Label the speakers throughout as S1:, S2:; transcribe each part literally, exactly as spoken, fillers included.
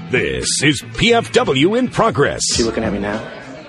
S1: This is P F W in Progress.
S2: She looking at me now?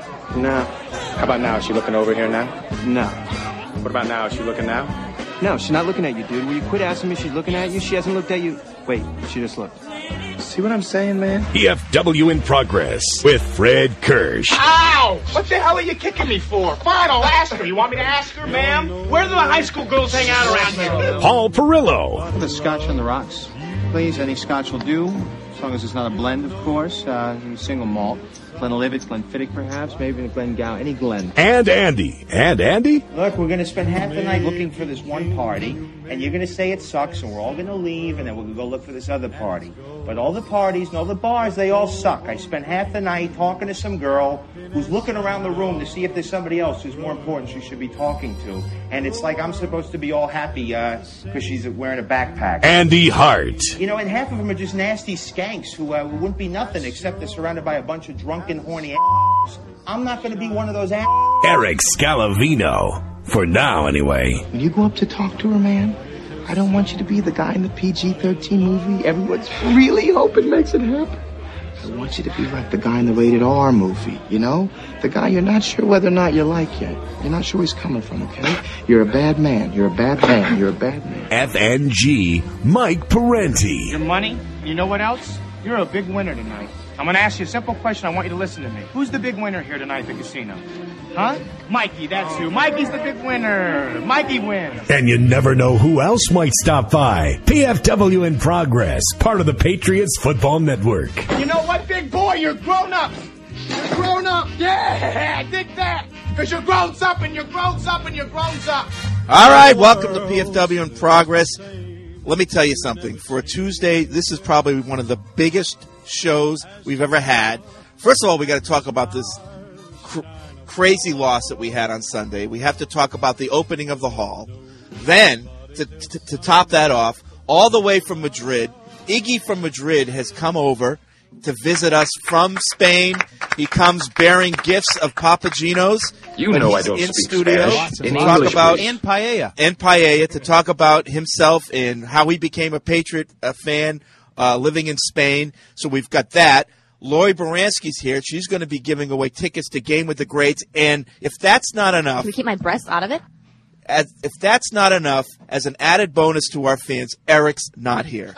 S2: No. How about now? Is she looking over here now?
S3: No.
S2: What about now? Is she looking now?
S3: No, she's not looking at you, dude. Will you quit asking me if she's looking at you? She hasn't looked at you. Wait, she just looked.
S2: See what I'm saying, man?
S1: P F W in Progress with Fred Kirsch.
S4: Ow! What the hell are you kicking me for? Fine, I'll ask her. You want me to ask her, ma'am? Where do the high school girls hang out around here?
S1: Paul Perillo.
S3: The scotch on the rocks. Please, any scotch will do. As long as it's not a blend, of course. Uh, single malt. Glenlivet, Glenfiddich, perhaps. Maybe even a Glengow. Any Glen.
S1: And Andy. And Andy?
S5: Look, we're going to spend half the night looking for this one party, and you're going to say it sucks, and we're all going to leave, and then we're going to go look for this other party. But all the parties and all the bars, they all suck. I spent half the night talking to some girl who's looking around the room to see if there's somebody else who's more important she should be talking to. And it's like I'm supposed to be all happy because uh, she's wearing a backpack.
S1: Andy Hart.
S5: You know, and half of them are just nasty skanks who uh, wouldn't be nothing except they're surrounded by a bunch of drunken, horny a**s. I'm not going to be one of those a**s.
S1: Eric Scalavino. For now, anyway.
S6: When you go up to talk to her, man, I don't want you to be the guy in the P G thirteen movie everyone's really hoping makes it happen. I want you to be like the guy in the rated R movie, you know? The guy you're not sure whether or not you like yet. You're not sure where he's coming from, okay? You're a bad man. You're a bad man. You're a bad man.
S1: F N G, Mike Parenti.
S4: Your money? You know what else? You're a big winner tonight. I'm going to ask you a simple question. I want you to listen to me. Who's the big winner here tonight at the casino? Huh? Mikey, that's who. Mikey's the big winner. Mikey wins.
S1: And you never know who else might stop by. P F W in Progress, part of the Patriots Football Network.
S4: You know what, big boy? You're grown up. You're grown up. Yeah, dig that. Because you're grown up and you're grown up and you're grown up.
S7: All right, welcome to P F W in Progress. Let me tell you something. For a Tuesday, this is probably one of the biggest shows we've ever had. First of all, we got to talk about this cr- crazy loss that we had on Sunday. We have to talk about the opening of the hall. Then, to, to, to top that off, all the way from Madrid, Iggy from Madrid has come over to visit us from Spain. He comes bearing gifts of Papa Gino's.
S2: You know I don't
S7: in
S2: speak
S7: studio
S2: Spanish.
S7: to
S2: In
S7: talk
S2: English,
S7: about
S2: please.
S7: and paella and paella to talk about himself and how he became a Patriot a fan uh, living in Spain. So we've got that. Lori Baranski's here. She's going to be giving away tickets to Game with the Greats. And if that's not enough,
S8: Can we keep my breasts out of it?
S7: as, if that's not enough, as an added bonus to our fans, Eric's not here.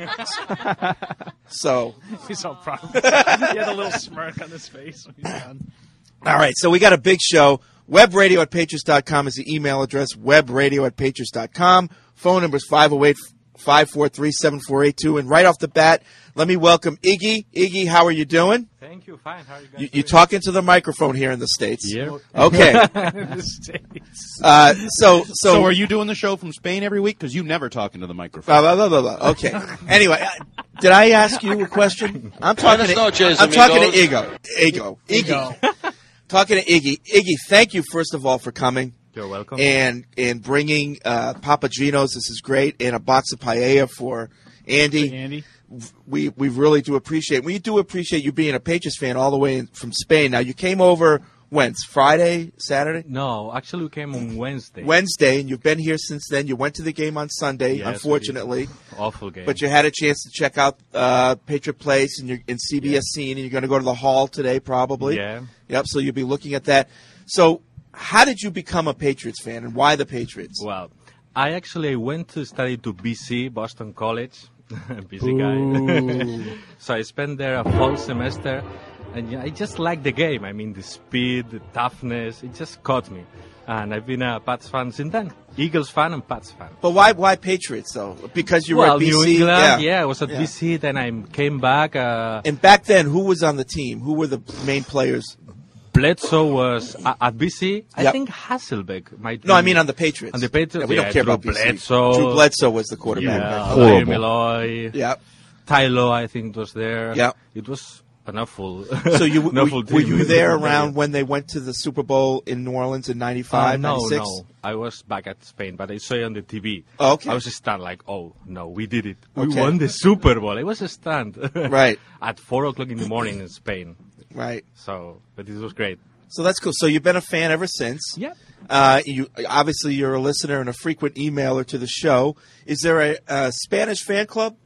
S7: So
S9: He's all proud of it. He had a little smirk on his face when he's done.
S7: all right, so we got a big show. Webradio at patriots dot com is the email address. Webradio at patriots dot com. Phone number is five oh eight, five four three, seven four eight two. And right off the bat, let me welcome Iggy. Iggy, how are you doing?
S9: Thank you. Fine. How are you guys?
S7: You, you talk into the microphone here in the States.
S9: Yeah.
S7: Okay.
S9: In the States.
S7: Uh, so, so,
S10: So are you doing the show from Spain every week? Because you never talk into the microphone.
S7: Blah, blah, blah, blah, blah. Okay. Anyway, uh, did I ask you a question? I'm talking to,
S11: Buenas noches,
S7: I'm talking to
S11: amigos.
S7: Iggy. Iggy. Iggy. Talking to Iggy. Iggy, thank you, first of all, for coming.
S9: You're welcome.
S7: And and bringing uh, Papa Gino's. This is great. And a box of paella for Andy.
S9: Andy.
S7: We we really do appreciate. We do appreciate you being a Patriots fan all the way in, from Spain. Now you came over when? Friday, Saturday,
S9: No, actually we came on Wednesday.
S7: Wednesday, and you've been here since then. You went to the game on Sunday,
S9: Yes, we
S7: unfortunately,
S9: did. Awful game.
S7: but you had a chance to check out uh, Patriot Place and you're in C B S scene, and you're going to go to the Hall today, probably.
S9: Yeah.
S7: Yep. So you'll be looking at that. So, how did you become a Patriots fan, and why the Patriots?
S9: Well, I actually went to study to B C, Boston College. Busy guy. So I spent there a fall semester, and yeah, I just liked the game. I mean, the speed, the toughness, it just caught me. And I've been a Pats fan since then. Eagles fan and Pats fan.
S7: But why why Patriots, though? Because you were
S9: well,
S7: at B C?
S9: New England,
S7: yeah.
S9: yeah, I was at
S7: Yeah.
S9: B C, then I came back. Uh,
S7: And back then, who was on the team? Who were the main players?
S9: Bledsoe was uh, at B C. I
S7: Yep.
S9: think Hasselbeck might
S7: No,
S9: be.
S7: I mean on the Patriots.
S9: On the Patriots,
S7: Yeah, we
S9: yeah,
S7: don't care
S9: Drew
S7: about B C.
S9: Bledsoe.
S7: Drew Bledsoe was the quarterback.
S9: Yeah,
S7: Right?
S9: Larry Malloy.
S7: Yeah.
S9: Tylo, I think, was there.
S7: Yeah.
S9: It was an awful,
S7: So you
S9: an
S7: were,
S9: awful
S7: were
S9: team.
S7: you there around when they went to the Super Bowl in New Orleans in ninety-five,
S9: Uh, no,
S7: ninety-six?
S9: no. I was back at Spain, but I saw it on the T V.
S7: Oh, okay.
S9: I was stunned, like, oh, no, we did it. We
S7: Okay.
S9: won the Super Bowl. I was stunned.
S7: Right.
S9: At four o'clock in the morning in Spain.
S7: Right.
S9: So, but it was great.
S7: So that's cool. So you've been a fan ever since.
S9: Yeah.
S7: Uh, you obviously you're a listener and a frequent emailer to the show. Is there a, a Spanish fan club?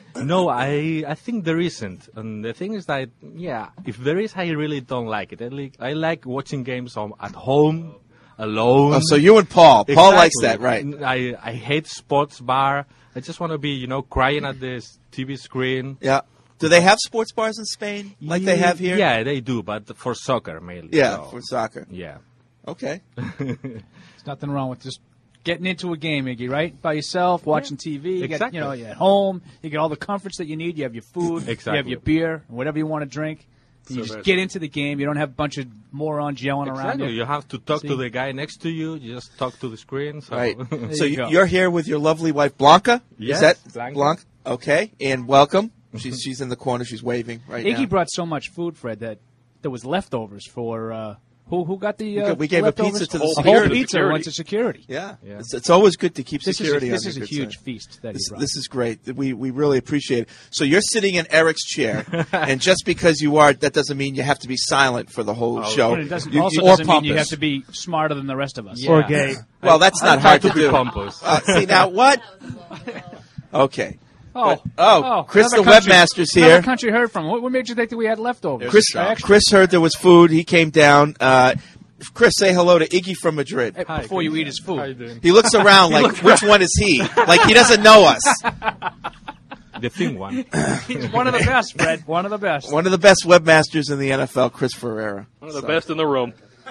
S9: No, I I think there isn't. And the thing is that, yeah, if there is, I really don't like it. I like, I like watching games on, at home, alone.
S7: Oh, so you and Paul. Paul likes that, right.
S9: I, I hate sports bar. I just want to be, you know, crying at this T V screen.
S7: Yeah. Do they have sports bars in Spain like they have here?
S9: Yeah, they do, but for soccer mainly.
S7: Yeah,
S9: so,
S7: for soccer.
S9: Yeah.
S7: Okay.
S8: There's nothing wrong with just getting into a game, Iggy, right? By yourself, watching T V. You
S9: Exactly.
S8: get, you know, you're at home. You get all the comforts that you need. You have your food.
S9: Exactly.
S8: You have your beer, whatever you want to drink. You
S9: So
S8: just
S9: that's-
S8: get into the game. You don't have a bunch of morons yelling around
S9: Exactly.
S8: you.
S9: You have to talk
S8: See?
S9: to the guy next to you. You just talk to the screen. So.
S7: Right.
S8: There
S7: So
S8: you
S7: you
S8: go.
S7: you're here with your lovely wife, Blanca?
S9: Yes,
S7: Is that
S9: Blanca.
S7: Blanca? Okay. And welcome. She's she's in the corner. She's waving right
S8: Iggy
S7: now.
S8: brought so much food, Fred, that there was leftovers for uh, who? Who got the? Uh,
S7: We gave a
S8: leftovers?
S7: pizza to the
S8: a whole
S7: security.
S8: pizza
S10: Security.
S8: went to security.
S7: Yeah.
S9: Yeah.
S7: It's, it's always good to keep
S8: This is a,
S7: security
S8: this
S7: on
S8: is a
S7: your good
S8: huge
S7: side.
S8: feast that
S7: This,
S8: he brought.
S7: this is great. We we really appreciate it. So you're sitting in Eric's chair, and just because you are, that doesn't mean you have to be silent for the whole show.
S8: But it doesn't,
S7: You-
S8: also
S7: you-
S8: doesn't
S7: or
S8: mean you
S7: pompous.
S8: have to be smarter than the rest of us.
S9: Yeah.
S11: Or gay.
S7: Well, that's
S9: I
S7: not hard
S9: try
S7: to
S9: to be
S7: do.
S9: pompous.
S7: Uh, see now what? Okay.
S8: Oh,
S7: But- oh, Chris,
S8: another
S7: the
S8: country-
S7: webmaster's
S8: another
S7: here.
S8: country heard from. What, what made you think that we had leftovers?
S7: Chris,
S8: Extra?
S7: Chris heard there was food. He came down. Uh, Chris, say hello to Iggy from Madrid.
S8: Hey,
S9: Hi,
S8: before you
S9: Chris.
S8: eat his
S9: How you
S8: food.
S9: doing?
S7: He looks around like, which one is he? Like he doesn't know us.
S9: The thin one.
S8: He's one of the best, Fred. One of the best.
S7: One of the best webmasters in the N F L, Chris Ferreira.
S2: One of the best in the room.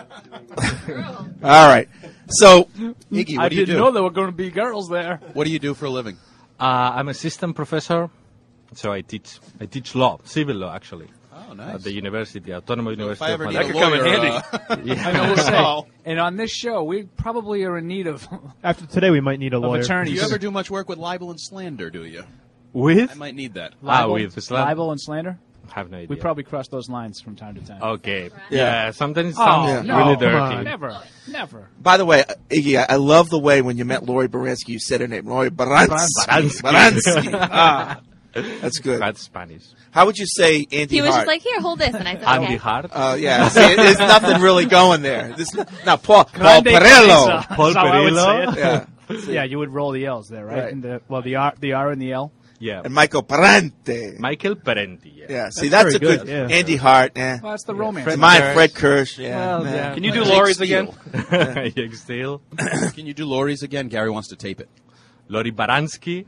S7: All right. So,
S10: Iggy,
S8: I
S10: what do you
S8: didn't
S10: do?
S8: know there were going to be girls there.
S10: What do you do for a living?
S9: Uh, I'm assistant professor, so I teach. I teach law, civil law, actually,
S10: Oh, nice.
S9: at the university, Autonomous
S10: If
S9: University
S10: I
S9: of
S10: ever need
S9: Madrid.
S10: a
S2: could come in
S10: lawyer,
S2: handy.
S10: uh,
S8: I will say,
S10: call.
S8: and on this show, we probably are in need of,
S11: After today, we might need a
S8: of
S11: lawyer.
S10: do
S8: attorneys.
S10: you ever do much work with libel and slander, do you?
S9: With?
S10: I might need that.
S9: Ah,
S8: libel,
S9: with Islam?
S8: libel and slander?
S9: Have no idea.
S8: We probably cross those lines from time to time.
S9: Okay.
S7: Yeah.
S9: Yeah. Sometimes it
S8: Oh,
S9: sounds
S8: no,
S9: really
S8: come
S9: dirty.
S11: on.
S8: Never, never.
S7: by the way, Iggy, I, I love the way when you met Lori Baranski, you said her name, Lori Baranski.
S9: Baranski.
S7: Baranski. Ah, that's good.
S9: That's Spanish.
S7: How would you say Andy
S12: He was
S7: Hart?
S12: just like, here, hold this. And I said,
S9: Andy
S12: okay.
S9: Hart.
S7: Oh, yeah. See, there's nothing really going there. This, now, Paul, Paul
S8: Grande
S7: Perillo.
S8: cabeza.
S9: Paul
S8: That's how I would say
S9: Perillo.
S8: it.
S7: Yeah.
S8: Yeah, you would roll the L's there, right?
S7: Right.
S8: And the, well, the R, the R and the L.
S9: Yeah.
S7: And Michael Parente.
S9: Michael Parenti. Yeah.
S7: Yeah, see, that's, a
S11: very
S7: good,
S11: good, yeah.
S7: Andy Hart. Eh.
S8: Well, that's the romance.
S7: Fred Mine, Fred Kirsch. Yeah.
S9: Well,
S7: nah.
S9: yeah.
S2: Can you do
S10: Jake
S2: Laurie's
S10: Steele.
S2: again?
S9: Jake Steele.
S10: Can you do Laurie's again? Gary wants to tape it.
S9: Lori Baranski.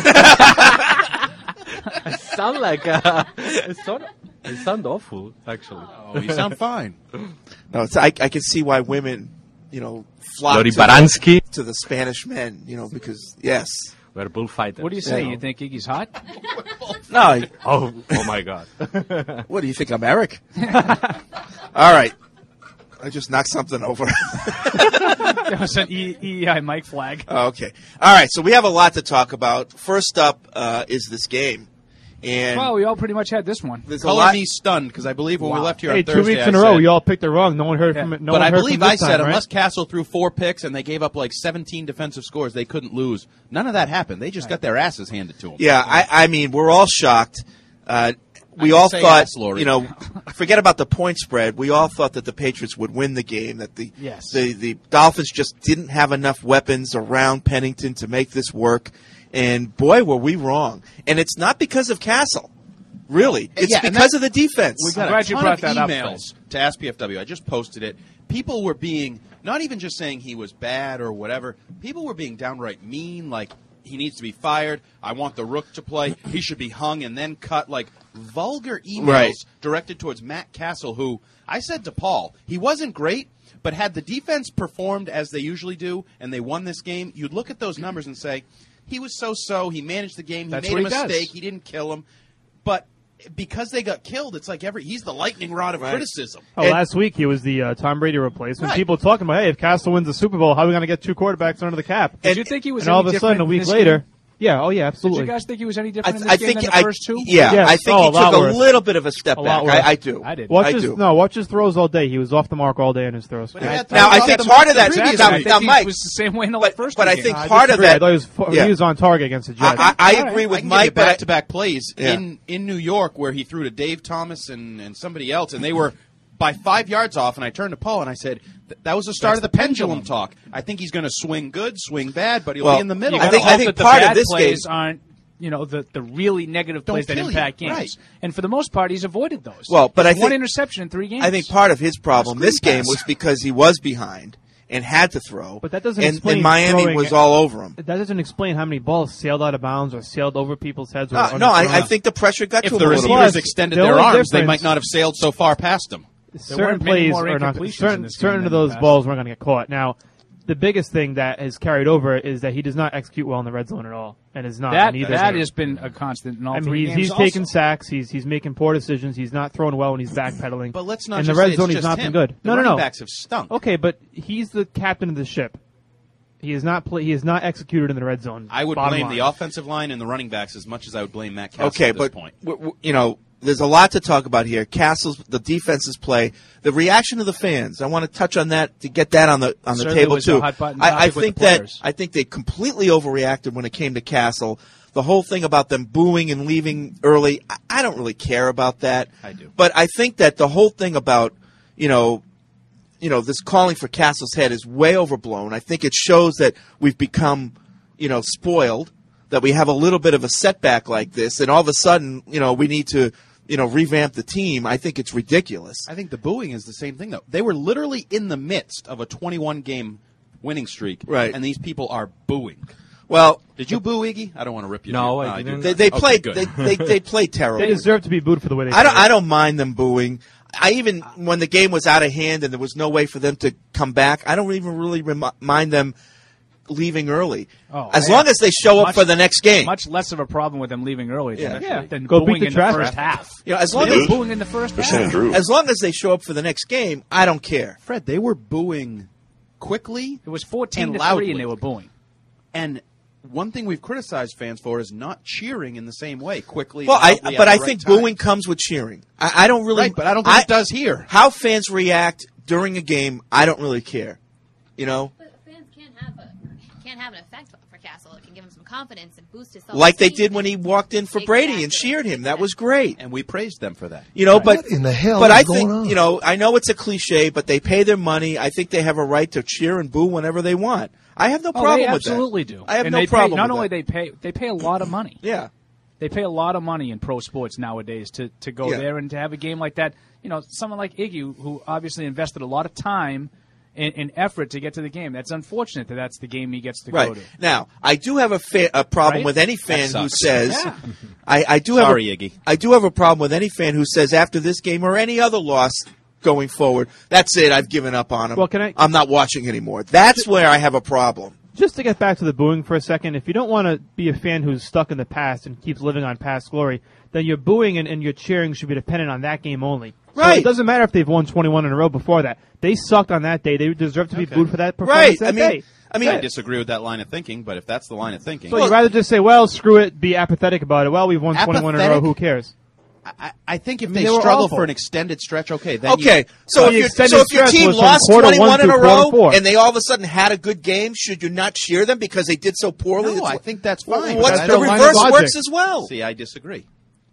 S9: I sound like uh, I sound, I sound awful, actually.
S10: Oh, you sound fine.
S7: No, it's, I, I can see why women, you know, flock
S9: Lori
S7: to
S9: Baranski.
S7: the, to the Spanish men, you know, because, yes.
S9: We're bullfighters.
S8: What do you say?
S7: Yeah.
S8: You think Iggy's hot?
S7: No,
S9: Oh, oh my God.
S7: what do you think, I'm Eric? All right. I just knocked something over.
S8: That was an E E I mic flag.
S7: Oh, okay. All right, so we have a lot to talk about. First up uh, is this game. And
S8: Well, we all pretty much had this one.
S7: there's a
S10: Color
S7: lot.
S10: me stunned because I believe when we left here
S11: Hey,
S10: on
S11: two
S10: Thursday,
S11: weeks in
S10: I
S11: a row,
S10: said-
S11: you all picked it wrong. No one heard
S8: Yeah.
S11: from it. No
S10: but
S11: one
S10: I
S11: heard
S10: believe
S11: from
S10: I
S11: this
S10: said
S11: time, right?
S10: unless Castle threw four picks and they gave up like seventeen defensive scores, they couldn't lose. None of that happened. They just got their asses handed to them.
S7: Yeah, I, I mean, we're all shocked. Uh, we
S10: can
S7: all
S10: say
S7: thought,
S10: yes, Lori.
S7: you know, forget about the point spread. We all thought that the Patriots would win the game, that the,
S8: Yes.
S7: the, the Dolphins just didn't have enough weapons around Pennington to make this work. And boy, were we wrong. And it's not because of Castle. Really. It's
S10: Yeah, and
S7: because
S10: that-
S7: of the defense.
S10: We got
S8: I'm glad
S10: a
S8: you
S10: ton
S8: brought
S10: of
S8: that up,
S10: emails to Ask P F W. I just posted it. People were being not even just saying he was bad or whatever. People were being downright mean, like he needs to be fired. I want the Rook to play. He should be hung and then cut. Like vulgar emails
S7: Right.
S10: directed towards Matt Castle, who I said to Paul, he wasn't great, but had the defense performed as they usually do and they won this game, you'd look at those numbers and say he was so-so. He managed the game. He
S8: That's
S10: made
S8: what
S10: a
S8: he does.
S10: mistake. He didn't kill him, but because they got killed, it's like every he's the lightning rod of criticism.
S11: Oh,
S7: And-
S11: last week he was the uh, Tom Brady replacement.
S10: Right.
S11: People talking about, hey, if Castle wins the Super Bowl, how are we going to get two quarterbacks under the cap?
S8: Did you think he was
S11: And all
S8: any
S11: of a sudden, a
S8: different in
S11: week
S8: this
S11: later,
S8: game?
S11: yeah, oh yeah,
S8: Did
S11: absolutely.
S8: you guys think he was any
S7: I,
S8: different in this
S7: I
S8: game
S7: think
S8: than the
S7: I,
S8: first two?
S7: yeah,
S11: Yes.
S7: I think
S11: Oh,
S7: he
S11: a lot
S7: took a
S11: worse.
S7: little bit of a step
S11: A
S7: back.
S11: lot worse.
S7: I, I do.
S8: I did.
S11: Watch
S7: I
S11: his
S7: do.
S11: no, watch his throws all day. He was off the mark all day in his throws.
S10: But he had
S7: Now,
S10: throws
S7: I
S10: off
S7: think
S10: the
S7: part of
S10: mark
S7: that-
S10: the previous
S7: now-
S8: I
S10: week.
S8: think
S7: now,
S8: he
S7: Mike,
S8: was the same way in the
S7: but-
S8: first
S7: but
S8: two
S7: I
S8: games.
S7: think
S11: I
S7: part of
S11: disagree.
S7: that-
S11: I thought he was, fu-
S7: Yeah.
S11: he was on target against the Jets.
S7: I, I
S8: All
S7: agree
S8: right.
S7: with
S10: I can
S7: Mike,
S10: give you
S7: but I-
S10: back-to-back plays
S7: Yeah.
S10: in in New York where he threw to Dave Thomas and, and somebody else, and they were by five yards off. And I turned to Paul and I said, "Th- "That was the start
S8: That's
S10: of the
S8: the
S10: pendulum,
S8: pendulum.
S10: talk. I think he's going to swing good, swing bad, but he'll
S7: Well,
S10: be in the middle."
S8: You
S7: I
S8: gotta
S7: think- I
S8: hope
S7: think
S8: that the
S7: part of
S8: bad
S7: this
S8: plays
S7: game-
S8: aren't you know, the, the really negative
S10: Don't
S8: plays that
S10: kill
S8: impact
S10: you.
S8: games.
S10: Right.
S8: And for the most part, he's avoided those.
S7: Well, but I
S8: There's one
S7: think-
S8: interception in three games.
S7: I think part of his problem
S8: Screen
S7: this game
S8: pass.
S7: was because he was behind and had to throw.
S11: But that doesn't
S7: and,
S11: explain
S7: and Miami
S11: throwing-
S7: was all over him.
S11: That doesn't explain how many balls sailed out of bounds or sailed over people's heads. Or
S7: No, no, I, I think the pressure got
S10: If
S7: to
S10: the
S7: him a little
S10: receivers
S7: bit.
S10: extended
S11: the
S10: their
S11: only
S10: arms, they
S11: difference-
S10: might not have sailed so far past them.
S11: certain
S8: weren't many
S11: plays
S8: more
S11: are not
S8: incompletions in
S11: certain,
S8: this game
S11: certain
S8: than
S11: of
S8: in the
S11: those
S8: past.
S11: balls weren't going to get caught. Now, the biggest thing that has carried over is that he does not execute well in the red zone at all, and is not
S8: that
S11: in either
S8: that
S11: game.
S8: has been a constant in all
S11: I mean,
S8: three
S11: he's,
S8: games.
S11: he's
S8: also.
S11: taking sacks. He's he's making poor decisions. He's not throwing well when he's backpedaling.
S10: But let's not
S11: in
S10: just
S11: the red
S10: say it's
S11: zone. He's
S10: just
S11: not
S10: him.
S11: been good.
S10: The
S11: no, no,
S10: running
S11: no.
S10: backs have stunk.
S11: Okay, but he's the captain of the ship. He is not play, He is not executed in the red zone.
S10: I would
S11: Bottom
S10: blame
S11: line.
S10: the offensive line and the running backs as much as I would blame Matt Castle
S7: Okay,
S10: at this
S7: but
S10: point.
S7: w- w- you know, there's a lot to talk about here. Castle's the defense's play, the reaction of the fans. I want to touch on that to get that on the on the
S8: Certainly
S7: table
S8: was a
S7: too.
S8: hot button
S7: I, I
S8: topic with
S7: think
S8: the
S7: that
S8: players.
S7: I think they completely overreacted when it came to Castle. The whole thing about them booing and leaving early, I, I don't really care about that.
S10: I do.
S7: But I think that the whole thing about, you know, you know, this calling for Castle's head is way overblown. I think it shows that we've become, you know, spoiled, that we have a little bit of a setback like this, and all of a sudden, you know, we need to, you know, revamp the team. I think it's ridiculous.
S10: I think the booing is the same thing, though. They were literally in the midst of a twenty-one game winning streak,
S7: Right.
S10: and these people are booing.
S7: Well,
S10: Did you boo Iggy? I don't want to rip you.
S9: No,
S10: Uh,
S9: I didn't.
S7: they, they
S10: Okay,
S7: played
S10: good.
S7: they, they they played terrible.
S11: They deserve to be booed for the way they.
S7: I don't
S11: played.
S7: I don't mind them booing. I even when the game was out of hand and there was no way for them to come back, I don't even really remi- mind them leaving early.
S8: Oh,
S7: as
S8: I-
S7: long as they show up
S8: much-
S7: for the next game.
S8: Much less of a problem with them leaving early
S7: Yeah.
S8: than,
S11: Yeah.
S8: than
S11: Go beat
S8: booing
S11: the
S8: in the
S11: traffic.
S8: first half.
S7: You know, as long
S8: They were
S7: as
S8: booing in the first half.
S7: as long as they show up for the next game, I don't care.
S10: Fred, they were booing quickly
S8: It was fourteen
S10: and
S8: to
S10: loudly.
S8: three, and they were booing.
S10: And one thing we've criticized fans for is not cheering in the same way, quickly.
S7: Well,
S10: and
S7: I
S10: loudly
S7: but
S10: at
S7: I
S10: the
S7: think
S10: right time.
S7: booing comes with cheering. I, I don't really,
S10: Right, but I don't think it does here.
S7: How fans react during a game, I don't really care. You know,
S12: But fans can have a can have an effect for Castle. It can give him some confidence and boost his self.
S7: like they did when he walked in for Brady and cheered him. That was great.
S10: And we praised them for that.
S7: You know, but
S13: What in the hell
S7: but
S13: is
S7: I
S13: going
S7: think
S13: on?
S7: you know, I know it's a cliche, but they pay their money. I think they have a right to cheer and boo whenever they want. I have no
S8: Oh,
S7: problem
S8: they
S7: with that.
S8: absolutely do.
S7: I have
S8: and
S7: no
S8: they
S7: problem
S8: Pay, not
S7: with
S8: only
S7: that.
S8: they pay, they pay a lot of money.
S7: Yeah.
S8: They pay a lot of money in pro sports nowadays to, to go
S7: Yeah.
S8: there and to have a game like that. You know, someone like Iggy, who obviously invested a lot of time and, and effort to get to the game. That's unfortunate that that's the game he gets to
S7: Right
S8: go to.
S7: now, I do have a, fa- a problem
S8: Right?
S7: with any
S10: That
S7: fan who
S10: sucks.
S7: says,
S8: Yeah.
S7: I, I do
S10: Sorry,
S7: have a,
S10: Iggy.
S7: I do have a problem with any fan who says after this game or any other loss going forward, that's it. I've given up on him.
S11: Well, can I-
S7: I'm not watching anymore. That's where I have a problem.
S11: Just to get back to the booing for a second, if you don't want to be a fan who's stuck in the past and keeps living on past glory, then your booing and, and your cheering should be dependent on that game only. So
S7: Right.
S11: it doesn't matter if they've won twenty-one in a row before that. They sucked on that day. They deserve to be
S10: Okay.
S11: booed for that
S7: Right.
S11: performance that
S7: I mean,
S11: day.
S7: I mean,
S10: I disagree with that line of thinking, but if that's the line of thinking,
S11: So you'd rather just say, well, screw it, be apathetic about it. Well, we've won twenty-one in a row.
S10: Apathetic?
S11: Who cares?
S10: I, I think if
S11: I mean,
S10: they,
S11: they were
S10: struggle
S11: awful.
S10: for an extended stretch, okay. Then
S7: Okay,
S10: you,
S7: so
S11: But
S7: if,
S11: the
S7: your
S11: extended
S7: so if your
S11: stretch
S7: team
S11: was from
S7: lost
S11: quarter one
S7: twenty-one in
S11: through
S7: a row
S11: quarter four.
S7: and they all of a sudden had a good game, should you not cheer them because they did so poorly?
S10: No,
S7: That's
S10: I
S7: what-
S10: think that's
S7: Well,
S10: fine.
S7: what-
S10: but I
S7: the
S10: don't-
S7: reverse
S11: logic.
S7: works as well.
S10: See, I disagree.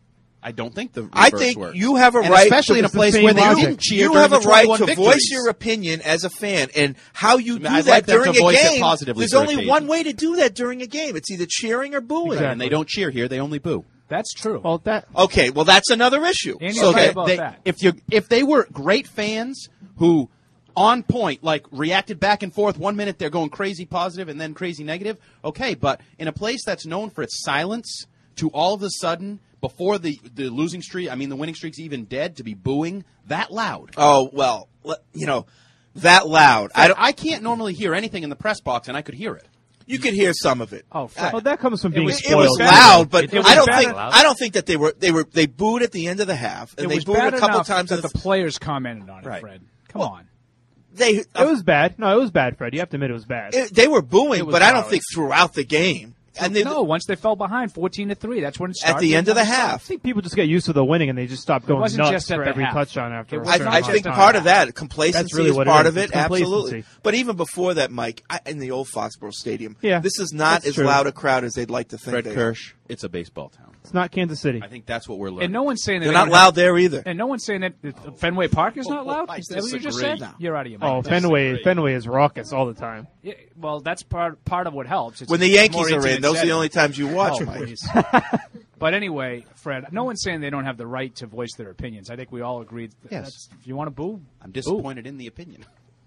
S10: I don't think the reverse
S7: I think
S10: works.
S7: you have a
S10: And
S7: right,
S10: especially in a
S11: It's the
S10: place
S11: same
S10: where they
S11: logic.
S10: didn't cheer.
S7: You
S10: during
S7: have
S10: the
S7: a right
S10: twenty-one
S7: to
S10: victories.
S7: voice your opinion as a fan, and how you do
S10: I mean, I'd
S7: that
S10: like them
S7: during
S10: to
S7: a
S10: voice it
S7: game.
S10: positively
S7: There's
S10: for
S7: only
S10: occasion.
S7: one way to do that during a game. It's either cheering or booing.
S10: And they don't cheer here; they only boo.
S8: That's true.
S11: Well, that
S7: Okay, well that's another issue.
S8: Andy's
S7: So
S8: right
S7: that-
S8: about
S10: They-
S8: that.
S10: If you if they were great fans who on point, like reacted back and forth, one minute they're going crazy positive and then crazy negative, okay. But in a place that's known for its silence, to all of a sudden before the the losing streak, I mean the winning streak's even dead, to be booing that loud.
S7: Oh well, le- you know that loud. I
S10: I,
S7: don't.
S10: I can't normally hear anything in the press box, and I could hear it.
S7: You could hear some of it.
S8: Oh, Fred.
S11: well, that comes from being
S8: was-
S7: It was
S11: spoiled.
S7: loud, but
S8: It was
S7: I don't
S8: bad
S7: think
S8: enough.
S7: I don't think that they were they were they booed at the end of the half and
S8: it
S7: they
S8: was
S7: booed
S8: bad
S7: a couple
S8: enough
S7: times.
S8: that
S7: in
S8: the
S7: the,
S8: players commented on it,
S7: Right.
S8: Fred. Come
S7: Well,
S8: on.
S7: they
S11: It was bad. No, it was bad, Fred. You have to admit it was bad.
S7: it- they were booing,
S8: It was
S7: but I don't
S8: loud.
S7: think throughout the game. And they
S8: no, once they fell behind fourteen to three, that's when it started.
S7: at the end of the
S11: I
S7: half.
S11: think people just get used to the winning and they just stop going
S8: wasn't
S11: nuts
S8: just at
S11: for
S8: the
S11: every
S8: half.
S11: touchdown after.
S8: It
S11: a
S8: was
S7: I,
S11: certain
S8: not
S7: I
S11: amount of
S7: think
S11: time.
S7: part of that complacency
S11: That's really
S7: is
S11: what it
S7: part
S11: is.
S7: of it,
S11: It's complacency.
S7: absolutely. But even before that, Mike, I, in the old Foxborough Stadium,
S11: Yeah,
S7: this is not
S11: that's
S7: as
S11: true.
S7: loud a crowd as they'd like to think.
S10: Fred
S7: they are.
S10: Kirsch, it's a baseball town.
S11: It's not Kansas City.
S10: I think that's what we're learning.
S8: And no one's saying that
S7: They're
S8: they
S7: not
S8: don't
S7: loud
S8: have-
S7: there either.
S8: And no one's saying that that Fenway Park is not loud.
S10: I
S8: Is that what you just
S10: disagree.
S8: said? You're out of your mind.
S11: Oh, Fenway, Fenway is raucous all the time.
S8: Yeah, well, that's part part of what helps. It's
S7: When the
S8: a
S7: Yankees
S8: more
S7: are in,
S8: intimate
S7: those are the
S8: setting.
S7: only times you watch,
S8: Oh,
S7: Mike.
S8: please. But anyway, Fred, no one's saying they don't have the right to voice their opinions. I think we all agreed. That
S10: Yes.
S8: that's, if you want to boo,
S10: I'm disappointed in the opinion.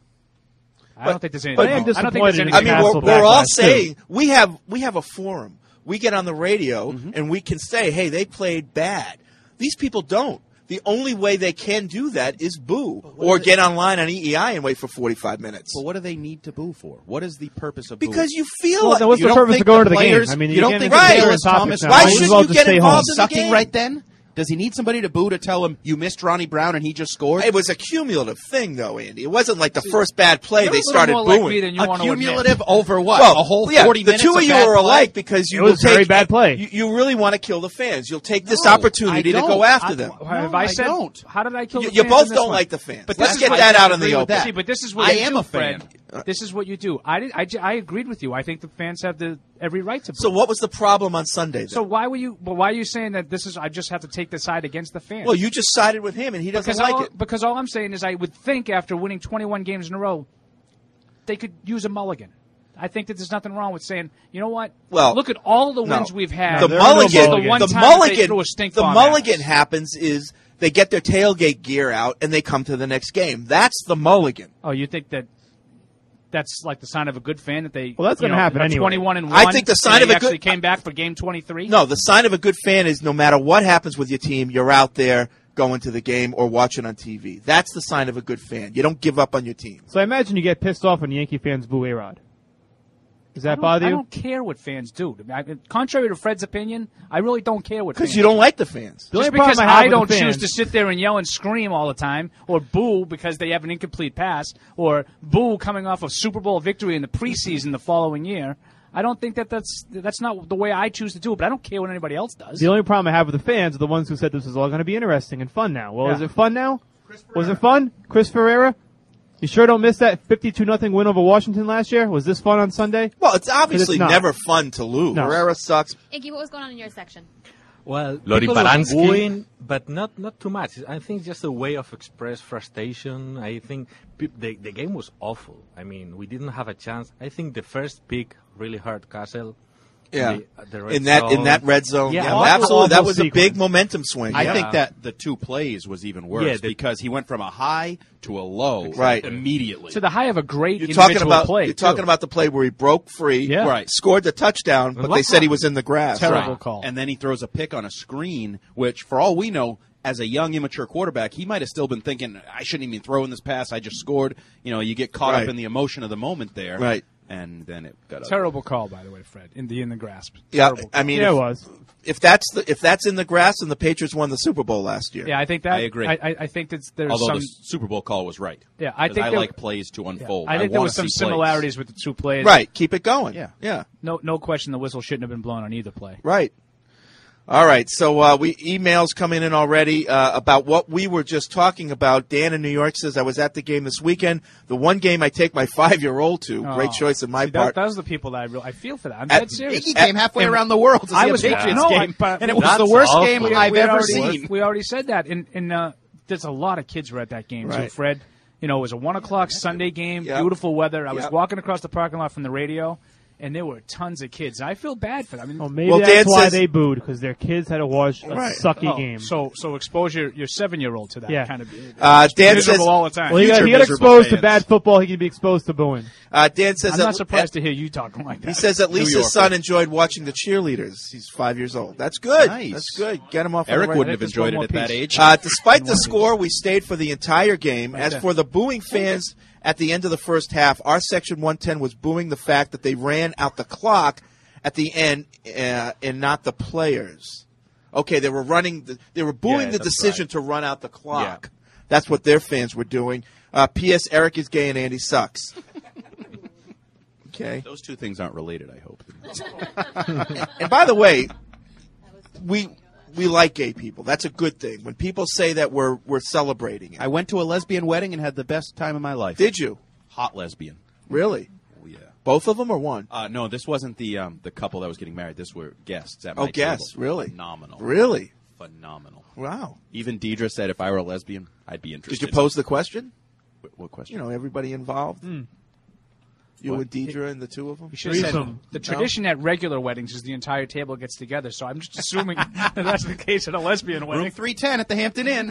S8: I don't think there's anything.
S7: But-
S8: wrong. I don't think there's
S11: disappointed in
S8: anything.
S7: I mean, we're,
S11: Castle
S7: we're all
S11: backlash, too.
S7: saying we have we have a forum. We get on the radio
S10: Mm-hmm.
S7: and we can say, "Hey, they played bad." These people don't. The only way they can do that is boo or get online on E E I and wait for forty-five minutes.
S10: But what do they need to boo for? What is the purpose of
S7: Because
S10: booing?
S7: you feel
S11: Well,
S7: like
S11: then what's
S10: You
S11: the
S10: don't
S11: purpose
S10: think
S11: of going
S10: the
S11: to the
S10: players-
S11: game? I mean,
S10: you
S11: you're
S10: don't
S11: getting
S10: think
S11: into
S10: the
S11: different
S10: players'
S11: topics
S10: Thomas
S11: now.
S7: Why
S11: Might as
S7: shouldn't
S11: well
S7: you
S11: just
S7: get
S11: stay
S7: involved
S11: home.
S7: in the
S10: sucking
S7: game?
S10: right then? Does he need somebody to boo to tell him you missed Ronnie Brown and he just scored?
S7: It was a cumulative thing, though, Andy. It wasn't like the first bad play
S8: You're
S7: they
S8: a little
S7: started
S8: more like
S7: booing.
S8: me than you
S10: a
S8: want to admit.
S10: cumulative over what?
S7: Well,
S10: a whole
S7: yeah,
S10: forty
S7: the
S10: minutes
S7: two of
S10: of
S7: you
S10: bad
S7: are
S10: play?
S7: alike because you
S11: It
S7: will
S11: was very
S7: take
S11: bad play.
S7: You, you really want to kill the fans. You'll take this
S10: No,
S7: opportunity
S10: I
S7: to go
S10: don't.
S7: after
S8: I-
S7: them.
S8: Have
S10: No,
S8: I
S10: I
S8: said?
S10: don't.
S8: How did I kill
S7: You,
S8: the
S7: you
S8: fans
S7: both
S8: in this
S7: don't
S8: one?
S7: like the fans.
S8: But
S7: Let's
S8: this
S7: get
S8: is-
S7: that
S8: I
S7: out in the
S10: disagree with
S7: open.
S10: that.
S8: See, but this is what
S10: I
S8: you
S10: am
S8: do,
S10: a fan.
S8: Fred. This is what you do. I, did, I, j- I agreed with you. I think the fans have the every right to.
S7: So what was the problem on Sunday? Then?
S8: So why were you? But why are you saying that this is? I just have to take the side against the fans.
S7: well, you just sided with him, and he doesn't
S8: because
S7: like
S8: all,
S7: it.
S8: Because all I'm saying is, I would think after winning twenty-one games in a row, they could use a mulligan. I think that there's nothing wrong with saying, you know what?
S7: Well,
S8: look at all the
S7: no.
S8: wins we've had.
S7: The
S11: there are no
S8: This is
S7: mulligan,
S8: the one
S7: the
S8: time that they
S7: mulligan,
S8: threw a stink
S7: the
S8: bomb at
S7: mulligan
S8: us.
S7: happens is they get their tailgate gear out and they come to the next game. That's the mulligan.
S8: Oh, you think that that's like the sign of a good fan that they?
S11: Well, that's
S8: you
S11: gonna
S8: know,
S11: happen
S8: are
S11: anyway.
S8: Twenty-one and one.
S7: I think the sign
S8: and
S7: of
S8: they
S7: a good-
S8: actually came back for game twenty-three.
S7: No, the sign of a good fan is no matter what happens with your team, you're out there going to the game or watching on T V. That's the sign of a good fan. You don't give up on your team.
S11: So I imagine you get pissed off when Yankee fans boo A-Rod. Does
S8: I
S11: that
S8: don't-
S11: bother
S8: I
S11: you?
S8: don't care what fans do. I, contrary to Fred's opinion, I really don't care what fans
S7: Because you don't like the fans.
S11: The only
S8: Just because
S11: problem I have
S8: I
S11: with
S8: don't
S11: the
S8: choose
S11: fans-
S8: to sit there and yell and scream all the time, or boo because they have an incomplete pass, or boo coming off a Super Bowl victory in the preseason the following year, I don't think that that's that's not the way I choose to do it. But I don't care what anybody else does.
S11: The only problem I have with the fans are the ones who said this is all going to be interesting and fun now. Well,
S8: Yeah.
S11: is it fun now? Was it fun? Chris Ferreira? You sure don't miss that fifty-two nothing win over Washington last year? Was this fun on Sunday?
S7: Well, it's obviously
S11: It's not.
S7: never fun to lose.
S11: No.
S7: Herrera sucks.
S12: Iggy, what was going on in your section?
S9: Well, Lori people were Baransky. booing, but not not too much. I think just a way of express frustration. I think pe- the the game was awful. I mean, we didn't have a chance. I think the first pick really hurt Castle.
S7: Yeah,
S9: The- the red
S7: in that in
S9: zone.
S7: that red zone.
S9: Yeah,
S7: Yeah,
S9: awful,
S7: absolutely. That
S11: awful
S7: was a
S11: sequence.
S7: big momentum swing.
S10: I
S7: yeah.
S10: think that the two plays was even worse
S9: Yeah, the-
S10: because he went from a high to a low
S7: Right.
S10: immediately.
S8: to the high of a great
S7: You're talking
S8: individual
S7: about
S8: play.
S7: you're talking
S8: too.
S7: about the play where he broke free,
S8: Yeah.
S10: Right.
S7: scored the touchdown, but they said he was in the grass.
S8: Terrible
S10: Right.
S8: call.
S10: And then he throws a pick on a screen, which, for all we know, as a young, immature quarterback, he might have still been thinking, I shouldn't even throw in this pass. I just scored. You know, you get caught
S7: Right.
S10: up in the emotion of the moment there.
S7: Right.
S10: And then it got ugly.
S8: Terrible call, by the way, Fred. In the in the grasp.
S7: Yeah,
S8: Terrible
S7: I mean,
S11: Yeah, it
S7: if,
S11: was.
S7: if that's the, if that's in the grass, and the Patriots won the Super Bowl last year.
S8: Yeah, I think that.
S10: I agree.
S8: I, I, I think that there's
S10: Although
S8: some.
S10: the Super Bowl call was right.
S8: Yeah, I
S10: 'Cause
S8: think
S10: I
S8: there-
S10: like plays to unfold.
S8: I think there
S10: wanna
S8: was some
S10: see plays.
S8: similarities with the two plays.
S7: Right. Keep it going.
S10: Yeah.
S7: Yeah.
S8: No, no question. The whistle shouldn't have been blown on either play.
S7: Right. All right. So uh, we emails coming in already uh, about what we were just talking about. Dan in New York says I was at the game this weekend. The one game I take my five-year-old to. Great
S8: Oh.
S7: choice on my
S8: See,
S7: part.
S8: That, those are the people that I real I feel for that. I'm
S7: At-
S8: dead serious.
S10: He came halfway
S8: And
S10: around the world to see
S8: I
S10: a
S8: was
S10: Patriots
S8: no,
S10: game,
S8: I- but-
S10: and it was
S9: That's
S10: the worst
S9: awful.
S10: game
S8: We-
S10: I've
S8: we
S10: ever
S8: already,
S10: seen.
S8: We already said that. And, and uh, there's a lot of kids were at that game too,
S7: Right.
S8: Fred. You know, it was a one o'clock Sunday game,
S7: Yep.
S8: beautiful weather. I was
S7: Yep.
S8: walking across the parking lot from the radio, and there were tons of kids. I feel bad for them. I mean,
S11: Well, maybe
S7: Well,
S11: that's
S7: Dan
S11: why
S7: says-
S11: they booed, because their kids had to watch a
S7: Right.
S11: sucky
S8: oh,
S11: game.
S8: So, so expose your, your seven year old to that
S11: Yeah.
S8: kind of.
S7: Uh, Dan
S8: miserable
S7: says-
S8: all the time.
S11: well, he got,
S10: future
S11: he got
S10: miserable
S11: exposed to
S10: fans.
S11: bad football. He can be exposed to booing.
S7: Uh, Dan says
S8: I'm
S7: that-
S8: not surprised to hear you talking like that.
S7: He says at least
S10: New
S7: his son enjoyed watching the cheerleaders. He's five years old. That's good.
S10: Nice.
S7: That's good. Get him off. on the
S10: Eric
S7: right-
S10: wouldn't have
S8: I think
S10: enjoyed it
S8: there's
S10: at
S8: one
S10: that
S8: more
S10: age.
S7: Uh, despite the score, we stayed for the entire game. As
S8: there.
S7: for the booing fans at the end of the first half, our section one ten was booing the fact that they ran out the clock at the end uh, and not the players. Okay, they were running. The, they were booing
S10: Yeah,
S7: the
S10: that's
S7: decision
S10: right.
S7: to run out the clock.
S10: Yeah.
S7: That's what their fans were doing. Uh, P S. Eric is gay and Andy sucks. Okay.
S10: Those two things aren't related, I hope.
S7: And by the way, we we like gay people. That's a good thing. When people say that, we're we're celebrating it.
S10: I went to a lesbian wedding and had the best time of my life.
S7: Did you
S10: Hot lesbian.
S7: really?
S10: Oh, yeah.
S7: Both of them or one?
S10: Uh, no, this wasn't the um, the couple that was getting married. This were guests at my
S7: Oh, guests,
S10: table.
S7: really?
S10: Phenomenal.
S7: Really?
S10: Phenomenal.
S7: Wow.
S10: Even Deidre said if I were a lesbian, I'd be interested.
S7: Did you pose the question?
S10: What, what question?
S7: You know, everybody involved? You
S10: What?
S7: and Deidre and the two of them?
S8: You should have said the tradition at regular weddings is the entire table gets together. So I'm just assuming that that's the case at a lesbian wedding.
S10: Room three ten at the Hampton Inn.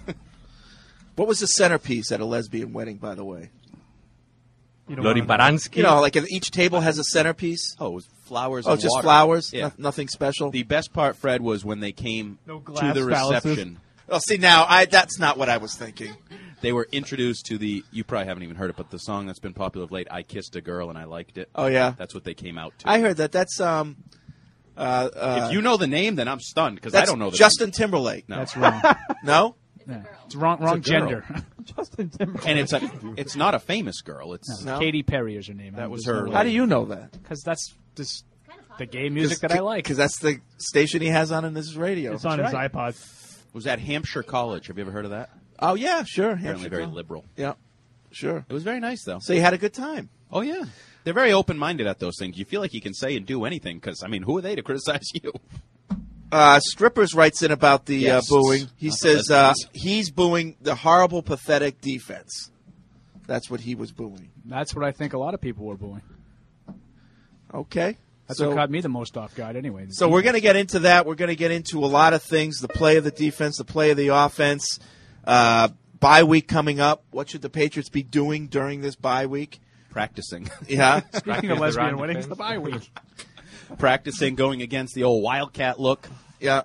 S7: What was the centerpiece at a lesbian wedding, by the way?
S9: You Lori Baranski.
S7: You know, like if each table has a centerpiece.
S10: Oh, it was flowers
S7: Oh,
S10: and
S7: just
S10: water.
S7: flowers?
S10: Yeah.
S7: No- nothing special?
S10: The best part, Fred, was when they came
S11: No
S10: to
S11: glass
S10: the reception.
S7: Oh, see, now, I that's not what I was thinking.
S10: They were introduced to the, you probably haven't even heard it, but the song that's been popular of late, I Kissed a Girl and I Liked It.
S7: Oh, yeah?
S10: That's what they came out to.
S7: I heard that. That's, um... Uh, uh,
S10: if you know the name, then I'm stunned, because I
S7: that's
S10: don't know the
S7: Justin
S10: name.
S7: Timberlake.
S10: No.
S8: That's wrong.
S7: No?
S8: Yeah. It's wrong. Wrong
S10: It's a girl.
S8: gender.
S11: Justin Timberlake.
S10: And it's a, it's not a famous girl. It's
S8: No, Katy Perry is her name.
S10: That was
S8: There's no
S10: her-
S8: way.
S7: How do you know that?
S8: Because that's just the gay music that I like.
S7: Because that's the station he has on in his radio.
S11: It's on
S8: That's
S11: his
S8: right.
S11: iPod.
S10: was at Hampshire College. Have you ever heard of that?
S7: Oh, yeah, sure.
S10: Apparently
S7: Hampshire
S10: very
S7: College.
S10: liberal.
S7: Yeah, sure.
S10: It was very nice, though.
S7: So you had a good time.
S10: Oh, yeah. They're very open-minded at those things. You feel like you can say and do anything, because, I mean, who are they to criticize you?
S7: Uh, Strippers writes in about the
S10: Yes.
S7: uh, booing. He
S10: Not the
S7: says uh,
S10: lesbians.
S7: he's booing the horrible, pathetic defense. That's what he was booing.
S8: That's what I think a lot of people were booing.
S7: Okay.
S8: That's
S7: so,
S8: what caught me the most off guard anyway.
S7: So we're going to get into that. We're going to get into a lot of things, the play of the defense, the play of the offense. Uh, bye week coming up. What should the Patriots be doing during this bye week?
S10: Practicing.
S7: Yeah.
S8: Speaking of lesbian weddings, the bye week.
S10: Practicing, going against the old Wildcat look.
S7: Yeah.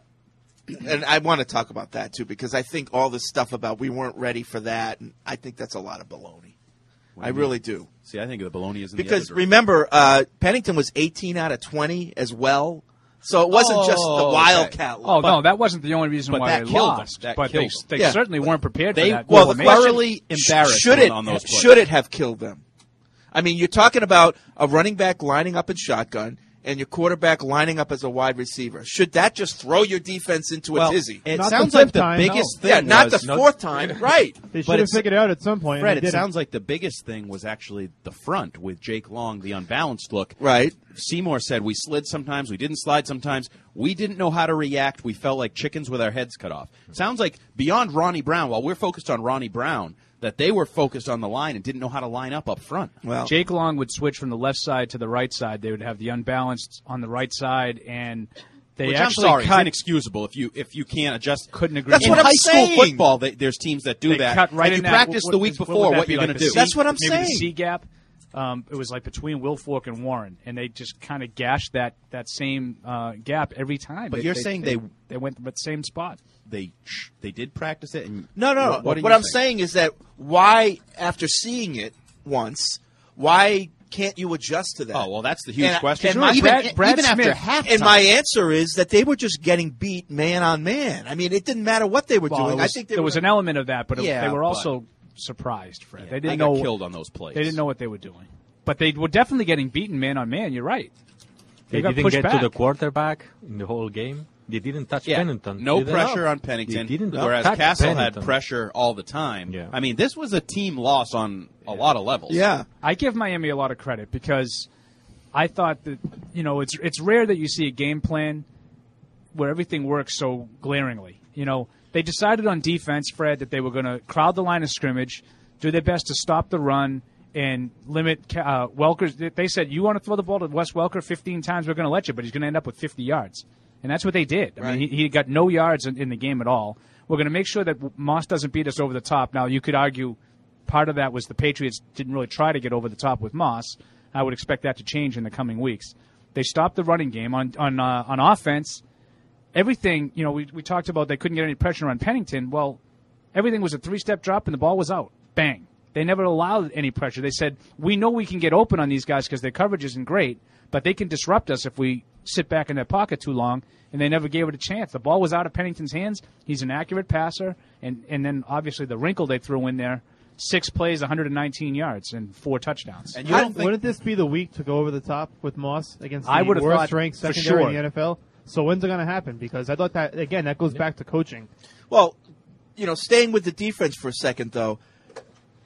S7: And I want to talk about that, too, because I think all this stuff about we weren't ready for that, and I think that's a lot of baloney.
S10: What do
S7: I
S10: you
S7: really
S10: mean?
S7: do.
S10: See, I think the baloney is in the
S7: Because
S10: other direction.
S7: remember, uh, Pennington was eighteen out of twenty as well. So it wasn't just the
S10: Oh, okay.
S7: Wildcat look.
S8: Oh, no, that wasn't the only reason
S10: but
S8: why
S10: that
S8: they
S10: killed them.
S8: lost.
S10: That
S8: but they,
S10: killed them.
S8: they
S7: Yeah.
S8: certainly weren't prepared
S10: They
S8: for that.
S10: well,
S7: the
S10: the
S7: question-
S10: thoroughly embarrassed
S7: should it,
S10: on those plays.
S7: should it have killed them? I mean, you're talking about a running back lining up in shotgun and your quarterback lining up as a wide receiver. Should that just throw your defense into
S10: Well,
S7: a tizzy?
S10: it
S11: Not the
S10: sounds like
S11: fifth
S10: the
S11: time,
S10: biggest
S11: no.
S10: thing
S7: Yeah, not
S10: was-
S7: the fourth time, right?
S11: They
S10: But
S11: should have
S10: it's-
S11: figured it out at some point. and
S10: Fred,
S11: they
S10: it
S11: didn't.
S10: sounds like the biggest thing was actually the front with Jake Long, the unbalanced look.
S7: Right.
S10: Seymour said we slid sometimes, we didn't slide sometimes. We didn't know how to react. We felt like chickens with our heads cut off. Sounds like beyond Ronnie Brown, while we're focused on Ronnie Brown, that they were focused on the line and didn't know how to line up up front.
S7: Well,
S8: Jake Long would switch from the left side to the right side. They would have the unbalanced on the right side, and they
S10: Which I'm
S8: actually
S10: sorry,
S8: cut.
S10: it's inexcusable if you if you can't adjust.
S8: Couldn't agree.
S7: That's
S10: in
S7: what I'm
S10: high school
S7: saying.
S10: football, they, there's teams that do
S8: They
S10: that.
S8: cut right
S10: and
S8: in
S10: you
S8: that.
S10: practice
S8: what,
S10: the week
S8: what
S10: before
S8: would that
S10: what
S8: be,
S10: you're
S8: like
S10: going
S8: the
S10: to do.
S8: C-
S7: That's what I'm
S8: maybe
S7: saying.
S8: The C gap. Um, it was like between Will Fork and Warren, and they just kind of gashed that that same uh, gap every time.
S10: But
S8: They-
S10: you're
S8: they,
S10: saying
S8: they
S10: they-
S8: they went to the same spot.
S10: They they did practice it. And
S7: no, no.
S10: What,
S7: What,
S10: what are you
S7: I'm saying is that why, after seeing it once, why can't you adjust to that?
S10: Oh well, that's the huge
S7: And-
S10: question.
S7: and my-
S10: even
S8: Brad- Brad
S10: even after
S8: Smith-
S10: halftime,
S7: And my answer is that they were just getting beat man on man. I mean, it didn't matter what they were
S8: Well,
S7: doing.
S8: it was-
S7: I think they
S8: there
S7: were
S8: was an element of that, but it,
S10: Yeah,
S8: they were
S10: but-
S8: also surprised. Fred, they
S10: they
S8: didn't
S10: got
S8: know
S10: killed on those plays.
S8: They didn't know what they were doing, but they were definitely getting beaten man on man. You're right. They,
S9: They
S8: got
S9: didn't
S8: pushed
S9: get
S8: back.
S9: to the quarterback in the whole game. They didn't touch
S10: Yeah,
S9: Pennington.
S10: no
S9: Did they?
S10: pressure on
S9: They
S10: Pennington.
S9: didn't
S10: Whereas
S9: touch
S10: Castle
S9: Pennington.
S10: had pressure all the time.
S9: Yeah.
S10: I mean, this was a team loss on a lot of levels.
S7: Yeah.
S8: I give Miami a lot of credit because I thought that you know it's it's rare that you see a game plan where everything works so glaringly. You know, they decided on defense, Fred, that they were going to crowd the line of scrimmage, do their best to stop the run, and limit uh, Welker's. They said, you want to throw the ball to Wes Welker fifteen times, we're going to let you, but he's going to end up with fifty yards. And that's what they did. I
S7: Right.
S8: mean, he, he got no yards in, in the game at all. We're going to make sure that Moss doesn't beat us over the top. Now, you could argue part of that was the Patriots didn't really try to get over the top with Moss. I would expect that to change in the coming weeks. They stopped the running game. On on uh, on offense, everything, you know, we, we talked about they couldn't get any pressure on Pennington. Well, everything was a three-step drop and the ball was out. Bang. They never allowed any pressure. They said, we know we can get open on these guys because their coverage isn't great, but they can disrupt us if we sit back in their pocket too long, and they never gave it a chance. The ball was out of Pennington's hands. He's an accurate passer, and, and then obviously the wrinkle they threw in there, six plays, one hundred nineteen yards, and four touchdowns.
S10: And you don't think
S11: Wouldn't this be the week to go over the top with Moss against the
S8: I would've thought
S11: worst ranked
S8: for
S11: secondary
S8: sure.
S11: in the N F L? So when's it going to happen? Because I thought that, again, that goes back to coaching.
S7: Well, you know, staying with the defense for a second, though,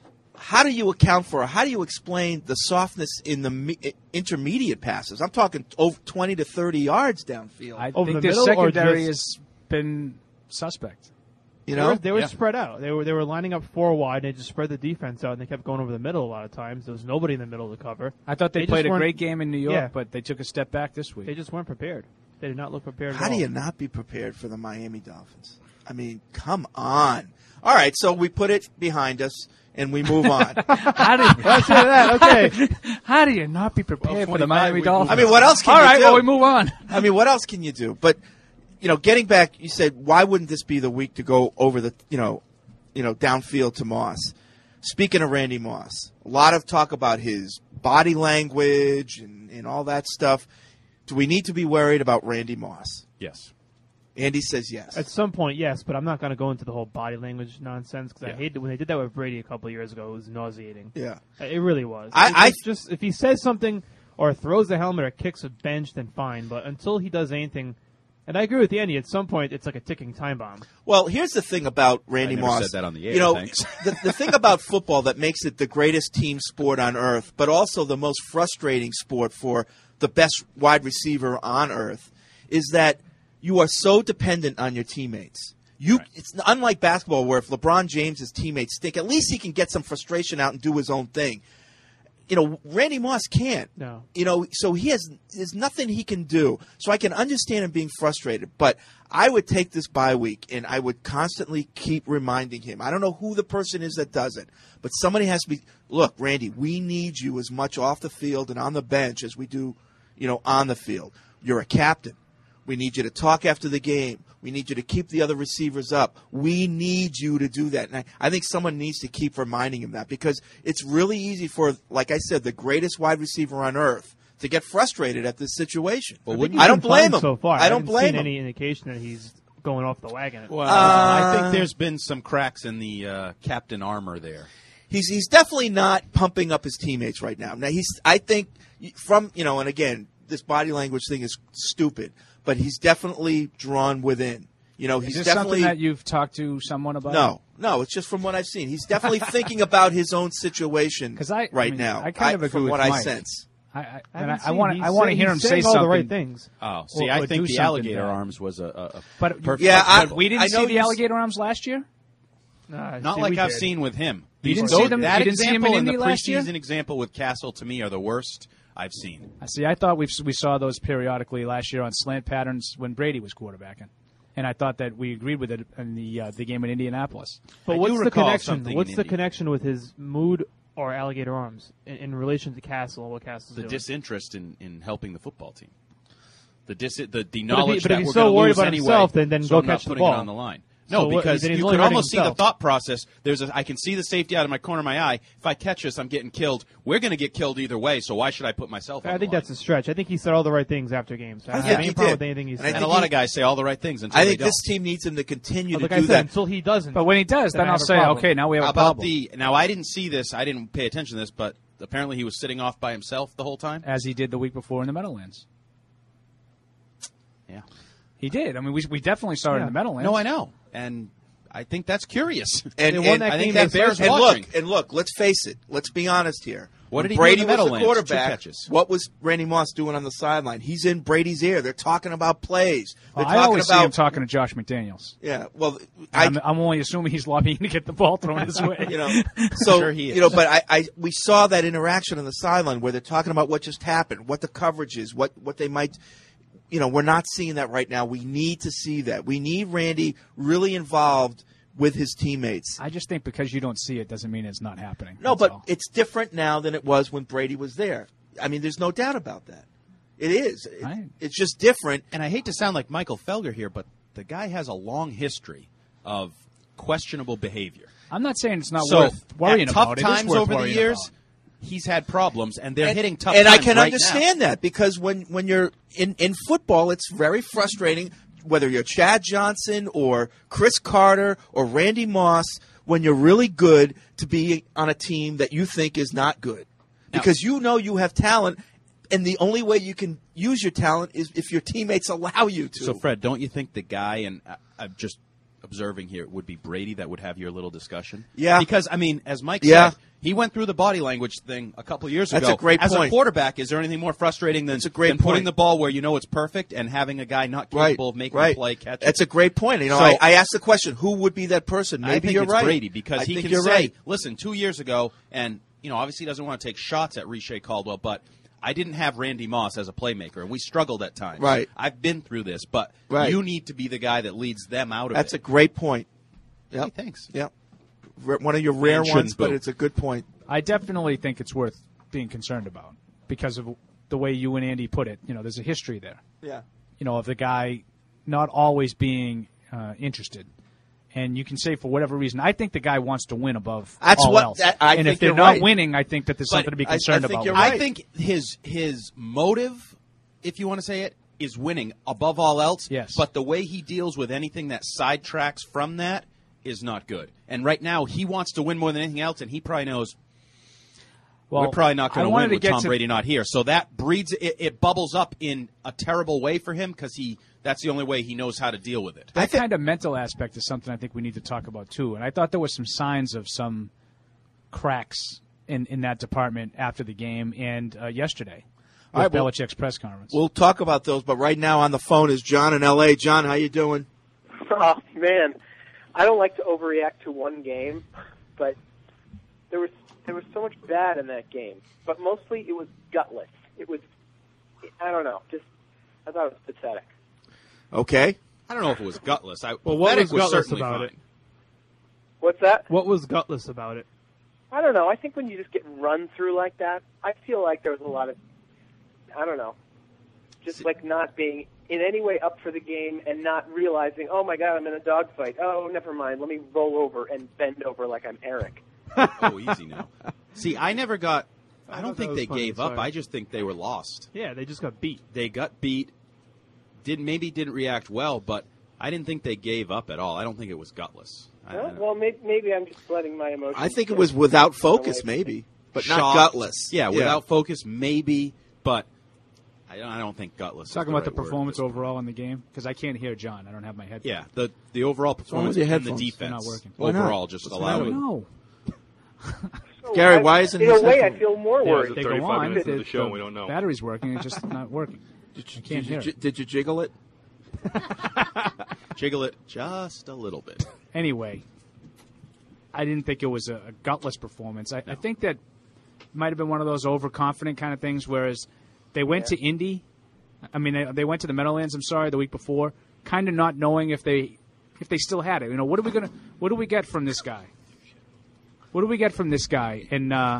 S7: how do you account for, how do you explain the softness in the me- intermediate passes? I'm talking over twenty to thirty yards downfield.
S8: I
S11: Over
S8: think
S11: the
S8: their
S11: middle or
S8: secondary
S11: just-
S8: has been suspect.
S7: You
S11: They
S7: know,
S11: were, they were
S8: Yeah.
S11: spread out. They were they were lining up four wide. They just spread the defense out, and they kept going over the middle a lot of times. There was nobody in the middle to cover.
S8: I thought they,
S11: just
S8: played a
S11: weren't-
S8: great game in New York,
S11: Yeah.
S8: but they took a step back this week.
S11: They just weren't prepared. They did not look prepared.
S7: how
S11: at
S7: do
S11: all.
S7: you not be prepared for the Miami Dolphins? I mean, come on. All right, so we put it behind us and we move on.
S8: How do you,
S11: Let's hear that. Okay.
S8: how do you not be prepared for the Miami Dolphins?
S7: I mean, what else can
S8: All
S7: you
S8: right,
S7: do?
S8: well, we move on.
S7: I mean, what else can you do? But, you know, getting back, you said, why wouldn't this be the week to go over the, you know, you know, downfield to Moss? Speaking of Randy Moss, a lot of talk about his body language and, and all that stuff. Do we need to be worried about Randy Moss?
S10: Yes.
S7: Andy says yes.
S11: At some point, yes, but I'm not going to go into the whole body language nonsense because
S10: Yeah.
S11: I hated when they did that with Brady a couple of years ago. It was nauseating.
S7: Yeah.
S11: It really was.
S7: I-
S11: It's
S7: I-
S11: just if he says something or throws the helmet or kicks a bench, then fine. But until he does anything, and I agree with Andy, at some point it's like a ticking time bomb.
S7: Well, here's the thing about Randy
S10: I never
S7: Moss.
S10: said that on the air,
S7: You know,
S10: thanks.
S7: the, the thing about football that makes it the greatest team sport on earth, but also the most frustrating sport for the best wide receiver on earth, is that you are so dependent on your teammates. You, right. It's unlike basketball where if LeBron James' teammates stink, at least he can get some frustration out and do his own thing. You know, Randy Moss can't.
S11: No.
S7: You know, so he has there's nothing he can do. So I can understand him being frustrated, but I would take this bye week and I would constantly keep reminding him. I don't know who the person is that does it, but somebody has to be. Look, Randy, we need you as much off the field and on the bench as we do, you know, on the field. You're a captain. We need you to talk after the game. We need you to keep the other receivers up. We need you to do that. And I, I think someone needs to keep reminding him that because it's really easy for, like I said, the greatest wide receiver on earth to get frustrated at this situation.
S11: Well, I,
S7: I don't blame him.
S11: So far,
S7: I don't
S11: haven't
S7: blame
S11: seen
S7: him.
S11: any indication that he's going off the wagon.
S10: Well,
S7: Uh,
S10: I think there's been some cracks in the uh, captain armor there.
S7: He's he's definitely not pumping up his teammates right now. Now he's I think from you know, and again, this body language thing is stupid, but he's definitely drawn within. You know,
S8: Is
S7: he's
S8: this
S7: definitely
S8: something that you've talked to someone about?
S7: no, no. It's just from what I've seen. He's definitely thinking about his own situation
S8: I,
S7: right
S8: I mean,
S7: now.
S8: I kind of agree
S7: from
S8: with
S7: what I
S8: Mike.
S7: sense.
S8: I, I,
S11: I
S8: and I,
S11: haven't
S8: I
S11: seen-
S8: want
S11: he's
S8: I want to
S11: saying-
S8: hear him
S11: he's
S8: say
S11: saying all
S8: something.
S11: the right things.
S10: Oh, see,
S8: Or-
S10: I
S8: or
S10: think
S8: do
S10: the
S8: something
S10: alligator
S8: bad.
S10: arms was a, a, a
S8: But
S10: perfect.
S7: Yeah, I-
S8: but we didn't
S7: I
S8: see
S7: know
S8: the
S7: he's-
S8: alligator arms last year.
S11: Nah,
S10: Not
S11: see,
S10: like
S11: we
S10: I've
S11: did.
S10: seen with him.
S8: You
S10: These-
S8: didn't
S10: those-
S8: see them-
S10: That
S8: you didn't see him in
S10: example and the
S8: Indy last year?
S10: preseason example with Castle to me are the worst I've seen.
S8: I see. I thought we we saw those periodically last year on slant patterns when Brady was quarterbacking, and I thought that we agreed with it in the uh, the game in Indianapolis.
S11: But
S10: I do
S11: what's the
S10: recall
S11: connection?
S10: something
S11: What's
S10: in
S11: the
S10: Indy.
S11: connection with his mood or alligator arms in, in relation to Castle and what Castle's
S10: The
S11: doing?
S10: disinterest in, in helping the football team. The dis the, the
S11: But if he-
S10: knowledge
S11: but if
S10: that
S11: he's
S10: we're
S11: so
S10: going to
S11: worried
S10: lose
S11: about
S10: anyway,
S11: himself, then- then
S10: so
S11: go
S10: I'm not
S11: catch the
S10: putting it
S11: ball.
S10: on the line. No,
S11: So what-
S10: because
S11: then he's
S10: you
S11: only
S10: can
S11: hurting
S10: almost see the
S11: himself.
S10: thought process. There's a, I can see the safety out of my corner of my eye. If I catch this, I'm getting killed. We're going to get killed either way, so why should I put myself on
S11: I
S10: the
S11: think
S10: line?
S11: that's a stretch. I think he said all the right things after games. I don't
S7: think
S11: have any
S7: he
S11: problem
S7: did.
S11: with anything he
S7: And I
S11: said.
S10: And
S7: think
S10: a lot
S7: he-
S10: of guys say all the right things until
S7: I
S10: they
S7: think
S10: don't.
S7: this team needs him to continue
S11: Like
S7: to
S11: I
S7: do
S11: said,
S7: that.
S11: until he doesn't.
S8: But when he does,
S11: Then
S8: then
S11: I
S8: I'll
S11: have a
S8: say,
S11: problem.
S8: okay, now we have
S10: How
S8: a
S10: about
S8: problem.
S10: the now? I didn't see this. I didn't pay attention to this, but apparently he was sitting off by himself the whole time.
S8: As he did the week before in the Meadowlands.
S10: Yeah.
S8: He did. I mean, we we definitely saw it in
S11: Yeah.
S8: the Meadowlands.
S10: No, I know, and I think that's curious.
S7: And,
S11: They won
S7: and
S11: that
S10: I
S11: game
S10: think that
S11: they
S10: bears
S11: started-
S7: And
S10: watching.
S7: look, and look, let's face it. Let's be honest here.
S10: What
S7: When
S10: did he do
S7: Brady
S10: in the
S7: was the
S10: Meadowlands? Two
S7: quarterback.
S10: catches.
S7: What was Randy Moss doing on the sideline? He's in Brady's ear. They're talking about plays. They're
S8: Well, I
S7: talking
S8: always
S7: about
S8: see him talking to Josh McDaniels.
S7: yeah. Well, I
S8: I'm, I'm only assuming he's lobbying to get the ball thrown his way.
S7: you know, so
S10: Sure he is.
S7: you know, but I, I we saw that interaction on the sideline where they're talking about what just happened, what the coverage is, what what they might. You know, we're not seeing that right now. We need to see that. We need Randy really involved with his teammates.
S8: I just think because you don't see it doesn't mean it's not happening.
S7: No,
S8: That's
S7: but
S8: all.
S7: it's different now than it was when Brady was there. I mean, there's no doubt about that. It is. It-
S8: I-
S7: it's just different.
S10: And I hate to sound like Michael Felger here, but the guy has a long history of questionable behavior.
S8: I'm not saying it's not
S10: so
S8: worth worrying
S10: at tough
S8: about. It is
S10: times
S8: worth
S10: over the
S8: worrying
S10: years,
S8: about.
S10: he's had problems, and they're
S7: and,
S10: hitting tough
S7: and I
S10: times
S7: can
S10: right
S7: understand that because when, when you're in, in football, it's very frustrating, whether you're Chad Johnson or Chris Carter or Randy Moss, when you're really good to be on a team that you think is not good.
S10: Now-
S7: Because you know you have talent, and the only way you can use your talent is if your teammates allow you to.
S10: So, Fred, don't you think the guy, and I- I've just observing here, it would be Brady that would have your little discussion.
S7: Yeah.
S10: Because, I mean, as Mike
S7: Yeah.
S10: said, he went through the body language thing a couple of years
S7: That's
S10: ago.
S7: a great
S10: As
S7: point.
S10: a quarterback, is there anything more frustrating than,
S7: That's a great
S10: than putting
S7: point.
S10: the ball where you know it's perfect and having a guy not
S7: Right,
S10: capable of making
S7: right.
S10: a play catch it?
S7: That's a great point. You know,
S10: So-
S7: I, I asked the question, who would be that person? Maybe
S10: I think
S7: you're
S10: it's
S7: right.
S10: Brady because
S7: I
S10: he
S7: think
S10: can
S7: you're
S10: say,
S7: right.
S10: listen, two years ago, and you know, obviously he doesn't want to take shots at Riche Caldwell, but I didn't have Randy Moss as a playmaker, and we struggled at times.
S7: Right.
S10: I've been through this, but
S7: Right.
S10: you need to be the guy that leads them out of
S7: That's
S10: it.
S7: a great point. Yep.
S10: Hey, thanks.
S7: Yep. R- One of your rare
S10: And shouldn't
S7: ones, but
S10: boo.
S7: it's a good point.
S8: I definitely think it's worth being concerned about because of the way you and Andy put it. You know, there's a history there.
S7: Yeah.
S8: You know, of the guy not always being uh, interested. And you can say for whatever reason, I think the guy wants to win above
S7: That's
S8: all
S7: what-
S8: else.
S7: that- I
S8: and
S7: think
S8: if they're
S7: you're
S8: not
S7: right.
S8: winning, I think that there's
S10: But
S8: something to be
S7: I- I
S8: concerned
S7: think
S8: about.
S7: you're
S8: with
S7: right.
S10: I think his his motive, if you want to say it, is winning above all else.
S8: Yes.
S10: But the way he deals with anything that sidetracks from that is not good. And right now, he wants to win more than anything else, and he probably knows
S8: Well,
S10: we're probably not
S8: I
S10: going to
S8: wanted
S10: win
S8: to
S10: with
S8: get
S10: Tom
S8: to-
S10: Brady not here. So that breeds it, it bubbles up in a terrible way for him because he that's the only way he knows how to deal with it.
S8: That kind of mental aspect is something I think we need to talk about too. And I thought there was some signs of some cracks in, in that department after the game and uh, yesterday with
S7: All right, well-
S8: Belichick's press conference.
S7: We'll talk about those, but right now on the phone is John in L A. John, how you doing?
S13: Oh, man. I don't like to overreact to one game, but there was there was so much bad in that game. But mostly it was gutless. It was, I don't know, just, I thought it was pathetic.
S7: Okay.
S10: I don't know if it was gutless. I,
S11: Well, what
S10: pathetic
S11: was gutless
S10: certainly
S11: about
S10: fine.
S11: it?
S13: What's that?
S11: What was gutless about it?
S13: I don't know. I think when you just get run through like that, I feel like there was a lot of, I don't know, just like not being in any way up for the game and not realizing, oh, my God, I'm in a dogfight. Oh, never mind. Let me roll over and bend over like I'm Eric.
S10: Oh, easy now. See, I never got. I,
S11: I
S10: don't
S11: thought
S10: think
S11: that
S10: they
S11: was funny,
S10: gave up.
S11: sorry.
S10: I just think they were lost.
S11: Yeah, they just got beat.
S10: They got beat. Did maybe didn't react well, but I didn't think they gave up at all. I don't think it was gutless. I,
S13: Well, well maybe, maybe I'm just letting my emotions.
S7: I think it
S13: get
S7: was without focus,
S13: away.
S7: maybe, but not
S10: Shocked.
S7: gutless.
S10: Yeah, without focus, maybe, but I don't, I don't think gutless.
S8: Talking
S10: is the
S8: about the
S10: right word.
S8: performance overall in the game because I can't hear John. I don't have my headphones.
S10: Yeah, the the overall
S7: wrong
S10: performance
S7: with your
S10: and the
S7: headphones?
S10: defense
S8: They're not working.
S7: Why not?
S10: overall just
S7: What's the matter
S10: allowing.
S7: with you?
S8: No,
S13: So
S7: Gary,
S13: I-
S7: why isn't
S13: in
S7: his
S13: a way I
S7: headphone-
S13: feel more
S14: Yeah,
S13: worried.
S14: it's
S8: they go
S14: thirty-five
S8: on.
S14: minutes into
S8: the,
S14: the show,
S8: the
S14: we don't know.
S8: Battery's working. It's just not working.
S7: Did you,
S8: I can't
S7: did,
S8: hear
S7: you,
S8: it.
S7: did you jiggle it?
S10: Jiggle it just a little bit.
S8: Anyway, I didn't think it was a, a gutless performance. I, I think that might have been one of those overconfident kind of things. Whereas they went to Indy, I mean, they, they went to the Meadowlands. I'm sorry, the week before, kind of not knowing if they if they still had it. You know, what are we gonna what do we get from this guy? What do we get from this guy? And uh,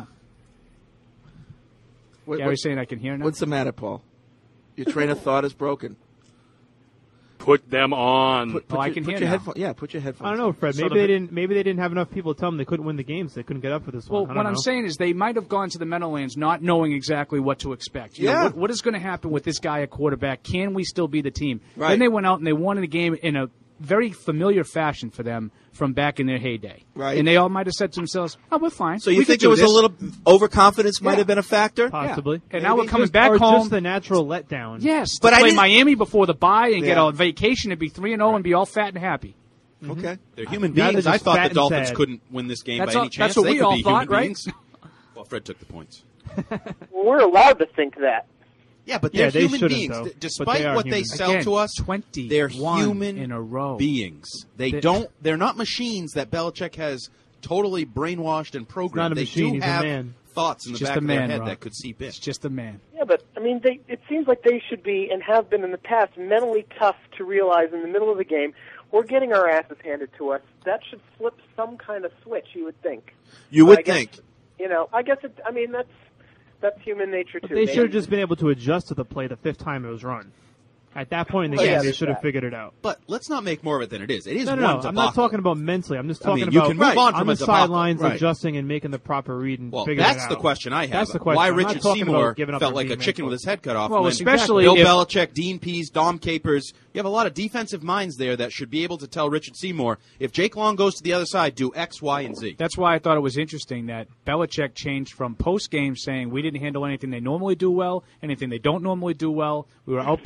S7: What-
S8: Gary's
S7: what-
S8: saying I can hear now.
S7: What's the matter, Paul? Your train of thought is broken.
S14: Put them on.
S7: Put, put
S8: Oh, I
S7: your,
S8: can
S7: put
S8: hear
S7: your
S8: now.
S7: headphone. Yeah, put your headphones.
S11: I don't know, Fred.
S8: So
S11: Maybe
S8: the-
S11: they didn't. Maybe they didn't have enough people tell them they couldn't win the games. They couldn't get up for this
S8: Well,
S11: one. I
S8: what
S11: don't
S8: I'm
S11: know.
S8: saying is they might have gone to the Meadowlands not knowing exactly what to expect. You know,
S7: Yeah.
S8: what, what is going to happen with this guy at quarterback? Can we still be the team?
S7: Right.
S8: Then they went out and they won the game in a very familiar fashion for them from back in their heyday.
S7: Right.
S8: And they all might have said to themselves, "Oh, we're fine."
S7: So you
S8: We can
S7: think
S8: do
S7: it was
S8: this."
S7: a little overconfidence might
S8: Yeah.
S7: have been a factor?
S11: Possibly.
S8: And now we're
S11: Maybe
S8: coming
S11: just-
S8: back
S11: or
S8: home.
S11: Just the natural letdown.
S8: Yes,
S7: But
S8: to
S7: I
S8: play
S7: didn't-
S8: Miami before the bye and get
S7: Yeah.
S8: a vacation and be three and zero and be all fat and happy.
S7: Okay.
S10: They're human
S11: Now they're
S10: beings. I
S11: just
S10: thought
S11: fat
S10: the
S11: and
S10: Dolphins
S11: sad.
S10: couldn't win this game
S8: That's
S10: by
S8: all-
S10: any chance.
S8: that's what
S10: they
S8: we
S10: could
S8: all
S10: be
S8: thought,
S10: human
S8: right?
S10: beings. Well, Fred took the points.
S13: We're allowed to think that.
S10: Yeah, but
S11: Yeah,
S10: they're
S11: they
S10: human
S11: shouldn't,
S10: beings.
S11: though.
S10: D-
S11: But
S10: Despite
S11: they are
S10: what they
S11: human.
S10: sell
S8: Again,
S10: to us,
S8: twenty
S10: they're
S8: one
S10: human
S8: in a row.
S10: beings. They
S11: They-
S10: don't. They're not machines that Belichick has totally brainwashed and programmed.
S11: not a
S10: they
S11: machine,
S10: do
S11: he's a
S10: have
S11: man.
S10: thoughts in
S8: It's
S10: the
S8: just
S10: back
S8: a
S10: of their
S8: man,
S10: head
S8: Rob.
S10: that could seep in.
S8: It's just a man.
S13: Yeah, but I mean, they, it seems like they should be and have been in the past mentally tough to realize in the middle of the game we're getting our asses handed to us. That should flip some kind of switch, you would think.
S7: You
S13: But
S7: would
S13: I guess,
S7: think.
S13: You know, I guess it. I mean, that's that's human nature
S11: But
S13: too.
S11: they
S13: man.
S11: should have just been able to adjust to the play the fifth time it was run. At that point in the
S13: Well,
S11: game,
S13: yeah,
S11: they
S13: there's
S11: should have
S13: that.
S11: figured it out.
S10: But let's not make more of it than it is. It is
S11: No,
S10: one
S11: no, no. I'm
S10: debacle.
S11: not talking about mentally. I'm just
S10: I
S11: talking
S10: mean, you
S11: about
S10: can move on from
S11: the
S10: a debacle.
S11: sidelines,
S10: Right.
S11: adjusting and making the proper read and
S10: Well,
S11: figuring
S10: that's
S11: it
S10: the
S11: out.
S10: question I have.
S11: That's the question.
S10: Why
S11: I'm not
S10: Richard
S11: talking
S10: Seymour
S11: about giving up
S10: felt
S11: on
S10: like a
S11: being
S10: chicken
S11: mental.
S10: with his head cut off.
S8: Well,
S10: when
S8: especially
S10: Bill
S8: if-
S10: Belichick, Dean Pease, Dom Capers. You have a lot of defensive minds there that should be able to tell Richard Seymour, if Jake Long goes to the other side, do X, Y, and Z.
S8: That's why I thought it was interesting that Belichick changed from post game saying we didn't handle anything they normally do well, anything they don't normally do well. We were outplayed, out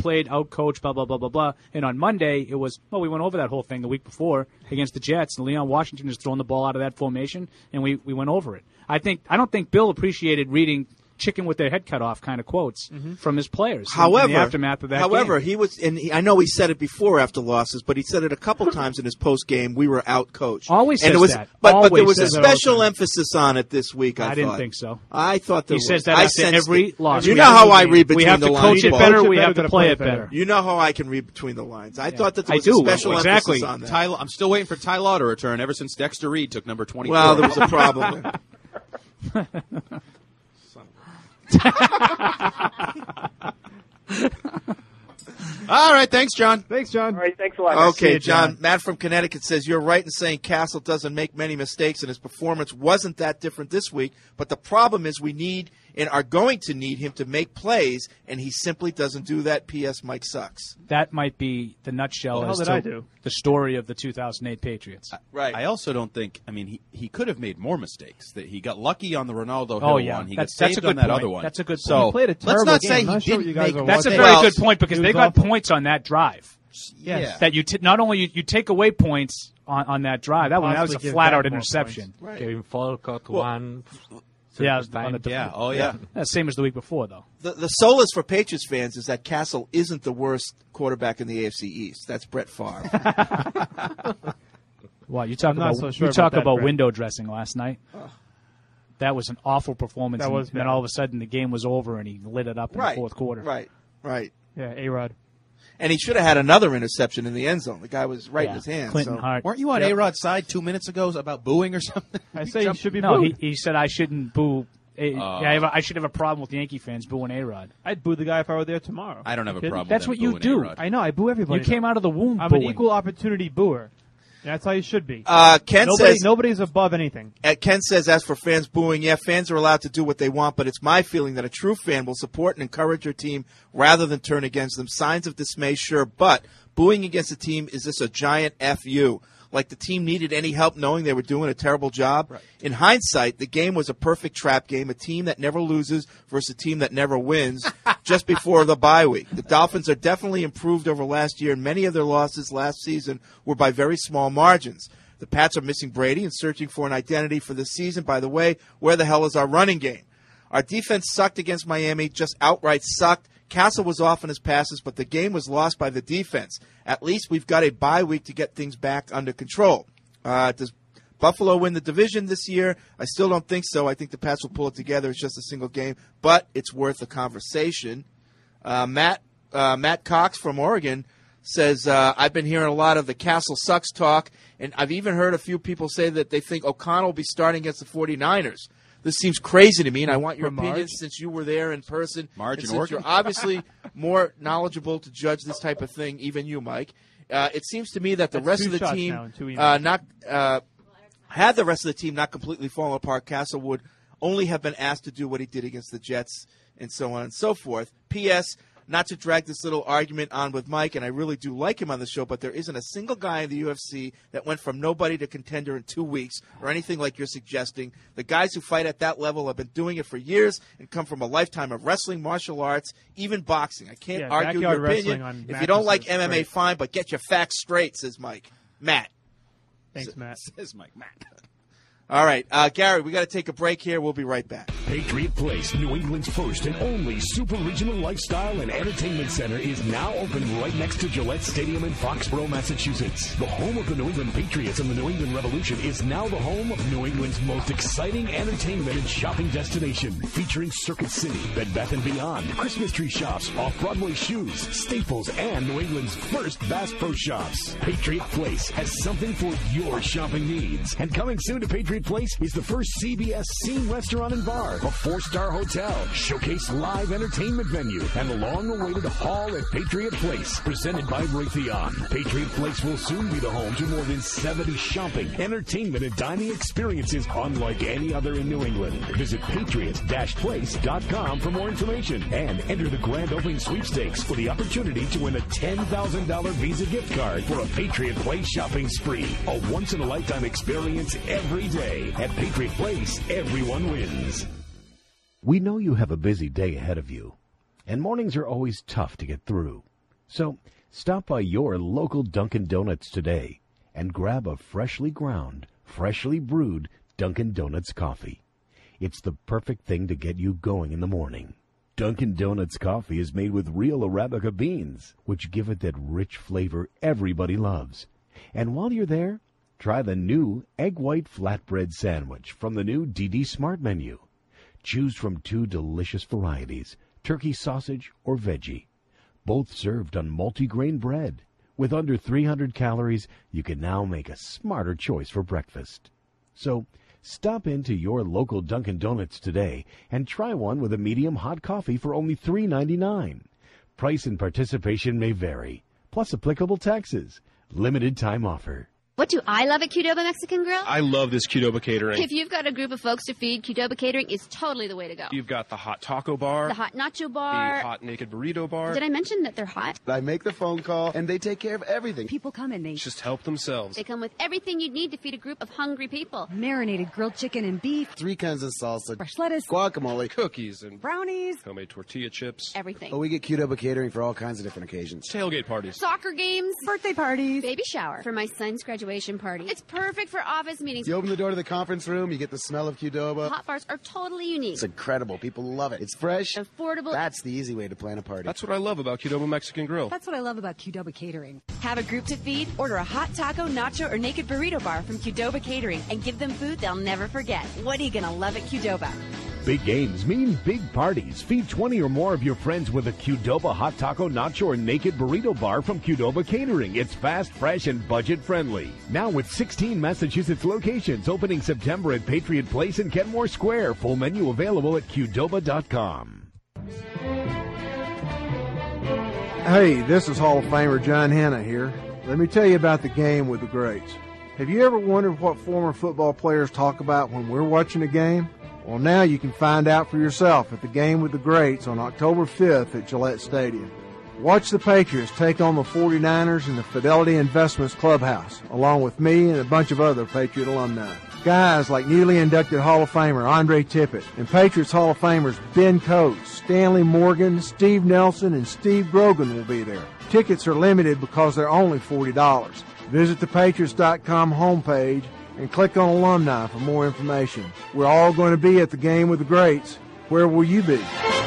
S8: coach, blah, blah, blah, blah, blah. And on Monday, it was, well, we went over that whole thing the week before against the Jets, and Leon Washington is throwing the ball out of that formation, and we, we went over it. I think I don't think Bill appreciated reading chicken with their head cut off kind of quotes mm-hmm. from his players
S7: however,
S8: in the aftermath of that
S7: however,
S8: game.
S7: he was, and he, I know he said it before after losses, but he said it a couple times in his post game. We were out coached.
S8: Always
S7: and
S8: says
S7: it was,
S8: that.
S7: But,
S8: Always
S7: but there was a
S8: says that all the
S7: special
S8: time.
S7: emphasis on it this week. I,
S8: I didn't
S7: thought.
S8: think so.
S7: I thought there
S8: He
S7: was.
S8: says that
S7: I
S8: after
S7: sensed
S8: every
S7: it.
S8: loss.
S7: You
S8: We
S7: know
S8: have
S7: how
S8: to-
S7: I read between
S8: we have
S7: the
S8: to
S7: lines.
S8: coach it
S7: Paul.
S8: better. We have to play it better.
S7: You know how I can read between the lines. I thought that there
S8: I
S7: was
S8: do.
S7: a special
S10: exactly.
S7: emphasis on that.
S10: Ty, I'm still waiting for Ty Law to return. Ever since Dexter Reed took number twenty-four.
S7: Well, there was a problem there.
S10: All right, thanks, John.
S11: Thanks, John.
S13: All right, thanks a lot.
S7: Okay, John. Matt from Connecticut says, you're right in saying Castle doesn't make many mistakes, and his performance wasn't that different this week. But the problem is we need and are going to need him to make plays, and he simply doesn't do that. P S. Mike sucks.
S8: That might be the nutshell
S11: What the
S8: as
S11: hell
S8: to
S11: did I do?
S8: the story of the two thousand eight Patriots.
S7: Right.
S10: I also don't think. I mean, he, he could have made more mistakes. That he got lucky on the Ronaldo Hill
S8: Oh, yeah.
S10: one. He
S8: That's-
S10: got
S8: that's
S10: saved
S8: a
S10: on
S8: good
S10: that
S8: point.
S10: other one.
S8: That's a good point.
S10: So
S8: He played a
S10: let's
S8: terrible
S10: not
S8: game.
S10: say
S8: I'm
S10: he
S8: not sure what
S10: didn't
S8: you guys
S10: make
S8: are That's a
S10: mistakes.
S8: very
S10: Well,
S8: good point because
S11: he
S8: they
S11: was
S8: got
S11: awful.
S8: points on that drive.
S11: Yes.
S8: That you t- not only you, you take away points on, on that drive. That one that was a
S9: Possibly give
S8: flat
S9: back
S8: out
S9: more
S8: interception.
S9: points. Right. Kevin Folcott
S7: Well,
S9: one.
S8: Yeah,
S9: First time.
S8: on the def-
S10: Yeah, oh, yeah.
S8: Yeah, same as the week before though.
S7: The, the solace for Patriots fans is that Castle isn't the worst quarterback in the A F C East. That's Brett Favre.
S8: Wow, you talk
S11: I'm not
S8: about
S11: so sure
S8: you talk
S11: about that,
S8: about
S11: Brett.
S8: window dressing last night. That was an awful performance.
S11: That
S8: and,
S11: was
S8: and then
S11: bad.
S8: all of a sudden the game was over and he lit it up in
S7: Right,
S8: the fourth quarter.
S7: Right, right.
S11: Yeah, A-Rod.
S7: And he should have had another interception in the end zone. The guy was right
S8: Yeah,
S7: in his hand.
S8: Clinton
S7: so.
S8: Hart.
S10: Weren't you on
S7: Yep.
S10: A-Rod's side two minutes ago about booing or something?
S11: I say he should be
S8: No,
S11: booed.
S8: he, he said I shouldn't boo. A,
S10: Uh,
S8: yeah, I, have a, I should have a problem with Yankee fans booing A-Rod.
S11: I'd boo the guy if I were there tomorrow.
S10: I don't have a
S11: Kidding?
S10: problem
S8: That's
S10: with
S8: what
S10: them
S8: you
S10: booing
S8: do.
S10: A-Rod.
S11: I know, I boo everybody.
S8: You came out of the womb
S11: I'm
S8: booing.
S11: an equal opportunity booer. That's how you should be.
S7: Uh, Ken
S11: Nobody,
S7: says
S11: nobody's above anything.
S7: Uh, Ken says, as for fans booing, yeah, fans are allowed to do what they want, but it's my feeling that a true fan will support and encourage your team rather than turn against them. Signs of dismay, sure, but booing against a team, is this a giant F U? Like the team needed any help knowing they were doing a terrible job? Right. In hindsight, the game was a perfect trap game, a team that never loses versus a team that never wins just before the bye week. The Dolphins are definitely improved over last year, and many of their losses last season were by very small margins. The Pats are missing Brady and searching for an identity for this season. By the way, where the hell is our running game? Our defense sucked against Miami, just outright sucked. Castle was off on his passes, but the game was lost by the defense. At least we've got a bye week to get things back under control. Uh, does Buffalo win the division this year? I still don't think so. I think the Pats will pull it together. It's just a single game, but it's worth a conversation. Uh, Matt uh, Matt Cox from Oregon says, uh, I've been hearing a lot of the Castle sucks talk, and I've even heard a few people say that they think O'Connell will be starting against the 49ers. This seems crazy to me, and I want your
S11: From
S7: opinion
S11: Marge?
S7: since you were there in person.
S10: Marge
S7: and
S10: in
S7: since
S10: Oregon?
S7: you're obviously more knowledgeable to judge this type of thing, even you, Mike. Uh, it seems to me that the
S11: That's
S7: rest
S11: two
S7: of the
S11: shots
S7: team,
S11: now and two emails.
S7: uh, not uh, had the rest of the team not completely fallen apart, Castle would only have been asked to do what he did against the Jets, and so on and so forth. P S. Not to drag this little argument on with Mike, and I really do like him on the show, but there isn't a single guy in the U F C that went from nobody to contender in two weeks or anything like you're suggesting. The guys who fight at that level have been doing it for years and come from a lifetime of wrestling, martial arts, even boxing. I can't
S11: Yeah,
S7: argue
S11: backyard
S7: your opinion.
S11: wrestling on
S7: If you don't like
S11: mattresses,
S7: M M A,
S11: great.
S7: fine, but get your facts straight, says Mike. Matt.
S11: Thanks, Matt.
S10: Says Mike. Matt.
S7: All right, uh, Gary, we got to take a break here. We'll be right back.
S1: Patriot Place, New England's first and only super regional lifestyle and entertainment center, is now open right next to Gillette Stadium in Foxborough, Massachusetts. The home of the New England Patriots and the New England Revolution is now the home of New England's most exciting entertainment and shopping destination, featuring Circuit City, Bed Bath and Beyond, Christmas tree shops, off-Broadway shoes, Staples, and New England's first Bass Pro Shops. Patriot Place has something for your shopping needs. And coming soon to Patriot Place is the first C B S Scene Restaurant and Bar, a four-star hotel, showcase live entertainment venue, and the long-awaited Hall at Patriot Place, presented by Raytheon. Patriot Place will soon be the home to more than seventy shopping, entertainment, and dining experiences unlike any other in New England. Visit patriot dash place dot com for more information and enter the grand opening sweepstakes for the opportunity to win a ten thousand dollars Visa gift card for a Patriot Place shopping spree. A once-in-a-lifetime experience every day. At Patriot Place, everyone wins.
S15: We know you have a busy day ahead of you, and mornings are always tough to get through. So stop by your local Dunkin' Donuts today and grab a freshly ground, freshly brewed Dunkin' Donuts coffee. It's the perfect thing to get you going in the morning. Dunkin' Donuts coffee is made with real Arabica beans, which give it that rich flavor everybody loves. And while you're there, try the new egg white flatbread sandwich from the new D D Smart menu. Choose from two delicious varieties, turkey sausage or veggie. Both served on multigrain bread. With under three hundred calories, you can now make a smarter choice for breakfast. So, stop into your local Dunkin' Donuts today and try one with a medium hot coffee for only three ninety-nine. Price and participation may vary, plus applicable taxes. Limited time offer.
S16: What do I love at Qdoba Mexican Grill?
S17: I love this Qdoba catering.
S16: If you've got a group of folks to feed, Qdoba Catering is totally the way to go.
S17: You've got the hot taco bar,
S16: The hot nacho bar.
S17: the hot naked burrito bar.
S16: Did I mention that they're hot?
S18: I make the phone call, and they take care of everything.
S19: People come and they
S17: Just help themselves.
S16: They come with everything you need to feed a group of hungry people.
S19: marinated grilled chicken and beef,
S18: Three kinds of salsa,
S19: fresh lettuce,
S18: guacamole,
S17: Cookies and
S19: brownies,
S17: homemade tortilla chips.
S16: Everything.
S18: Oh, we get Qdoba catering for all kinds of different occasions.
S17: Tailgate parties.
S16: Soccer games.
S19: birthday parties.
S16: Baby shower. For my son's graduation party. It's perfect for office meetings.
S18: You open the door to the conference room, you get the smell of Qdoba.
S16: Hot bars are totally unique.
S18: It's incredible. People love it. It's fresh.
S16: Affordable.
S18: That's the easy way to plan a party.
S17: That's what I love about Qdoba Mexican Grill.
S19: That's what I love about Qdoba Catering.
S20: Have a group to feed? Order a hot taco, nacho, or naked burrito bar from Qdoba Catering and give them food they'll never forget. What are you going to love at Qdoba?
S15: Big games mean big parties. Feed twenty or more of your friends with a Qdoba hot taco, nacho, or naked burrito bar from Qdoba Catering. It's fast, fresh, and budget-friendly. Now with sixteen Massachusetts locations opening September at Patriot Place and Kenmore Square. Full menu available at Qdoba dot com.
S21: Hey, this is Hall of Famer John Hanna here. Let me tell you about the game with the greats. Have you ever wondered what former football players talk about when we're watching a game? Well, now you can find out for yourself at the Game with the Greats on October fifth at Gillette Stadium. Watch the Patriots take on the forty-niners in the Fidelity Investments Clubhouse, along with me and a bunch of other Patriot alumni. Guys like newly inducted Hall of Famer Andre Tippett and Patriots Hall of Famers Ben Coates, Stanley Morgan, Steve Nelson, and Steve Grogan will be there. Tickets are limited because they're only forty dollars. Visit the Patriots dot com homepage and click on Alumni for more information. We're all going to be at the Game with the Greats. Where will you be?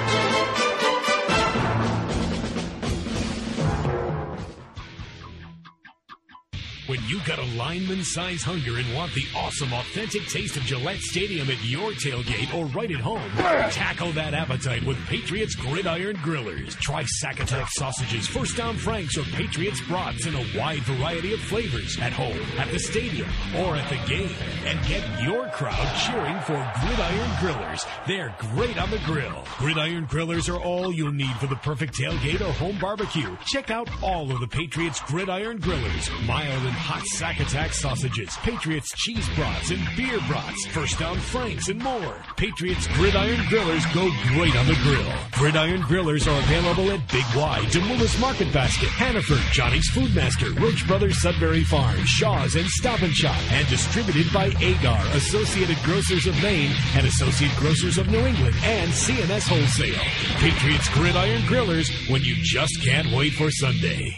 S1: When you got a lineman-size hunger and want the awesome, authentic taste of Gillette Stadium at your tailgate or right at home, tackle that appetite with Patriots Gridiron Grillers. Try Sack Attack sausages, First Down Franks, or Patriots brats in a wide variety of flavors at home, at the stadium, or at the game. And get your crowd cheering for Gridiron Grillers. They're great on the grill. Gridiron Grillers are all you'll need for the perfect tailgate or home barbecue. Check out all of the Patriots Gridiron Grillers. Mild and hot Sack Attack sausages, Patriots cheese brats and beer brats, First Down Franks, and more. Patriots Gridiron Grillers go great on the grill. Gridiron Grillers are available at Big Y, Demoulas Market Basket, Hannaford, Johnny's Foodmaster, Roach Brothers Sudbury Farm, Shaw's, and Stop and Shop, and distributed by Agar, Associated Grocers of Maine, and Associate Grocers of New England, and C N S Wholesale. Patriots Gridiron Grillers, when you just can't wait for Sunday.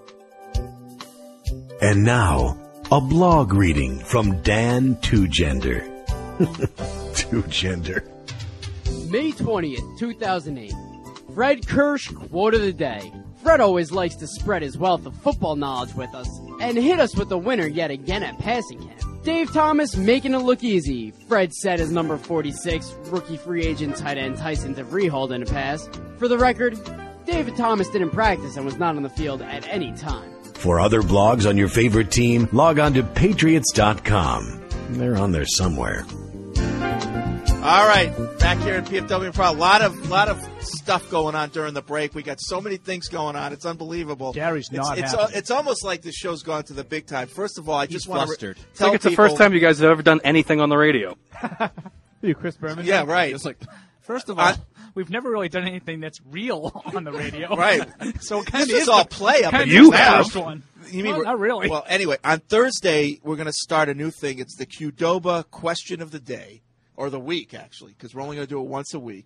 S15: And now, a blog reading from Dan Two-Gender. Two-Gender.
S22: May twentieth, two thousand eight. Fred Kirsch quote of the day. Fred always likes to spread his wealth of football knowledge with us and hit us with the winner yet again at passing camp. Dave Thomas making it look easy. Fred said his number forty-six, rookie free agent tight end Tyson DeVries hauled in a pass. For the record, David Thomas didn't practice and was not on the field at any time.
S15: For other blogs on your favorite team, log on to Patriots dot com. They're on there somewhere.
S7: All right, back here at P F W Pro, a lot of lot of stuff going on during the break. We got so many things going on; it's unbelievable.
S8: Gary's not
S7: it's, it's,
S8: happy.
S7: uh, it's almost like this show's gone to the big time. First of all, I just want to
S14: flustered.
S7: re-
S14: I
S7: tell
S14: think it's the
S7: people,
S14: first time you guys have ever done anything on the radio.
S11: You, Chris Berman?
S7: Yeah, right.
S14: It's like,
S8: First of all, we've never really done anything that's real on the radio.
S7: Right.
S8: So kind
S7: This
S8: of
S7: is all play up
S8: kind
S7: in
S8: of
S7: you
S8: is the
S7: have.
S8: first one.
S7: You mean
S8: Well,
S7: we're-
S8: not really.
S7: Well, anyway, on Thursday we're going to start a new thing. It's the Qdoba question of the day, or the week actually, because we're only going to do it once a week.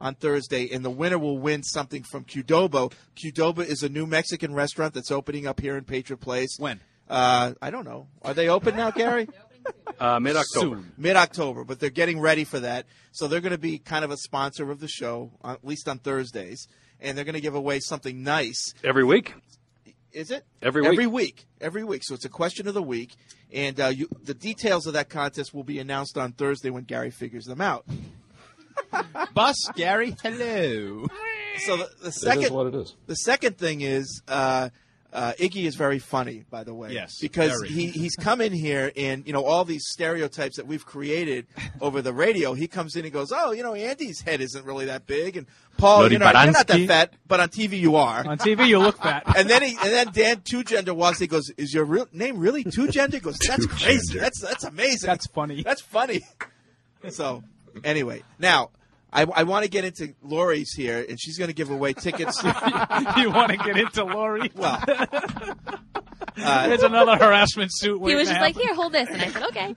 S7: on Thursday, and the winner will win something from Qdoba. Qdoba is a new Mexican restaurant that's opening up here in Patriot Place.
S10: When?
S7: Uh, I don't know. Are they open now, Gary?
S14: Uh, mid-October.
S7: Mid-October, but they're getting ready for that. So they're going to be kind of a sponsor of the show, at least on Thursdays, and they're going to give away something nice.
S14: Every week?
S7: Is it?
S14: Every week.
S7: Every week. Every week. So it's a question of the week, and uh, you, the details of that contest will be announced on Thursday when Gary figures them out.
S10: Bus, Gary, hello.
S7: So the, the second,
S17: It is what it is.
S7: The second thing is uh, uh, Iggy is very funny, by the way.
S10: Yes,
S7: because
S10: very.
S7: he he's come in here and you know all these stereotypes that we've created over the radio. He comes in and goes, "Oh, you know, Andy's head isn't really that big, and Paul,
S14: Lori
S7: you know, you're not that
S14: Baransky.
S7: fat, but on T V you are.
S8: On T V, you look fat."
S7: And then he and then Dan Two Gender walks. He goes, "Is your real name really Two Gender?" He goes, "That's crazy. That's that's amazing.
S8: That's funny.
S7: That's funny." So anyway, now. I, I want to get into Lori's here, and she's going to give away tickets.
S8: You want to get into Lori?
S7: Well, uh,
S8: there's another harassment suit.
S12: He
S8: waiting
S12: was
S8: to
S12: just like,
S8: happen.
S12: "Here, hold this," and I said, "Okay."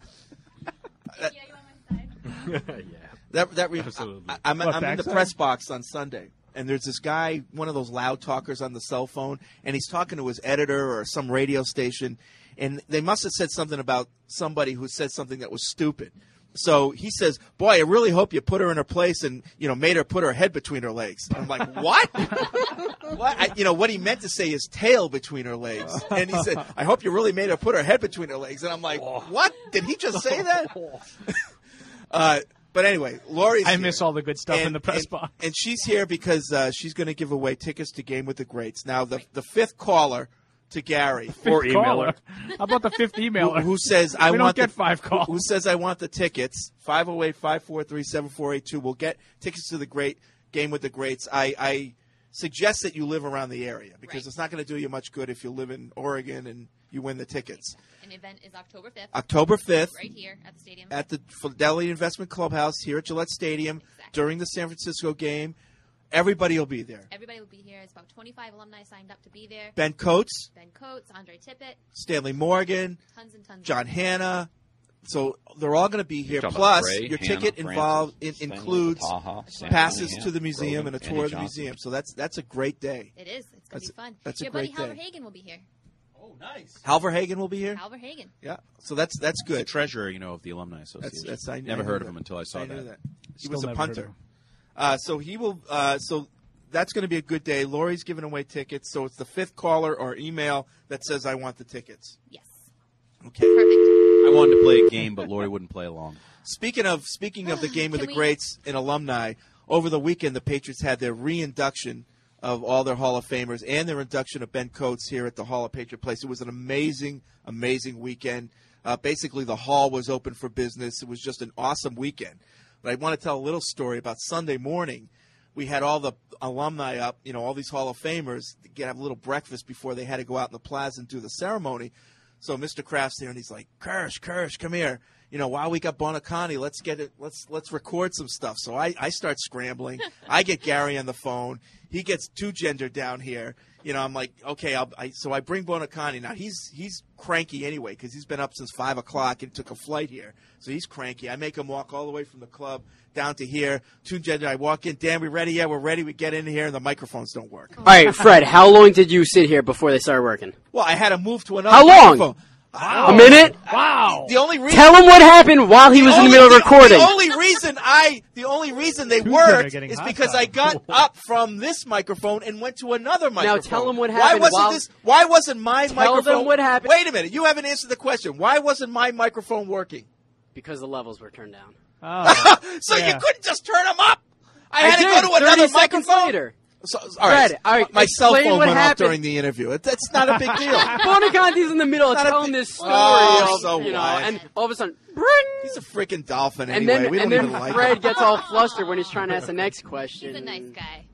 S7: that that re- I, I'm,
S8: What,
S7: I'm in the
S8: backside?
S7: press box on Sunday, and there's this guy, one of those loud talkers on the cell phone, and he's talking to his editor or some radio station, and they must have said something about somebody who said something that was stupid. So he says, "Boy, I really hope you put her in her place and, you know, made her put her head between her legs." And I'm like, "What?" What? I, you know, what he meant to say is tail between her legs. And he said, "I hope you really made her put her head between her legs." And I'm like, "What? Did he just say that?" uh, but anyway, Lori's
S8: I
S7: here.
S8: miss all the good stuff
S7: And-
S8: in the press
S7: and-
S8: box.
S7: And she's here because uh, she's going to give away tickets to Game with the Greats. Now, the the fifth caller to Gary
S8: Fifth caller. How about the fifth emailer?
S7: who, who says I
S8: we
S7: want
S8: don't get
S7: the,
S8: five calls.
S7: Who says I want the tickets? five oh eight, five four three, seven four eight two. We'll get tickets to the great Game with the Greats. I, I suggest that you live around the area because
S12: Right.
S7: it's not going to do you much good if you live in Oregon and you win the tickets.
S12: An event is October fifth.
S7: October fifth.
S12: Right here at the stadium.
S7: At the Fidelity Investment Clubhouse here at Gillette Stadium during the San Francisco game. Everybody will be there.
S12: Everybody will be here. It's about twenty-five alumni signed up to be there.
S7: Ben Coates,
S12: Ben Coates, Andre Tippett,
S7: Stanley Morgan,
S12: tons and tons.
S7: John Hanna. So they're all going to be here.
S3: talking
S7: Plus,
S3: about Gray,
S7: your
S3: Hanna,
S7: ticket
S3: Francis,
S7: involved it
S3: Stanley,
S7: includes
S3: Taha, Stanley,
S7: passes
S3: Hanna,
S7: to the museum
S3: Brogan,
S7: and a
S3: Andy
S7: tour of the
S3: Johnson.
S7: museum. So that's that's a great day.
S12: It is. It's going to
S7: That's-
S12: be fun.
S7: that's a
S12: Your buddy
S7: great day.
S12: Halver Hagen will be here.
S10: Oh, nice.
S7: Halver Hagen will be here.
S12: Halver Hagen.
S7: Yeah. So that's that's
S10: He's the
S7: good.
S10: treasurer, you know, of the Alumni
S7: That's
S10: Association.
S7: that's I
S10: Never
S7: I
S10: heard
S7: knew
S10: of him
S7: that.
S10: until I saw
S7: I knew
S10: that.
S7: that. He
S8: Still
S7: was a
S8: never heard of
S7: punter.
S8: him.
S7: Uh, so he will. Uh, so that's going to be a good day. Lori's giving away tickets. So it's the fifth caller or email that says I want the tickets.
S12: Yes.
S7: Okay.
S10: I wanted to play a game, but Lori wouldn't play along.
S7: Speaking of speaking of the game of
S12: Can
S7: the
S12: we-
S7: greats and alumni, over the weekend the Patriots had their reinduction of all their Hall of Famers and their induction of Ben Coates here at the Hall of Patriot Place. It was an amazing, amazing weekend. Uh, basically, the hall was open for business. It was just an awesome weekend. But I want to tell a little story about Sunday morning. We had all the alumni up, you know, all these Hall of Famers to get have a little breakfast before they had to go out in the plaza and do the ceremony. So Mister Kraft's there, and he's like, "Kirsch, Kirsch, come here. You know, while we got Bonacani, let's get it. Let's let's record some stuff." So I, I start scrambling. I get Gary on the phone. He gets Two Gender down here. You know, I'm like, okay. I'll, I, so I bring Bonacani. Now he's he's cranky anyway because he's been up since five o'clock and took a flight here. So he's cranky. I make him walk all the way from the club down to here. Two Gender. I walk in. Dan, we ready? Yeah, we're ready. We get in here, and the microphones don't work.
S22: All right, Fred, how long did you sit here before they started working?
S7: Well, I had to move to another
S22: How long?
S7: microphone.
S22: A minute?
S8: Wow.
S7: The only reason
S22: Tell him what happened while he was in the
S7: only-
S22: middle of recording.
S7: The only reason I, the only reason they
S11: Two
S7: worked
S11: Gender getting
S7: is
S11: hot
S7: because
S11: sauce.
S7: I got up from this microphone and went to another microphone.
S22: tell 'em what
S7: Why
S22: happened
S7: wasn't
S22: while-
S7: this? Why wasn't my
S22: Tell
S7: microphone?
S22: them what happened.
S7: Wait a minute. You haven't answered the question. Why wasn't my microphone working?
S22: Because the levels were turned down.
S11: Oh,
S7: So
S11: yeah.
S7: you couldn't just turn them up. I,
S22: I
S7: had
S22: did,
S7: to go to
S22: thirty
S7: another
S22: seconds
S7: microphone.
S22: later.
S7: So, all right.
S22: Fred, all right,
S7: my cell
S22: explain
S7: phone
S22: what
S7: went off
S22: happened.
S7: during the interview. It, that's not a big deal.
S22: Bonaconti's in the middle of
S7: Not a
S22: telling
S7: big-
S22: this story,
S7: Oh,
S22: of,
S7: so
S22: you know,
S7: what?
S22: and all of a sudden, bring,
S7: He's a freaking dolphin
S22: and
S7: anyway.
S22: then
S7: we don't
S22: and then
S7: even like
S22: Fred
S7: him.
S22: gets all flustered when he's trying to ask the next question.
S12: He's a nice guy.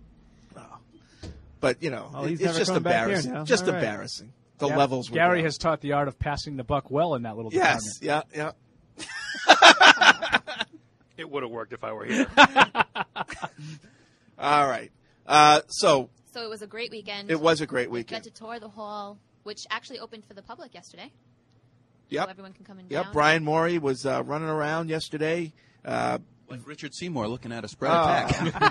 S7: But you know,
S11: Oh, he's
S7: it- it's
S11: never
S7: just
S11: coming back here
S7: embarrassing.
S11: now.
S7: Just
S11: All right.
S7: embarrassing. The
S8: Ga-
S7: levels. Were
S8: Gary
S7: down.
S8: has taught the art of passing the buck well in that little
S7: Yes.
S8: department.
S7: Yeah. Yeah.
S14: It would have worked if I were here.
S7: All right. Uh, so
S12: So it was a great weekend.
S7: it was a great
S12: We
S7: weekend.
S12: got to tour the hall, which actually opened for the public yesterday.
S7: Yep.
S12: So everyone can come and
S7: Yep.
S12: down.
S7: Brian Morey was uh, running around yesterday. Uh,
S10: Like Richard Seymour looking at a spread
S7: Uh,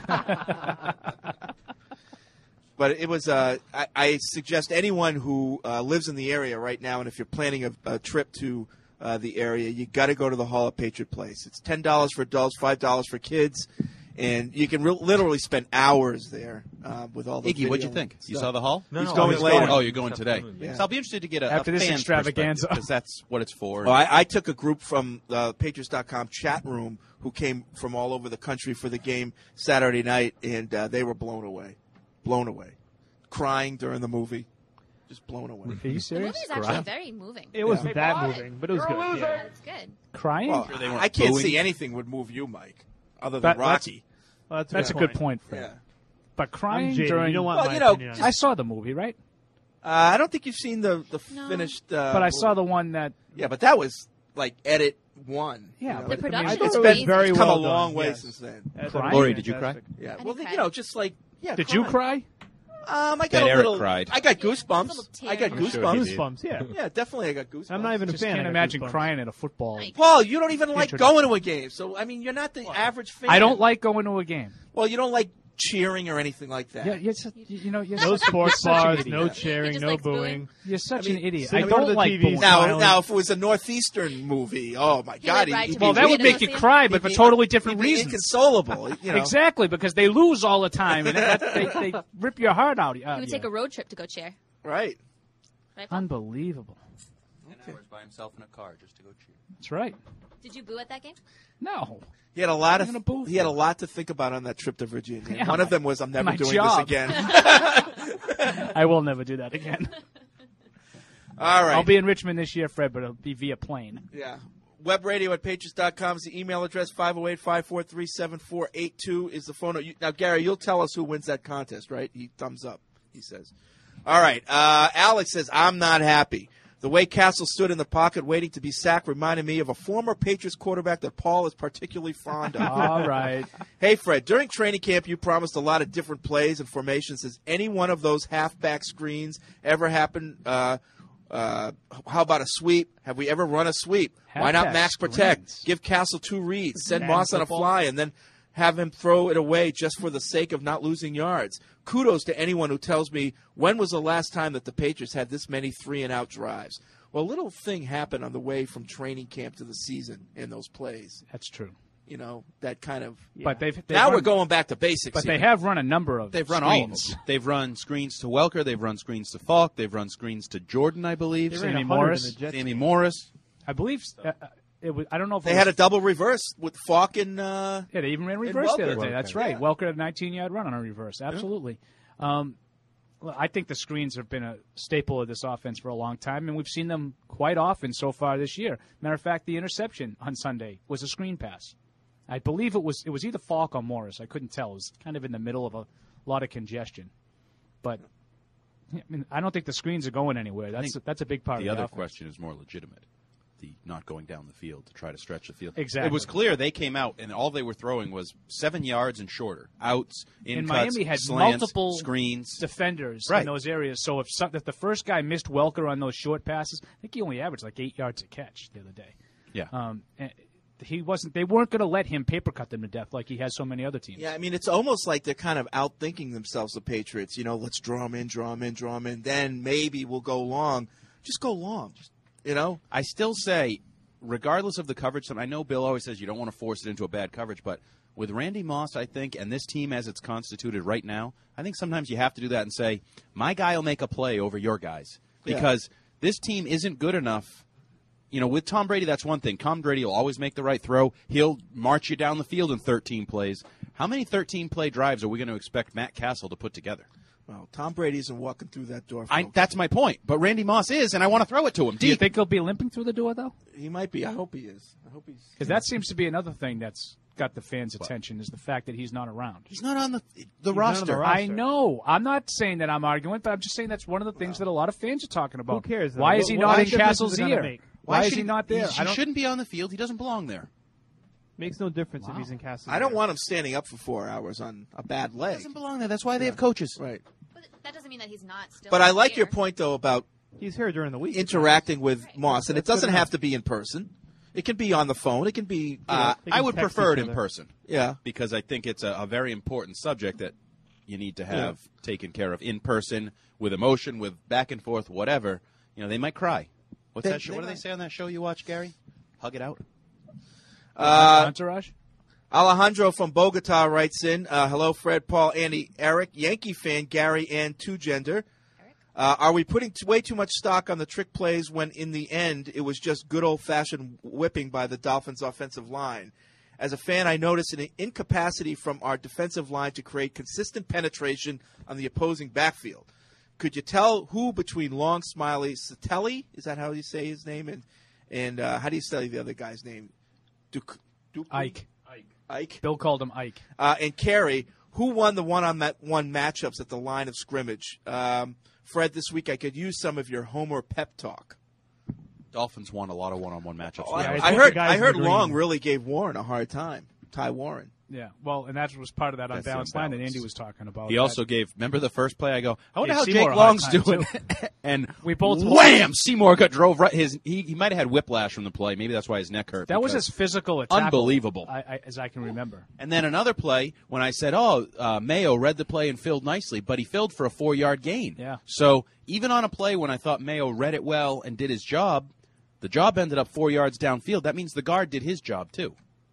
S10: attack.
S7: But it was. Uh, I, I suggest anyone who uh, lives in the area right now, and if you're planning a, a trip to uh, the area, you got to go to the Hall of Patriot Place. It's ten dollars for adults, five dollars for kids, and you can re- literally spend hours there uh, with all the.
S10: Iggy, what'd you
S7: video
S10: think?
S7: and
S10: You
S7: stuff.
S10: saw the hall?
S7: He's
S10: No,
S7: going
S10: he's
S7: later.
S10: going- oh, you're going today.
S7: Yeah.
S10: So I'll be interested to get a,
S8: After
S10: a
S8: this
S10: fan's
S8: extravaganza.
S10: because that's what it's for.
S7: Well, I, I took a group from the Patriots dot com chat room who came from all over the country for the game Saturday night, and uh, they were blown away. Blown away. Crying during the movie. Just blown away.
S8: Are you
S12: The
S8: serious?
S12: movie is actually very moving.
S11: It wasn't
S7: Yeah.
S11: that moving, but it was
S12: You're a
S11: good.
S12: loser.
S11: Yeah.
S12: It's good.
S8: Crying?
S7: Well,
S10: Sure they weren't
S7: I can't
S10: booing.
S7: see anything would move you, Mike, other than
S8: That- that's-
S7: Rocky.
S11: Well, that's,
S8: That's a good point, Fred.
S7: Yeah.
S8: But crying
S11: jaded.
S8: during
S11: You don't want
S7: Well,
S11: my
S7: you know,
S11: opinion on
S8: I
S11: it.
S8: saw the movie, right?
S7: Uh, I don't think you've seen the, the
S12: No.
S7: finished. Uh,
S8: But I saw the one that.
S7: Yeah, but that was like edit one.
S8: Yeah,
S7: you know,
S8: but
S12: The
S7: it-
S12: production
S11: I
S12: is
S11: thought
S7: it's
S11: it was
S12: amazing.
S11: very
S7: it's come
S11: well
S7: a long
S11: done,
S7: way
S11: yes.
S7: since then.
S11: I thought it
S8: Crying?
S11: was
S10: Lori, did you
S11: fantastic.
S7: Yeah.
S12: I
S7: Well,
S12: didn't
S7: you
S12: cry.
S7: know, just like yeah.
S8: Did you
S7: crying.
S8: cry?
S7: Um, I got
S10: Bet
S7: a
S10: Eric
S7: little.
S10: cried.
S7: I got goosebumps.
S12: Little
S7: I got
S12: tear.
S9: I'm sure
S7: goosebumps.
S9: he did.
S11: Goosebumps, yeah.
S7: Yeah, definitely, I got goosebumps.
S11: I'm not even a
S8: Just
S11: fan.
S8: can't
S11: I got
S8: imagine
S11: goosebumps.
S8: crying at a football.
S12: Like-
S7: Paul, you don't even like
S8: Introduction.
S7: going to a game, so I mean, you're not the average fan.
S8: I don't like going to a game.
S7: Well, you don't like cheering or anything like that.
S8: Yeah, you're su- you know, you're
S11: No
S8: such-
S11: sports
S8: you're such an
S11: bars,
S8: idiot.
S11: no
S12: He
S11: cheering,
S12: just
S11: no
S12: likes booing.
S11: booing.
S8: You're such
S7: I mean,
S8: an idiot.
S11: sit
S8: I
S11: in front of
S8: don't
S11: the
S8: like
S11: T V.
S8: booing.
S7: Now,
S11: Smiling.
S7: now, if it was a Northeastern movie, oh my
S12: He
S7: God,
S12: would ride
S7: he'd
S12: to
S7: be-
S8: Well, that would
S12: He'd
S8: make
S12: be-
S8: you cry, but
S7: he'd
S8: for
S7: be-
S8: totally different
S7: he'd be
S8: reasons.
S7: inconsolable. You know.
S8: Exactly, because they lose all the time, and that, they, they rip your heart out.
S12: He
S8: Uh,
S12: would take a road trip to go cheer.
S7: Right.
S12: Right, Paul?
S8: Unbelievable.
S10: Ten hours by himself in a car just to go cheer.
S8: That's right.
S12: Did you boo at that game?
S8: No.
S7: He had a lot
S8: I'm
S7: of
S8: gonna boo
S7: he had a
S8: for it.
S7: lot to think about on that trip to Virginia.
S8: Yeah,
S7: One
S8: my-
S7: of them was, "I'm never
S8: my
S7: doing
S8: job.
S7: this again."
S8: I will never do that again.
S7: All right.
S8: I'll be in Richmond this year, Fred, but it'll be via plane.
S7: Yeah. Web radio at patriots dot com is the email address. five oh eight, five four three, seven four eight two is the phone. You, now, Gary, you'll tell us who wins that contest, right? He thumbs up, he says. All right. Uh, Alex says, "I'm not happy. The way Castle stood in the pocket waiting to be sacked reminded me of a former Patriots quarterback that Paul is particularly fond of."
S8: All right.
S7: Hey, Fred, during training camp, you promised a lot of different plays and formations. Has any one of those halfback screens ever happened? Uh, uh, how about a sweep? Have we ever run a sweep? Why not
S8: Halfback
S7: max protect?
S8: screens.
S7: Give Castle two reads. Send
S8: Man
S7: Moss on a
S8: football.
S7: fly and then have him throw it away just for the sake of not losing yards. Kudos to anyone who tells me when was the last time that the Patriots had this many three and out drives. Well, a little thing happened on the way from training camp to the season in those plays.
S8: That's true.
S7: You know, that kind of.
S8: But they've, they've
S7: now
S8: run,
S7: we're going back to basics.
S8: But
S7: here.
S8: they have run a number of
S10: They've run
S8: screens.
S10: all of them. They've run screens to Welker. They've run screens to Falk. They've run screens to Jordan, I believe.
S11: They ran
S8: Sammy
S11: one hundred
S8: Morris.
S11: in the Jets
S10: Sammy
S11: game.
S10: Morris.
S8: I believe uh, uh, it was. I don't know if
S7: They
S8: it
S7: had
S8: was,
S7: a double reverse with Falk and. Uh,
S8: Yeah, they even ran
S7: and
S8: reverse the
S7: Welker.
S8: other day. That's right. Welker had a nineteen-yard run on a reverse. Absolutely. Um, well, I think the screens have been a staple of this offense for a long time, and we've seen them quite often so far this year. Matter of fact, the interception on Sunday was a screen pass. I believe it was it was either Falk or Morris. I couldn't tell. It was kind of in the middle of a lot of congestion. But I mean, I don't think the screens are going anywhere. That's
S10: think
S8: that's a big part
S10: The
S8: of
S10: other
S8: the offense.
S10: question is more legitimate. The not going down the field to try to stretch the field.
S8: Exactly.
S10: It was clear they came out and all they were throwing was seven yards and shorter. Outs, in
S8: And
S10: cuts,
S8: Miami had
S10: slants,
S8: multiple
S10: screens.
S8: defenders
S10: Right.
S8: in those areas. So if, some, if the first guy missed Welker on those short passes, I think he only averaged like eight yards a catch the other day.
S10: Yeah.
S8: Um, and he wasn't. They weren't going to let him paper cut them to death like he has so many other teams.
S7: Yeah, I mean, it's almost like they're kind of outthinking themselves, the Patriots. You know, let's draw them in, draw them in, draw them in. Then maybe we'll go long. Just go long. Just, you know?
S10: I still say, regardless of the coverage, I know Bill always says you don't want to force it into a bad coverage, but with Randy Moss, I think, and this team as it's constituted right now, I think sometimes you have to do that and say, my guy will make a play over your guys. Because this team isn't good enough. You know, with Tom Brady, that's one thing. Tom Brady will always make the right throw. He'll march you down the field in thirteen plays. How many thirteen-play drives are we going to expect Matt Castle to put together?
S7: Well, Tom Brady isn't walking through that door.
S10: I,
S7: folks.
S10: that's my point. But Randy Moss is, and I want to throw it to him.
S8: Do you
S10: Deep.
S8: think he'll be limping through the door though?
S7: He might be. I hope he is. I hope he's.
S8: Because that seems to be another thing that's got the fans' attention is the fact that he's not around.
S10: He's not on the the
S11: He's not on
S10: roster.
S11: the roster.
S8: I know. I'm not saying that I'm arguing, but I'm just saying that's one of the things that a lot of fans are talking about.
S11: Who cares, though?
S8: Why
S11: What-
S8: is he
S11: what
S8: not in
S11: difference is
S8: Castle's
S11: it gonna
S8: ear?
S11: make?
S8: Why, is
S10: should
S8: he not there?
S10: He,
S8: I don't-
S10: shouldn't be on the field. He doesn't belong there.
S11: Makes no difference if he's in Castle.
S7: I don't want him standing up for four hours on a bad
S10: He
S7: leg.
S10: doesn't belong there. That's why they have coaches.
S7: Right.
S12: But that doesn't mean that he's not still.
S7: But I like
S12: here.
S7: your point, though, about
S11: He's here during the week.
S7: interacting with Moss. And it
S11: That's good
S7: doesn't
S11: enough.
S7: have to be in person. It can be on the phone. It can be. You know,
S10: Uh,
S7: they
S10: I
S7: can
S10: would
S7: text
S10: prefer
S7: each
S10: it in
S7: other.
S10: person.
S7: Yeah.
S10: Because I think it's a, a very important subject that you need to have taken care of in person, with emotion, with back and forth, whatever. You know, they might cry. What's
S7: They-
S10: that show?
S7: they
S10: What do they
S7: might.
S10: say on that show you watch, Gary? Hug it out.
S7: Uh,
S8: Entourage?
S7: Alejandro from Bogota writes in, uh, hello, Fred, Paul, Andy, Eric, Yankee fan, Gary, and Two Gender. Uh, are we putting t- way too much stock on the trick plays when in the end it was just good old-fashioned whipping by the Dolphins' offensive line? As a fan, I notice an incapacity from our defensive line to create consistent penetration on the opposing backfield. Could you tell who between Long, Smiley, Satelli, is that how you say his name, and and uh, how do you say the other guy's name? Duke, Duke
S8: Ike.
S7: Ike.
S8: Bill called him Ike.
S7: Uh, and Carey, who won the one-on-one matchups at the line of scrimmage? Um, Fred, this week I could use some of your Homer pep talk.
S10: Dolphins won a lot of one-on-one matchups.
S7: Oh, I,
S8: I
S7: I
S8: think
S7: heard
S8: the guys
S7: I heard
S8: in the green-
S7: Long really gave Warren a hard time. Ty Warren.
S8: Yeah, well, and that was part of that
S10: That's
S8: unbalanced line that
S10: unbalanced.
S8: Andy was talking about.
S10: He
S8: That-
S10: also gave. Remember the first play? I go. I wonder
S8: Gave
S10: how
S8: Seymour
S10: Jake
S8: a hard
S10: Long's
S8: time,
S10: doing.
S8: too.
S10: And
S8: We both-
S10: wham! Seymour got drove right. His he, he might have had whiplash from the play. Maybe that's why his neck hurt.
S8: That was
S10: because-
S8: as physical a tackle,
S10: unbelievable.
S8: I, I, as I can remember.
S10: And then another play when I said, "Oh, uh, Mayo read the play and filled nicely," but he filled for a four-yard gain.
S8: Yeah.
S10: So even on a play when I thought Mayo read it well and did his job, the job ended up four yards downfield. That means the guard did his job too.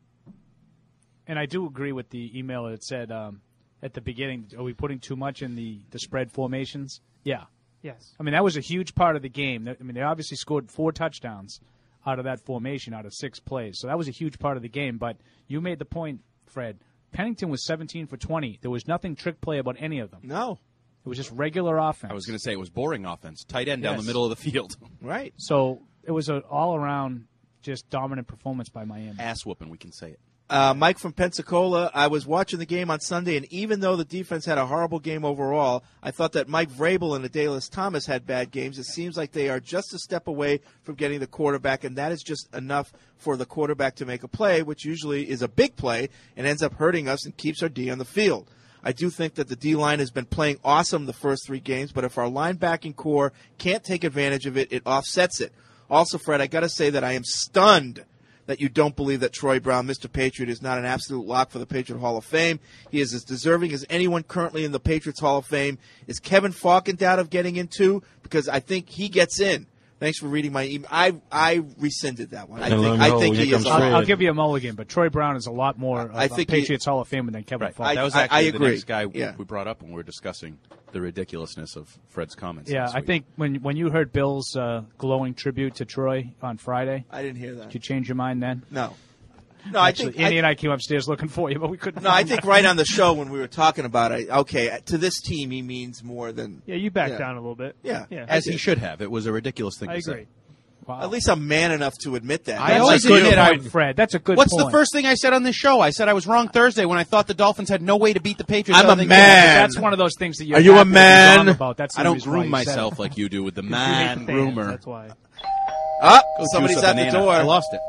S8: And I do agree with the email that said um, at the beginning, are we putting too much in the, the spread formations? Yeah.
S11: Yes.
S8: I mean, that was a huge part of the game. I mean, they obviously scored four touchdowns out of that formation, out of six plays. So that was a huge part of the game. But you made the point, Fred. Pennington was seventeen for twenty. There was nothing trick play about any of them.
S7: No.
S8: It was just regular offense.
S10: I was going to say it was boring offense, tight end down
S8: Yes.
S10: the middle of the field.
S7: Right.
S8: So it was an all-around just dominant performance by Miami.
S10: Ass whooping, we can say it.
S7: Uh, Mike from Pensacola, I was watching the game on Sunday, and even though the defense had a horrible game overall, I thought that Mike Vrabel and Adalys Thomas had bad games. It seems like they are just a step away from getting the quarterback, and that is just enough for the quarterback to make a play, which usually is a big play and ends up hurting us and keeps our D on the field. I do think that the D-line has been playing awesome the first three games, but if our linebacking core can't take advantage of it, it offsets it. Also, Fred, I got to say that I am stunned that you don't believe that Troy Brown, Mister Patriot, is not an absolute lock for the Patriot Hall of Fame. He is as deserving as anyone currently in the Patriots Hall of Fame. Is Kevin Falk in doubt of getting into? Because I think he gets in. Thanks for reading my email. I I rescinded that one. I
S9: No,
S7: think
S9: no,
S7: I think
S9: here
S7: he is.
S9: comes
S7: on-
S8: I'll, I'll give you a mulligan, but Troy Brown is a lot more of
S7: I
S8: a
S7: think he-
S8: Patriots Hall of Famer than Kevin Falk.
S10: That was
S7: I-
S10: actually
S7: I
S10: the
S7: agree.
S10: next guy
S7: Yeah.
S10: we brought up when we were discussing the ridiculousness of Fred's comments.
S8: Yeah,
S10: last
S8: I
S10: week.
S8: think when when you heard Bill's uh, glowing tribute to Troy on Friday,
S7: I didn't hear that.
S8: Did you change your mind then?
S7: No. No, I
S8: Actually,
S7: think
S8: Andy
S7: I-
S8: and I came upstairs looking for you, but we couldn't.
S7: No, I
S8: find
S7: think
S8: you.
S7: right on the show when we were talking about it, okay, to this team he means more than.
S11: Yeah, you backed
S7: Yeah.
S11: down a little bit.
S7: Yeah.
S11: Yeah.
S10: as he should have. It was a ridiculous thing
S11: I
S10: to
S11: agree.
S10: say.
S8: Wow.
S7: At least I'm man enough to admit that.
S10: I
S8: That's
S10: always
S8: a good
S10: admit I-
S8: point, Fred. That's a good
S10: What's
S8: point.
S10: the first thing I said on this show? I said I was wrong Thursday when I thought the Dolphins had no way to beat the Patriots.
S7: I'm
S10: other
S7: a
S10: than
S7: man.
S8: That's one of those things that you're
S7: Are you a
S8: happy to be
S7: man?
S8: wrong About. That's the
S10: I don't
S8: reason why
S10: groom
S8: you said
S10: myself
S8: it.
S10: like you do with the
S11: You hate
S10: man
S11: the fans,
S10: groomer.
S11: That's why.
S7: Ah,
S10: Go
S7: somebody's
S10: juice a
S7: at the
S10: banana.
S7: door.
S10: I lost it.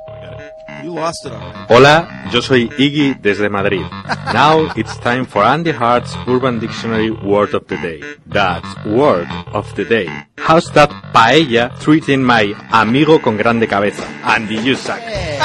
S7: You lost it already.
S9: Hola, yo soy Iggy desde Madrid. Now it's time for Andy Hart's Urban Dictionary Word of the Day. That's Word of the Day. How's that paella treating my amigo con grande cabeza? Andy, you suck.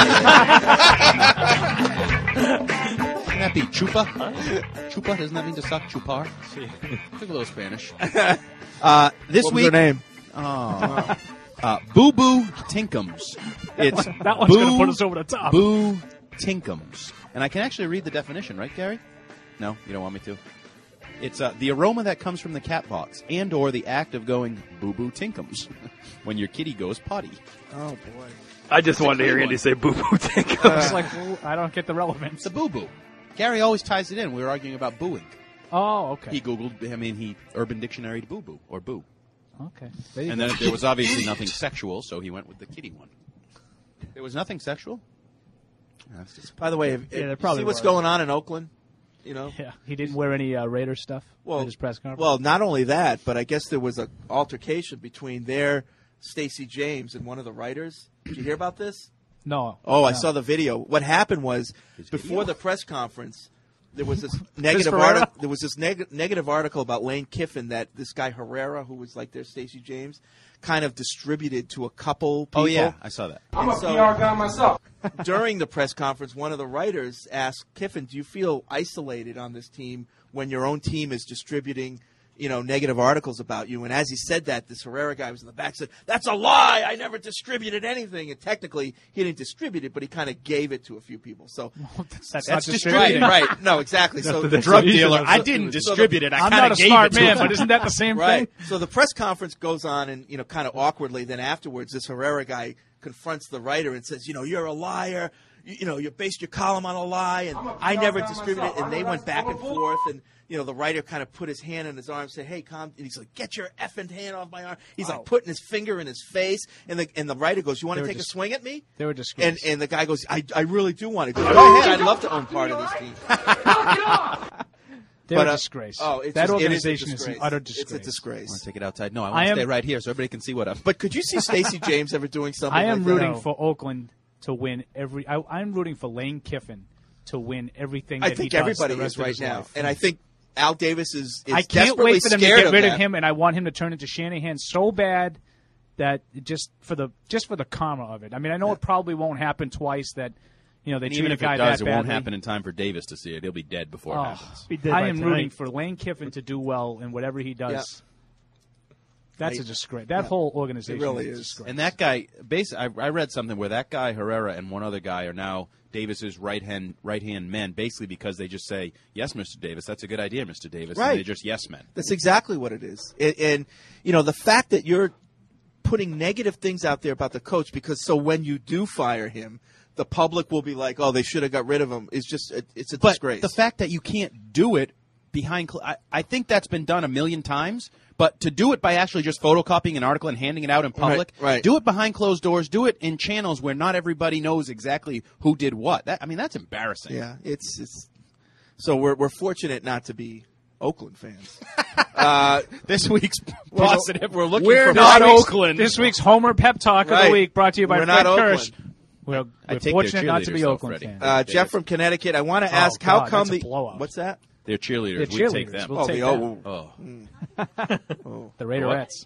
S10: Shouldn't that be chupa? Chupa? Doesn't that mean to suck? Chupar? Took a little Spanish. Uh, this
S7: What was
S10: week.
S7: her name?
S10: Oh. Uh, Boo Boo Tinkums. It's
S8: That one's
S10: Boo
S8: gonna put us over the top.
S10: Boo Tinkums. And I can actually read the definition, right, Gary? No, you don't want me to. It's uh, the aroma that comes from the cat box and or the act of going Boo Boo Tinkums when your kitty goes potty.
S7: Oh boy.
S14: I just
S10: It's a
S14: wanted to hear
S10: clean
S14: Andy
S10: one.
S14: say boo boo tank.
S8: I was like, well, I don't get the relevance.
S10: It's a boo boo. Gary always ties it in. We were arguing about booing.
S8: Oh, okay.
S10: He Googled, I mean, he Urban Dictionary boo boo or boo.
S8: Okay. There you
S10: And
S8: go.
S10: then there was obviously nothing sexual, so he went with the kitty one. There was nothing sexual? That's just
S7: By the way, if,
S11: Yeah, there
S7: if,
S11: probably
S7: see what's
S11: was.
S7: going on in Oakland? You know?
S8: Yeah, he didn't wear any uh, Raider stuff
S7: Well,
S8: at his press conference.
S7: Well, not only that, but I guess there was an altercation between their Stacey James and one of the writers. Did you hear about this?
S8: no.
S7: Oh, I
S8: no.
S7: saw the video. What happened was before the press conference, there was this negative
S8: Ferreira?
S7: article. There was this neg- negative article about Lane Kiffin that this guy Herrera, who was like their Stacey James, kind of distributed to a couple people.
S10: Oh, yeah, I saw that.
S7: I'm a P R guy myself. During the press conference, one of the writers asked Kiffin, do you feel isolated on this team when your own team is distributing, you know, negative articles about you? And as he said that, this Herrera guy was in the back said, that's a lie. I never distributed anything. And technically, he didn't distribute it, but he kind of gave it to a few people. So
S8: that's, that's,
S7: that's
S8: not distributing.
S7: right, right. No, exactly. So
S10: the drug dealer, I didn't distribute it. I
S8: I'm
S10: kind
S8: not
S10: of
S8: a
S10: gave
S8: smart
S10: it to
S8: man,
S10: him.
S8: but isn't that the same
S7: right.
S8: thing?
S7: So the press conference goes on, and you know, kind of awkwardly. Then afterwards, this Herrera guy confronts the writer and says, you know, you're a liar. You, you know, you based your column on a lie, and I never distributed it. And they went back and forth, and you know, the writer kind of put his hand on his arm and said, hey, calm. And he's like, get your effing hand off my arm. He's
S8: Wow.
S7: like putting his finger in his face, and the and the writer goes, you want
S8: They
S7: to
S8: were
S7: take
S8: dis-
S7: a swing at me?
S8: They were
S7: And
S8: disgraced.
S7: and the guy goes, I, I really do want to. Go ahead, I'd love to own part of this team.
S8: They
S7: But,
S8: were
S7: uh,
S8: a disgrace.
S7: oh, it's
S8: that
S7: just- it is a
S8: organization is,
S7: disgrace.
S8: an utter
S7: It's a
S8: disgrace.
S7: disgrace.
S10: I want to take it outside. No, I
S8: I
S10: want to
S8: am-
S10: stay right here so everybody can see what I'm.
S7: But could you see Stacey James ever doing something
S8: I am
S7: like
S8: rooting
S7: that?
S8: for Oakland to win every. I, I'm rooting for Lane Kiffin to win everything.
S7: I
S8: That
S7: think
S8: he does
S7: everybody
S8: the rest
S7: is
S8: of
S7: right
S8: his
S7: now,
S8: life.
S7: and I think Al Davis is, is
S8: I can't
S7: desperately
S8: wait for them to
S7: scared
S8: get rid
S7: that.
S8: of him, and I want him to turn into Shanahan so bad that it just for the just for the karma of it. I mean, I know it probably won't happen twice. That you know they
S10: And
S8: treat
S10: even
S8: a
S10: if
S8: guy
S10: it does,
S8: that
S10: it won't
S8: badly.
S10: happen in time for Davis to see it. He'll be dead before
S8: Oh,
S10: it happens.
S8: I am rooting for Lane Kiffin to do well in whatever he does.
S10: Yeah.
S8: That's a disgrace. That whole organization is a disgrace.
S10: And that guy, basically, I, I read something where that guy Herrera and one other guy are now Davis's right hand right hand men, basically because they just say, "Yes, Mister Davis, that's a good idea, Mister Davis,"
S7: Right.
S10: and they're just yes men.
S7: That's exactly what it is. And, and you know, the fact that you're putting negative things out there about the coach, because so when you do fire him, the public will be like, "Oh, they should have got rid of him." Is just it, it's a
S10: But
S7: disgrace.
S10: the fact that you can't do it behind, cl- I, I think that's been done a million times. But to do it by actually just photocopying an article and handing it out in public,
S7: Right, right.
S10: do it behind closed doors, do it in channels where not everybody knows exactly who did what. That, I mean, that's embarrassing.
S7: Yeah, it's it's. So we're we're fortunate not to be Oakland fans. uh,
S10: this week's
S7: we're,
S10: positive.
S7: We're looking
S8: We're
S7: for
S8: not
S7: this week's-
S8: Oakland. This week's Homer Pep Talk of the
S7: Right.
S8: week, brought to you by
S7: We're
S8: Fred
S7: not
S8: Kirsch.
S7: Oakland.
S8: We're,
S10: I
S8: we're
S10: take their
S8: fortunate not to
S10: cheerleaders,
S8: be
S10: though,
S8: Oakland
S10: Freddie.
S8: fans.
S7: Uh, Jeff from Connecticut. I want to
S8: Oh,
S7: ask how
S8: God,
S7: come
S8: that's a
S7: the
S8: blowout.
S7: what's that?
S10: They're cheerleaders.
S8: They're
S10: We take
S8: cheerleaders.
S10: them.
S8: We'll
S7: Oh,
S8: take
S7: the-
S8: that.
S7: oh,
S10: Oh.
S7: oh.
S8: The Raiderettes.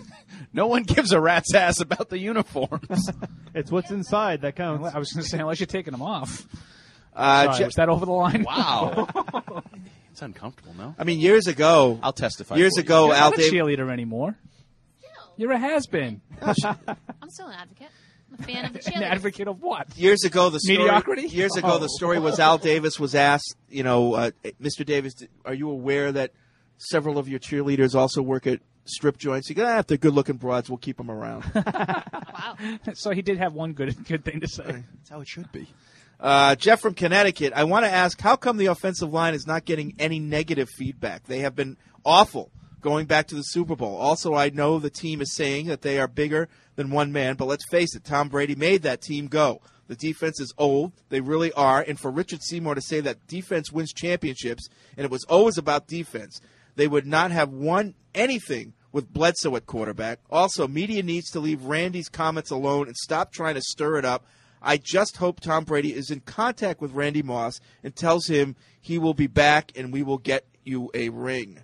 S10: No one gives a rat's ass about the uniforms.
S11: It's what's inside that counts.
S8: I was going to say, unless you're taking them off.
S7: Uh,
S8: Sorry,
S7: Je-
S8: was that over the line?
S10: Wow. It's uncomfortable, no?
S7: I mean, years ago,
S10: I'll testify.
S7: years
S10: for you.
S7: ago,
S8: You're
S7: Al
S8: not a
S7: Davis.
S8: cheerleader anymore. You're a has-been.
S12: I'm still an advocate. I'm a fan of the
S8: An
S12: cheerleaders.
S8: advocate of what?
S7: Years ago, the story.
S8: Mediocrity?
S7: Years ago,
S8: Oh.
S7: the story was Al Davis was asked, you know, uh, Mister Davis, are you aware that several of your cheerleaders also work at strip joints? He goes, ah, if they're good-looking broads, we'll keep them around.
S12: Wow.
S8: So he did have one good good thing to say.
S10: That's how it should be.
S7: Uh, Jeff from Connecticut, I want to ask, how come the offensive line is not getting any negative feedback? They have been awful going back to the Super Bowl. Also, I know the team is saying that they are bigger than one man, but let's face it, Tom Brady made that team go. The defense is old. They really are. And for Richard Seymour to say that defense wins championships, and it was always about defense, they would not have won anything with Bledsoe at quarterback. Also, media needs to leave Randy's comments alone and stop trying to stir it up. I just hope Tom Brady is in contact with Randy Moss and tells him he will be back and we will get you a ring.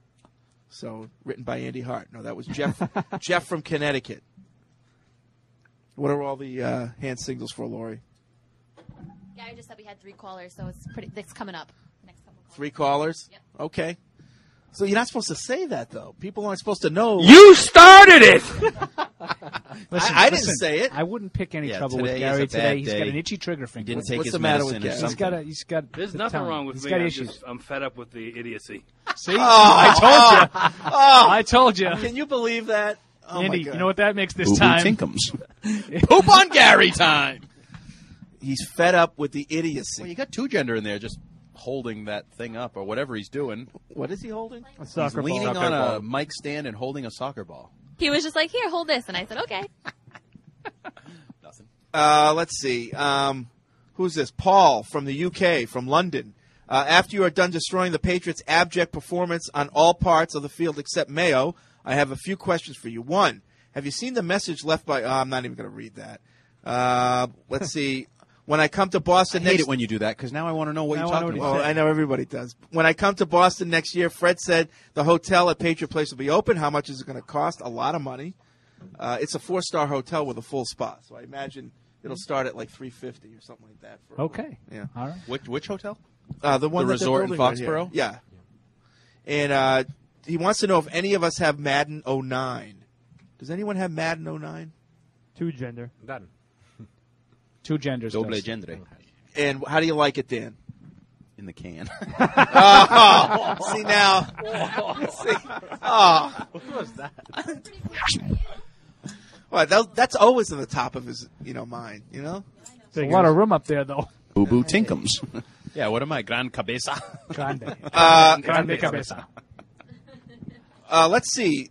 S7: So, written by Andy Hart. No, that was Jeff Jeff from Connecticut. What are all the uh, hand signals for, Lori?
S12: Yeah, I just said we had three callers, so it's pretty. It's coming up. The next couple calls.
S7: Three callers?
S12: Yep.
S7: Okay. So you're not supposed to say that, though. People aren't supposed to know.
S14: You started it!
S8: Listen,
S7: I, I didn't
S8: listen,
S7: say it.
S8: I wouldn't pick any
S10: Yeah,
S8: trouble with
S10: today is
S8: Gary
S10: a
S8: today.
S10: bad
S8: He's got
S10: day.
S8: an itchy trigger finger.
S10: Didn't
S7: What's-
S10: take
S7: what's
S10: his
S7: the matter
S10: medicine
S7: with
S10: or
S7: Gary?
S8: He's
S10: something.
S8: got a, he's got.
S14: There's
S8: I'm
S14: nothing
S8: telling
S14: wrong
S8: you,
S14: with
S8: he's
S14: me.
S8: got
S14: I'm,
S8: issues.
S14: just, I'm fed up with the idiocy.
S8: See, I told you.
S7: Oh,
S8: I told you.
S7: Can you believe that? Oh,
S8: Andy,
S7: my God.
S8: you know what that makes this
S10: Boo-boo
S8: time?
S10: tinkums. Poop on Gary time.
S7: He's fed up with the idiocy.
S10: Well, you got two gender in there just holding that thing up or whatever he's doing.
S7: What is he holding?
S11: A
S10: He's
S11: soccer
S10: leaning
S11: ball.
S10: on a mic stand and holding a soccer ball.
S12: He was just like, "Here, hold this," and I said, "Okay."
S10: Nothing.
S7: Uh, let's see. Um, who's this? Paul from the U K, from London. Uh, after you are done destroying the Patriots' abject performance on all parts of the field except Mayo, I have a few questions for you. One, have you seen the message left by... Oh, I'm not even going to read that. Uh, let's see. When I come to Boston
S10: I hate
S7: next...
S10: it when you do that because now I want to know what
S11: Now
S10: you're
S11: I know
S10: talking
S11: what
S10: about.
S7: Well, I know everybody does. When I come to Boston next year, Fred said the hotel at Patriot Place will be open. How much is it going to cost? A lot of money. Uh, it's a four-star hotel with a full spa, so I imagine it'll start at like three fifty or something like that. For
S8: Okay.
S7: Yeah.
S8: All right.
S10: Which which hotel?
S7: Uh, the one
S10: The
S7: that they're
S10: resort in
S7: building right here.
S10: Foxborough?
S7: Yeah. And uh, he wants to know if any of us have Madden oh nine. Does anyone have Madden oh nine?
S11: Two gender.
S9: Done.
S8: Two genders.
S10: Doble
S8: does.
S10: gendre.
S7: And how do you like it, Dan?
S10: In the can.
S7: Oh, see now. See, oh.
S9: What was that?
S7: Well, that, that's always in the top of his, you know, mind. You know.
S8: There's a lot of room up there, though.
S10: Boo Boo Tinkums. Yeah, what am I? Gran Cabeza?
S8: Grande.
S7: Uh,
S8: Grande cabeza.
S7: Uh, let's see.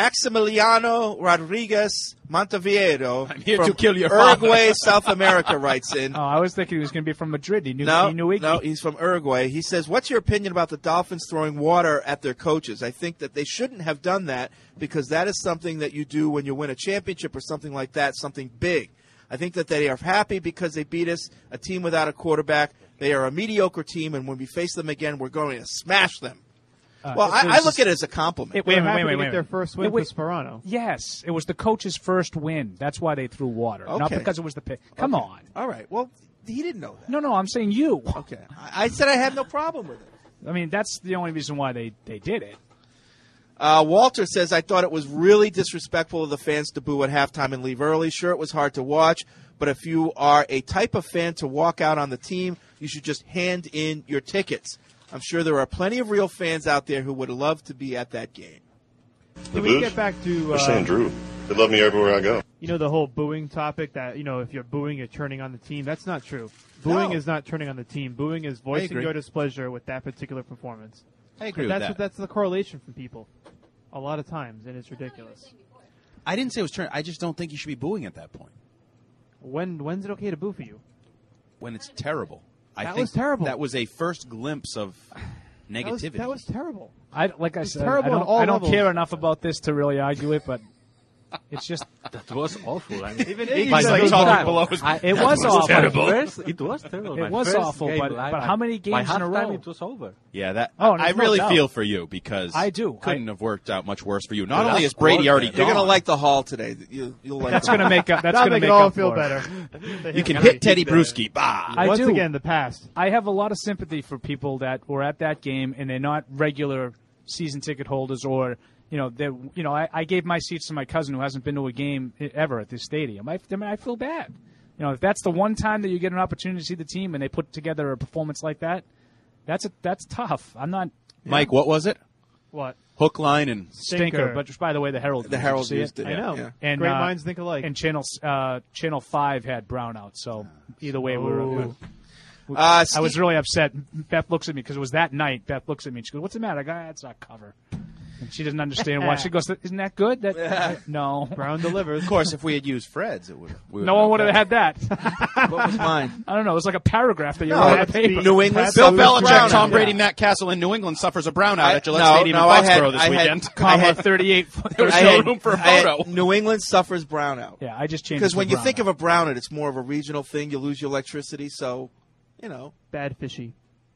S7: Maximiliano Rodriguez Montevideo
S10: I'm here
S7: from
S10: to kill your
S7: Uruguay,
S10: father.
S7: South America writes in.
S8: Oh, I was thinking he was going to be from Madrid. He knew,
S7: No,
S8: he knew Iggy.
S7: no, he's from Uruguay. He says, what's your opinion about the Dolphins throwing water at their coaches? I think that they shouldn't have done that because that is something that you do when you win a championship or something like that, something big. I think that they are happy because they beat us, a team without a quarterback. They are a mediocre team, and when we face them again, we're going to smash them.
S8: Uh,
S7: well,
S8: it
S7: I,
S8: was
S7: I look
S8: just-
S7: at it as a compliment.
S8: It- wait,
S11: They're
S8: wait,
S11: happy
S8: wait,
S11: to
S8: wait,
S11: get
S8: wait.
S11: their first win
S8: It was-
S11: for Sperano.
S8: Yes, it was the coach's first win. That's why they threw water, not
S7: Okay.
S8: because it was the pick. Come
S7: Okay.
S8: on.
S7: All right. Well, he didn't know that.
S8: No, no, I'm saying you.
S7: Okay. I, I said I had no problem with it.
S8: I mean, that's the only reason why they, they did it.
S7: Uh, Walter says, I thought it was really disrespectful of the fans to boo at halftime and leave early. Sure, it was hard to watch, but if you are a type of fan to walk out on the team, you should just hand in your tickets. I'm sure there are plenty of real fans out there who would love to be at that game.
S11: Can we get back to
S3: They're
S11: uh,
S3: saying Drew. They love me everywhere I go.
S11: you know, the whole booing topic that, you know, if you're booing, you're turning on the team. That's not true. Booing
S10: No.
S11: is not turning on the team. Booing is voicing
S10: agree.
S11: your displeasure with that particular performance.
S10: I agree
S11: But
S10: with
S11: that's
S10: that.
S11: What, that's the correlation from people a lot of times, and it's ridiculous.
S10: I didn't say it was turn. I just don't think you should be booing at that point.
S11: When When's it okay to boo for you?
S10: When it's terrible. I
S11: That
S10: think
S11: was terrible.
S10: That was a first glimpse of
S11: That was,
S10: negativity.
S11: that was terrible.
S8: I, like I
S11: It's
S8: said, I
S11: terrible on
S8: don't,
S11: all
S8: I don't
S11: levels.
S8: care enough about this to really argue it, but it's just
S9: That was awful. I mean,
S11: Even
S9: it,
S11: Iggy
S10: Mike's
S11: said
S10: like
S11: it was
S10: talking
S11: bad.
S10: below his
S9: I,
S8: It
S9: that
S8: was awful.
S9: terrible. First, it was terrible.
S8: It
S9: My
S8: was
S9: first
S8: awful,
S9: game
S8: but-
S9: live,
S8: but how many
S9: by
S8: games in a
S9: halftime
S8: row?
S9: It was over.
S10: Yeah, that.
S8: Oh,
S10: I
S8: there's no
S10: really
S8: doubt.
S10: feel for you because
S8: I do.
S10: Couldn't
S8: I-
S10: have worked out much worse for you.
S9: The
S10: Not only
S9: last
S10: is Brady
S9: quarter,
S10: already
S7: You're going to
S10: gone,
S7: like the hall today. You, you'll like
S8: that's
S7: the
S8: going to make up. That's
S11: That'll
S8: going to
S11: make
S8: make
S11: it all
S8: up
S11: feel
S8: for it.
S11: better.
S10: you can hit Teddy Bruschi. Bah.
S8: I
S11: Once
S8: do.
S11: again, the past.
S8: I have a lot of sympathy for people that were at that game and they're not regular season ticket holders, or you know, they you know, I, I gave my seats to my cousin who hasn't been to a game ever at this stadium. I, I mean, I feel bad. You know, if that's the one time that you get an opportunity to see the team and they put together a performance like that, that's a, that's tough. I'm not
S10: Mike, what was it?
S11: What?
S10: Hook, line, and
S8: stinker.
S11: Stinker.
S8: But by the way, the Herald
S7: The
S8: did you
S7: Herald
S8: see
S7: used
S8: it.
S7: it.
S11: I know.
S7: Yeah.
S8: And,
S11: Great
S8: uh,
S11: minds think alike.
S8: And channel uh, channel five had brownout, so either way, we were. we were-
S7: Uh,
S8: I was really upset. Beth looks at me because it was that night. Beth looks at me and she goes, "What's the matter?" I go, ah, "It's not cover." And she doesn't understand why. She goes, "Isn't that good?" That no.
S11: Brown delivers.
S10: of course, if we had used Fred's, it would. We
S8: No one would have had that.
S7: What was mine?
S8: I don't know. It was like a paragraph that you
S7: No,
S8: wrote on
S7: that's
S8: paper.
S7: New England.
S10: Bill
S7: suffers
S10: Belichick,
S7: brownout.
S10: Tom Brady,
S7: Yeah.
S10: Matt Castle in New England suffers a brownout
S7: I-
S10: at Gillette
S7: no,
S10: Stadium
S7: no,
S10: in
S7: I had-
S10: Foxborough this
S7: I had-
S10: weekend.
S8: Comma thirty-eight.
S10: There's
S7: I
S10: no
S7: had-
S10: room for a
S7: I had
S10: photo.
S7: New England suffers brownout.
S8: Yeah, I just changed.
S7: Because
S8: it
S7: when
S8: to
S7: you think
S8: brownout.
S7: of a brownout, it's more of a regional thing. You lose your electricity, so you know.
S11: Bad fishy.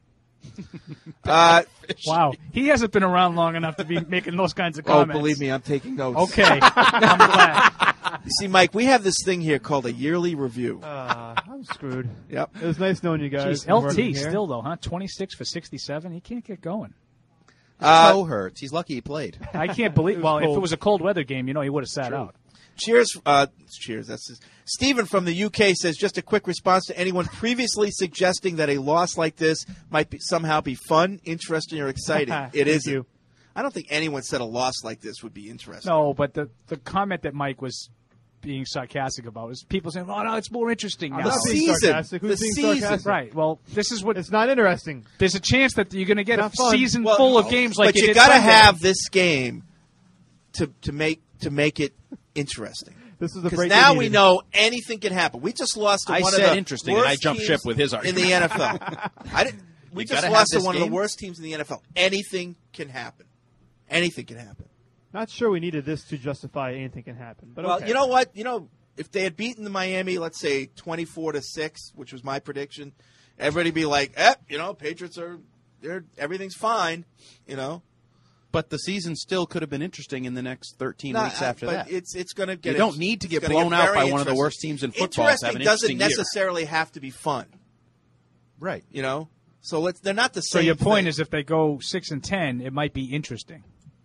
S7: Uh,
S8: wow, he hasn't been around long enough to be making those kinds of
S7: oh,
S8: comments.
S7: believe me, I'm taking notes.
S8: Okay, I'm glad.
S7: You see, Mike, we have this thing here called a yearly review.
S11: Uh, I'm screwed.
S7: Yep.
S11: It was nice knowing you guys.
S8: Jeez,
S11: and
S8: L
S11: working
S8: T
S11: here.
S8: still though, huh? twenty-six for sixty-seven. He can't get going.
S10: His
S7: Uh,
S10: toe hurts. He's lucky he played.
S8: I can't believe.
S11: It was
S8: Well, if
S11: cold.
S8: it was a cold weather game, you know, he would have sat out.
S7: Cheers. Uh, cheers. That's his. Stephen from the U K says, just a quick response to anyone previously suggesting that a loss like this might be, somehow be fun, interesting, or exciting. It
S11: Thank
S7: isn't.
S11: you.
S7: I don't think anyone said a loss like this would be interesting.
S8: No, but the the comment that Mike was being sarcastic about is people saying, "Oh no, it's more interesting
S11: I'm
S8: now."
S11: not being
S7: season.
S11: sarcastic. Who's
S7: The
S11: being
S7: season.
S11: sarcastic?
S8: Right. Well, this is what
S11: It's not interesting.
S8: there's a chance that you're going to get a
S11: Not fun.
S8: season
S7: Well,
S8: full of
S7: no,
S8: games like
S7: but you
S8: did
S7: got to
S8: Sunday.
S7: have this game to to make to make it interesting.
S11: This is the
S7: Because
S11: break
S7: now
S11: we
S7: we
S11: needed.
S7: know anything can happen. We just lost to
S10: I
S7: one
S10: said
S7: of the
S10: interesting,
S7: worst
S10: and I jumped
S7: teams
S10: ship with his
S7: in
S10: argument.
S7: the N F L. I didn't. We
S10: You
S7: just
S10: gotta
S7: lost
S10: have
S7: to one
S10: this
S7: of the
S10: game?
S7: worst teams in the N F L. Anything can happen. Anything can happen.
S11: Not sure we needed this to justify anything can happen. But
S7: Well,
S11: okay.
S7: you know what? You know, if they had beaten the Miami, let's say twenty-four to six, which was my prediction, everybody'd be like, "Eh, you know, Patriots are, they're everything's fine," you know.
S10: but the season still could have been interesting in the next thirteen
S7: No,
S10: weeks
S7: I-
S10: after
S7: but
S10: that.
S7: it's it's going to get.
S10: You don't need to
S7: it's
S10: get
S7: gonna
S10: blown out
S7: very
S10: by one of the
S7: interesting.
S10: worst teams in football to have
S7: Interesting
S10: an
S7: doesn't
S10: interesting year.
S7: necessarily have to be fun,
S10: right?
S7: You know, so let's. They're not the
S8: So
S7: same.
S8: your point
S7: thing.
S8: is, if they go six and ten, it might be interesting.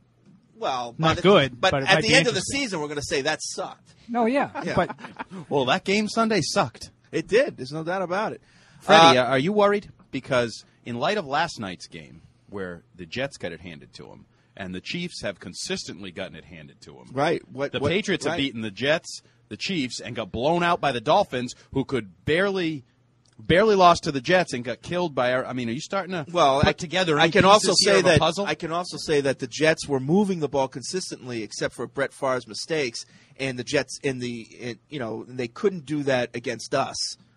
S7: well,
S8: not
S7: but-
S8: good,
S7: But,
S8: but it
S7: at
S8: might
S7: the
S8: be
S7: end of the
S8: interesting.
S7: season, we're going to say that sucked.
S8: No, yeah,
S7: Yeah.
S8: but
S10: well, that game Sunday sucked.
S7: It did. There's no doubt about it.
S10: Freddie,
S7: Uh,
S10: are you worried? Because in light of last night's game, where the Jets got it handed to them, and the Chiefs have consistently gotten it handed to them.
S7: Right. What,
S10: the
S7: what-
S10: Patriots have
S7: right.
S10: beaten the Jets, the Chiefs, and got blown out by the Dolphins, who could barely, barely lost to the Jets and got killed by. Our, I mean, are you starting to
S7: Well,
S10: put
S7: I,
S10: together?
S7: I
S10: any
S7: can also
S10: pieces here
S7: say
S10: of a
S7: that
S10: puzzle?
S7: I can also say that the Jets were moving the ball consistently, except for Brett Favre's mistakes, and the Jets in the in, you know they couldn't do that against us.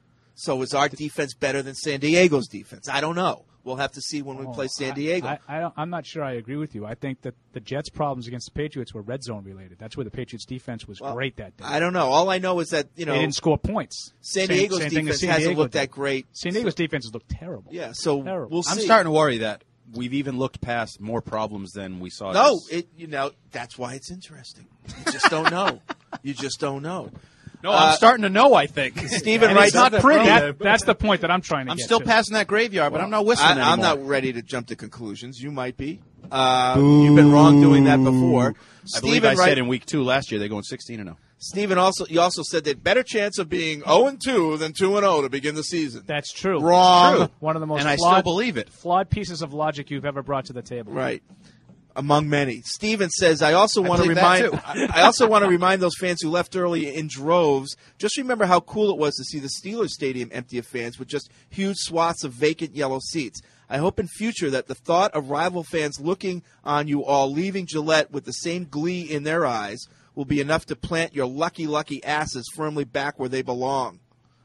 S7: So is our defense better than San Diego's defense? I don't know. We'll have to see when we play San Diego.
S8: I, I don't, I'm not sure I agree with you. I think that the Jets' problems against the Patriots were red zone related. That's where the Patriots' defense was
S7: Well,
S8: great that day.
S7: I don't know. All I know is that you know
S8: they didn't score points.
S7: San
S8: Same-
S7: Diego's
S8: same thing
S7: defense
S8: as San
S7: hasn't
S8: Diego
S7: looked
S8: did.
S7: that great.
S8: San Diego's defense has looked terrible.
S7: Yeah, so
S8: Terrible.
S7: we'll see.
S10: I'm starting to worry that we've even looked past more problems than we saw.
S7: No,
S10: this-
S7: it you know that's why it's interesting. You just don't know. You just don't know.
S10: No, I'm starting to know. I think
S7: Stephen
S10: And
S7: writes
S10: it's not pretty.
S8: That, that's the point that I'm trying to
S10: I'm
S8: get
S10: still
S8: to.
S10: passing that graveyard, but I'm not whistling
S7: I,
S10: anymore.
S7: I'm not ready to jump to conclusions. You might be. Uh, you've been wrong doing that before.
S10: I believe
S7: Stephen
S10: I
S7: write-
S10: said in week two last year they're going sixteen and oh.
S7: Stephen also you also said that better chance of being oh and two than two and oh to begin the season.
S8: That's true.
S7: Wrong.
S8: True. One of the most
S10: And I
S8: flawed,
S10: still believe it.
S8: flawed pieces of logic you've ever brought to the table.
S7: Right. Among many. Stephen says, I also
S10: I
S7: want to
S10: believe that
S7: remind
S10: too.
S7: I also want to remind those fans who left early in droves, just remember how cool it was to see the Steelers stadium empty of fans with just huge swaths of vacant yellow seats. I hope in future that the thought of rival fans looking on you all leaving Gillette with the same glee in their eyes will be enough to plant your lucky, lucky asses firmly back where they belong.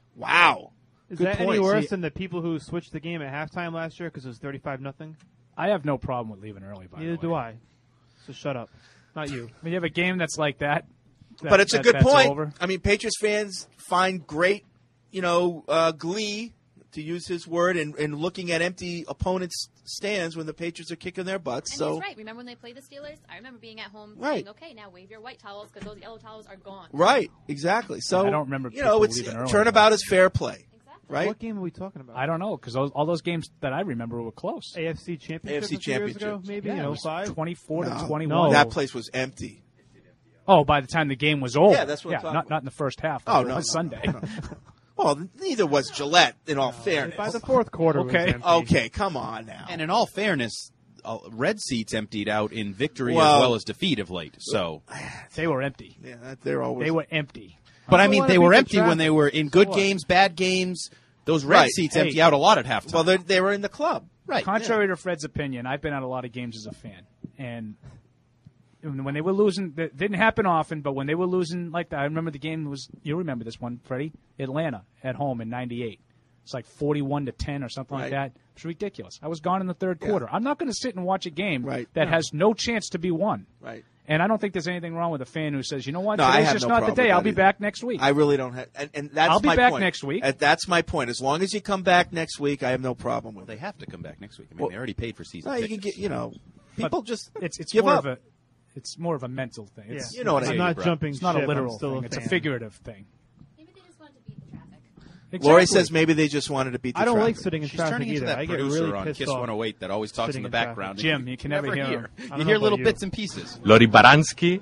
S7: Wow.
S11: Is
S7: Good
S11: that
S7: point.
S11: any worse
S7: See-
S11: than the people who switched the game at halftime last year because it was thirty-five nothing?
S8: I have no problem with leaving early, by
S11: Neither
S8: the way.
S11: do I. So shut up. Not you.
S8: When you have a game that's like that, that
S7: But it's a
S8: that-
S7: good
S8: that's
S7: point.
S8: over.
S7: I mean, Patriots fans find great, you know, uh, glee, to use his word, in, in looking at empty opponents' stands when the Patriots are kicking their butts.
S12: And
S7: so
S12: he's right. Remember when they played the Steelers? I remember being at home
S7: Right.
S12: saying, okay, now wave your white towels because those yellow towels are gone.
S7: Right, exactly. So
S8: I don't remember
S7: You know,
S8: people
S7: it's
S8: leaving early.
S7: turnabout is fair play, right?
S11: What game are we talking about?
S8: I don't know because all those games that I remember were close.
S11: A F C Championship
S7: A F C
S11: a few years
S7: Championship.
S11: ago, maybe
S8: Yeah,
S11: in
S8: it
S11: oh
S8: was
S11: five?
S8: twenty-four
S7: No,
S8: to twenty-one.
S7: that place was empty.
S8: Oh, by the time the game was over.
S7: Yeah, that's what I'm
S8: yeah,
S7: talking
S8: not
S7: about.
S8: not in the first half.
S7: Oh,
S8: It
S7: no,
S8: was
S7: no,
S8: Sunday.
S7: no, no. Well, neither was Gillette. In all fairness,
S11: By the fourth quarter, it was
S8: Okay.
S11: empty.
S7: okay, come on now.
S10: And in all fairness, uh, red seats emptied out in victory
S7: Well-
S10: as well as defeat of late. So,
S8: They were empty.
S7: Yeah, that- they're always
S8: They were empty.
S10: but I
S11: don't
S10: mean,
S11: wanna
S10: they
S11: beat
S10: were
S11: the
S10: empty when
S11: traffic.
S10: they were in good
S11: What?
S10: games, bad games. Those red
S7: Right.
S10: seats
S8: Hey.
S10: empty out a lot at halftime.
S7: well. They they were in the club.
S10: right.
S8: Contrary to Fred's opinion, I've been at a lot of games as a fan, and when they were losing, it didn't happen often, but when they were losing like that, I remember the game was. You remember this one, Freddie? Atlanta at home in ninety-eight. It's like forty-one to ten or something like
S7: Right.
S8: that. It's ridiculous. I was gone in the third quarter. I'm not going to sit and watch a game
S7: Right.
S8: that
S7: No.
S8: has no chance to be won.
S7: Right.
S8: And I don't think there's anything wrong with a fan who says, you know what,
S7: No, I
S8: today's
S7: have
S8: just
S7: no
S8: not the
S7: problem
S8: day.
S7: with
S8: I'll
S7: that
S8: be
S7: either.
S8: back next week.
S7: I really don't have, and, and that's
S8: I'll be
S7: my
S8: back
S7: point.
S8: next week.
S7: And that's my point. As long as you come back next week, I have no problem with
S10: They
S7: it.
S10: have to come back next week. I mean,
S7: Well,
S10: they already paid for season
S7: No, you
S10: tickets.
S7: can get, you know, people just
S8: it's it's
S7: give
S8: more
S7: up.
S8: of a it's more of a mental thing. It's,
S7: You know what I
S11: I'm
S7: mean,
S11: not
S10: bro.
S11: jumping
S8: It's not a
S11: ship,
S8: literal
S11: I'm still
S8: thing.
S11: a
S8: It's a
S11: fan.
S8: figurative thing.
S12: Maybe they just wanted to beat the traffic.
S7: Lori
S8: Exactly.
S7: says maybe they just wanted to beat the
S11: I don't
S7: traffic.
S11: like sitting in
S10: She's
S11: traffic
S10: turning into
S11: either.
S10: that
S11: I get
S10: producer
S11: really
S10: on
S11: pissed
S10: Kiss
S11: off.
S10: one oh eight that always talks
S11: sitting
S10: in the
S11: in traffic.
S10: background.
S8: Jim, you can never hear him.
S11: I
S10: You
S11: don't
S10: hear
S11: know
S10: little
S11: about
S10: bits
S11: you.
S10: and pieces.
S9: Lori Baransky.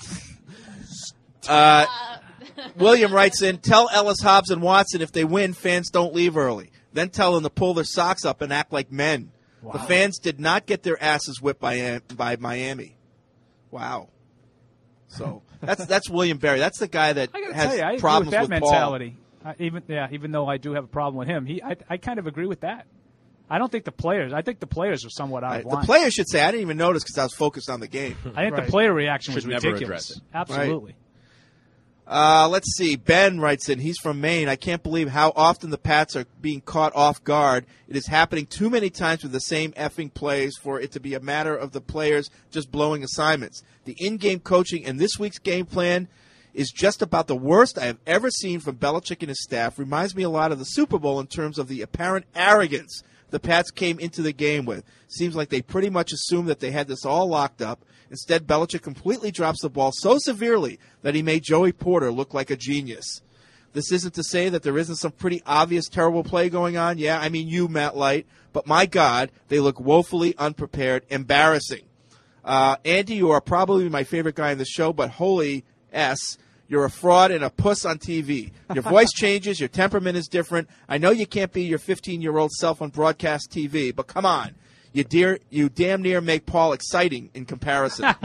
S7: Uh, William writes in, tell Ellis, Hobbs, and Watson if they win, fans don't leave early. Then tell them to pull their socks up and act like men. The fans did not get their asses whipped by by Miami. Wow. So that's that's William Berry. That's the guy that
S8: I gotta
S7: has
S8: tell you, I agree
S7: problems
S8: with that
S7: with Paul.
S8: mentality. I, even yeah, even though I do have a problem with him, he I, I kind of agree with that. I don't think the players. I think the players are somewhat out
S7: Right.
S8: of
S7: The
S8: line.
S7: players should say, I didn't even notice because I was focused on the game.
S8: I think
S11: Right.
S8: the player reaction was
S10: Should never
S8: ridiculous.
S10: address it.
S8: Absolutely.
S7: Uh, let's see. Ben writes in. He's from Maine. I can't believe how often the Pats are being caught off guard. It is happening too many times with the same effing plays for it to be a matter of the players just blowing assignments. The in-game coaching and this week's game plan is just about the worst I have ever seen from Belichick and his staff. Reminds me a lot of the Super Bowl in terms of the apparent arrogance the Pats came into the game with. Seems like they pretty much assumed that they had this all locked up. Instead, Belichick completely drops the ball so severely that he made Joey Porter look like a genius. This isn't to say that there isn't some pretty obvious terrible play going on. Yeah, I mean you, Matt Light. But my God, they look woefully unprepared, embarrassing. Uh, Andy, you are probably my favorite guy in the show, but holy S, you're a fraud and a puss on T V. Your voice changes, your temperament is different. I know you can't be your fifteen-year-old self on broadcast T V, but come on. You, dear, you damn near make Paul exciting in comparison.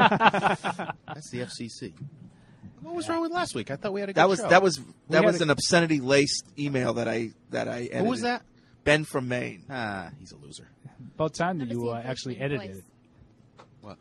S10: That's the F C C. What was wrong with last week? I thought we had a good
S7: That was
S10: show.
S7: that was that
S10: We
S7: was
S10: had
S7: an
S10: a-
S7: obscenity-laced email that I that I edited.
S10: Who was that?
S7: Ben from Maine.
S10: Ah, he's a loser.
S8: About time that you uh, actually edited it.
S10: What? What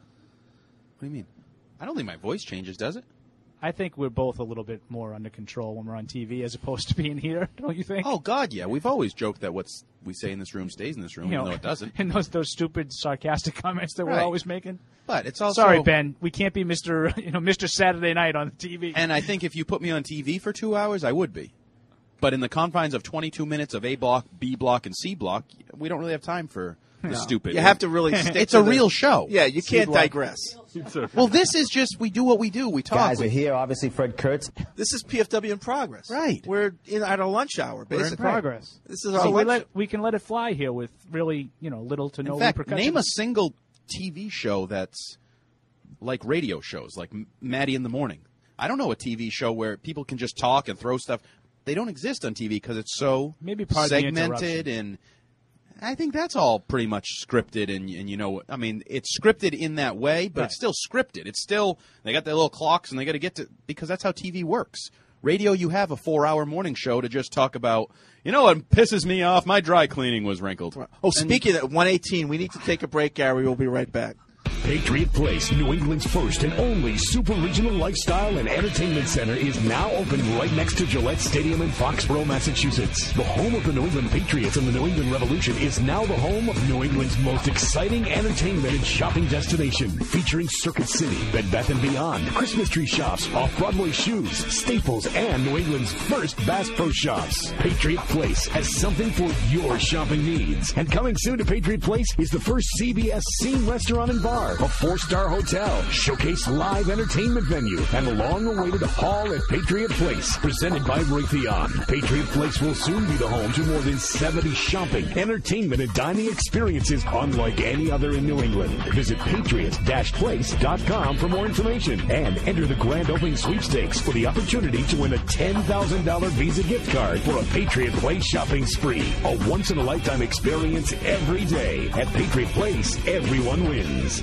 S10: do you mean? I don't think my voice changes, does it?
S8: I think we're both a little bit more under control when we're on T V as opposed to being here, don't you think?
S10: Oh, God, yeah. We've always joked that what we say in this room stays in this room,
S8: You
S10: even
S8: know,
S10: though it doesn't.
S8: And those those stupid sarcastic comments that
S10: Right.
S8: we're always making.
S10: But it's also...
S8: Sorry, Ben. We can't be Mister You know Mister Saturday Night on the T V.
S10: And I think if you put me on T V for two hours, I would be. But in the confines of twenty-two minutes of A block, B block, and C block, we don't really have time for the
S7: No.
S10: stupid.
S7: You have to really stick
S10: It's
S7: to
S10: a
S7: the-
S10: real show.
S7: Yeah, you can't digress.
S10: Well, this is just, we do what we do. We talk.
S5: Guys
S10: We-
S5: are here. Obviously, Fred Kurtz.
S7: This is P F W in progress.
S10: Right.
S7: We're in at our lunch hour,
S8: We're in
S7: basically.
S8: progress.
S7: This is our
S8: So we
S7: lunch.
S8: let we can let it fly here with really you know little to no
S10: In fact,
S8: repercussions.
S10: name a single T V show that's like radio shows, like M- Maddie in the Morning. I don't know a T V show where people can just talk and throw stuff. They don't exist on T V because it's so
S8: Maybe part of the
S10: segmented, and I think that's all pretty much scripted. And, and you know, I mean, it's scripted in that way, but
S8: Right.
S10: it's still scripted. It's still, they got their little clocks, and they got to get to, because that's how T V works. Radio, you have a four-hour morning show to just talk about, you know what pisses me off? My dry cleaning was wrinkled.
S7: Oh,
S10: And-
S7: speaking of one eighteen, we need to take a break, Gary. We'll be right back.
S1: Patriot Place, New England's first and only super regional lifestyle and entertainment center, is now open right next to Gillette Stadium in Foxborough, Massachusetts. The home of the New England Patriots and the New England Revolution is now the home of New England's most exciting entertainment and shopping destination, featuring Circuit City, Bed Bath and Beyond, Christmas tree shops, off-Broadway shoes, Staples, and New England's first Bass Pro Shops. Patriot Place has something for your shopping needs. And coming soon to Patriot Place is the first C B S Scene Restaurant and Bar, a four-star hotel, showcase live entertainment venue, and the long-awaited Hall at Patriot Place, presented by Raytheon. Patriot Place will soon be the home to more than seventy shopping, entertainment, and dining experiences unlike any other in New England. Visit patriot place dot com for more information and enter the grand opening sweepstakes for the opportunity to win a ten thousand dollars Visa gift card for a Patriot Place shopping spree. A once-in-a-lifetime experience every day. At Patriot Place, everyone wins.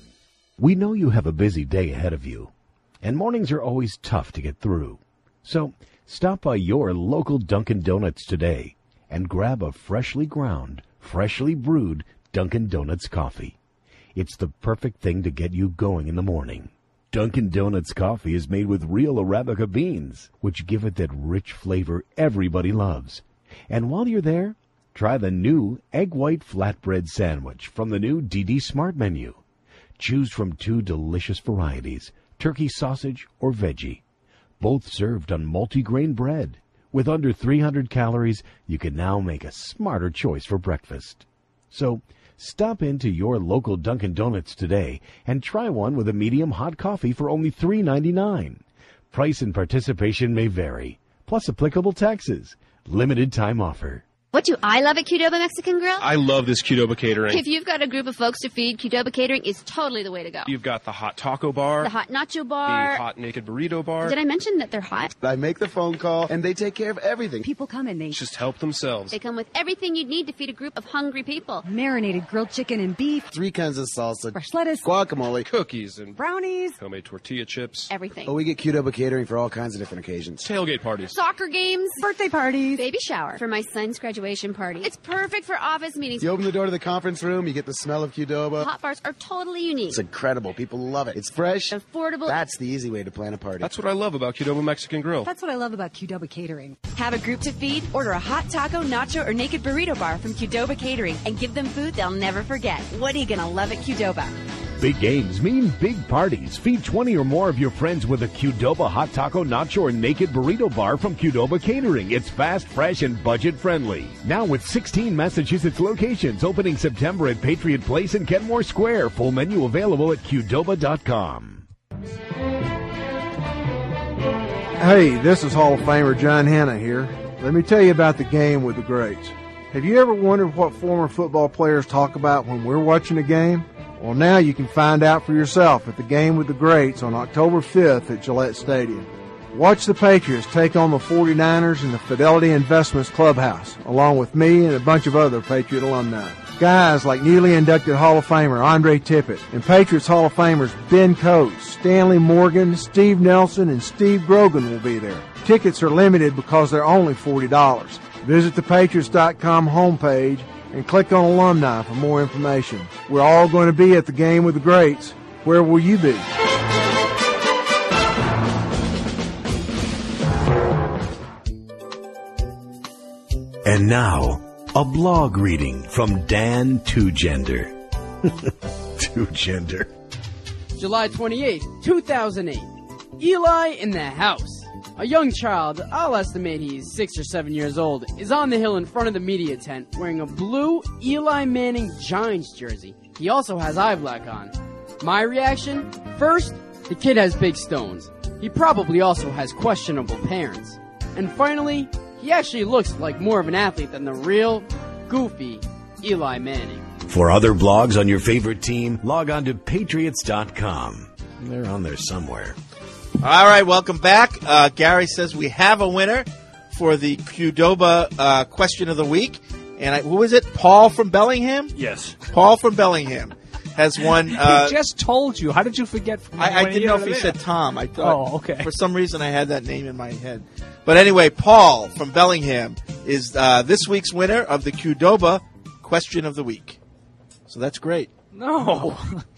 S15: We know you have a busy day ahead of you, and mornings are always tough to get through. So stop by your local Dunkin' Donuts today and grab a freshly ground, freshly brewed Dunkin' Donuts coffee. It's the perfect thing to get you going in the morning. Dunkin' Donuts coffee is made with real Arabica beans, which give it that rich flavor everybody loves. And while you're there, try the new egg white flatbread sandwich from the new D D Smart menu. Choose from two delicious varieties, turkey sausage or veggie. Both served on multigrain bread. With under three hundred calories, you can now make a smarter choice for breakfast. So, stop into your local Dunkin' Donuts today and try one with a medium hot coffee for only three ninety-nine. Price and participation may vary, plus applicable taxes. Limited time offer.
S16: What do I love at Qdoba Mexican Grill?
S17: I love this Qdoba catering.
S16: If you've got a group of folks to feed, Qdoba Catering is totally the way to go.
S17: You've got the hot taco bar,
S16: The hot nacho
S17: the
S16: bar.
S17: hot naked burrito bar.
S16: Did I mention that they're hot?
S18: I make the phone call, and they take care of everything.
S19: People come and they
S17: Just help themselves.
S16: They come with everything you'd need to feed a group of hungry people.
S19: marinated grilled chicken and beef,
S18: Three kinds of salsa,
S19: fresh lettuce,
S18: guacamole.
S17: Cookies and
S19: brownies.
S17: homemade tortilla chips.
S16: Everything.
S18: Oh, we get Qdoba catering for all kinds of different occasions.
S17: Tailgate parties.
S16: Soccer games.
S19: Birthday parties.
S16: Baby shower. For my son's graduation party. It's perfect for office meetings.
S18: You open the door to the conference room, you get the smell of Qdoba.
S16: Hot bars are totally unique.
S18: It's incredible. People love it. It's fresh.
S16: Affordable.
S18: That's the easy way to plan a party.
S17: That's what I love about Qdoba Mexican Grill.
S19: That's what I love about Qdoba Catering.
S20: Have a group to feed? Order a hot taco, nacho, or naked burrito bar from Qdoba Catering and give them food they'll never forget. What are you going to love at Qdoba?
S15: Big games mean big parties. Feed twenty or more of your friends with a Qdoba hot taco, nacho, or naked burrito bar from Qdoba Catering. It's fast, fresh, and budget-friendly. Now with sixteen Massachusetts locations opening September at Patriot Place and Kenmore Square. Full menu available at Qdoba dot com.
S21: Hey, this is Hall of Famer John Hanna here. Let me tell you about the game with the greats. Have you ever wondered what former football players talk about when we're watching a game? Well, now you can find out for yourself at the Game with the Greats on October fifth at Gillette Stadium. Watch the Patriots take on the forty-niners in the Fidelity Investments Clubhouse, along with me and a bunch of other Patriot alumni. Guys like newly inducted Hall of Famer Andre Tippett and Patriots Hall of Famers Ben Coates, Stanley Morgan, Steve Nelson, and Steve Grogan will be there. Tickets are limited because they're only forty dollars. Visit the Patriots dot com homepage and click on Alumni for more information. We're all going to be at the Game with the Greats. Where will you be?
S15: And now, a blog reading from Dan Two-Gender. Two-Gender.
S22: July twenty-eighth, two thousand eight. Eli in the house. A young child, I'll estimate he's six or seven years old, is on the hill in front of the media tent wearing a blue Eli Manning Giants jersey. He also has eye black on. My reaction? First, the kid has big stones. He probably also has questionable parents. And finally, he actually looks like more of an athlete than the real, goofy Eli Manning.
S15: For other blogs on your favorite team, log on to Patriots dot com. They're on there somewhere.
S7: All right, welcome back. Uh, Gary says we have a winner for the Qdoba uh, question of the week. And I, who is it? Paul from Bellingham?
S14: Yes.
S7: Paul from Bellingham has won. Uh,
S8: he just told you. How did you forget? From
S7: I, I
S8: when
S7: didn't
S8: you
S7: know
S8: had
S7: if he
S8: it
S7: said
S8: in?
S7: Tom. I thought.
S8: Oh, okay.
S7: For some reason, I had that name in my head. But anyway, Paul from Bellingham is uh, this week's winner of the Qdoba question of the week. So that's great.
S8: No.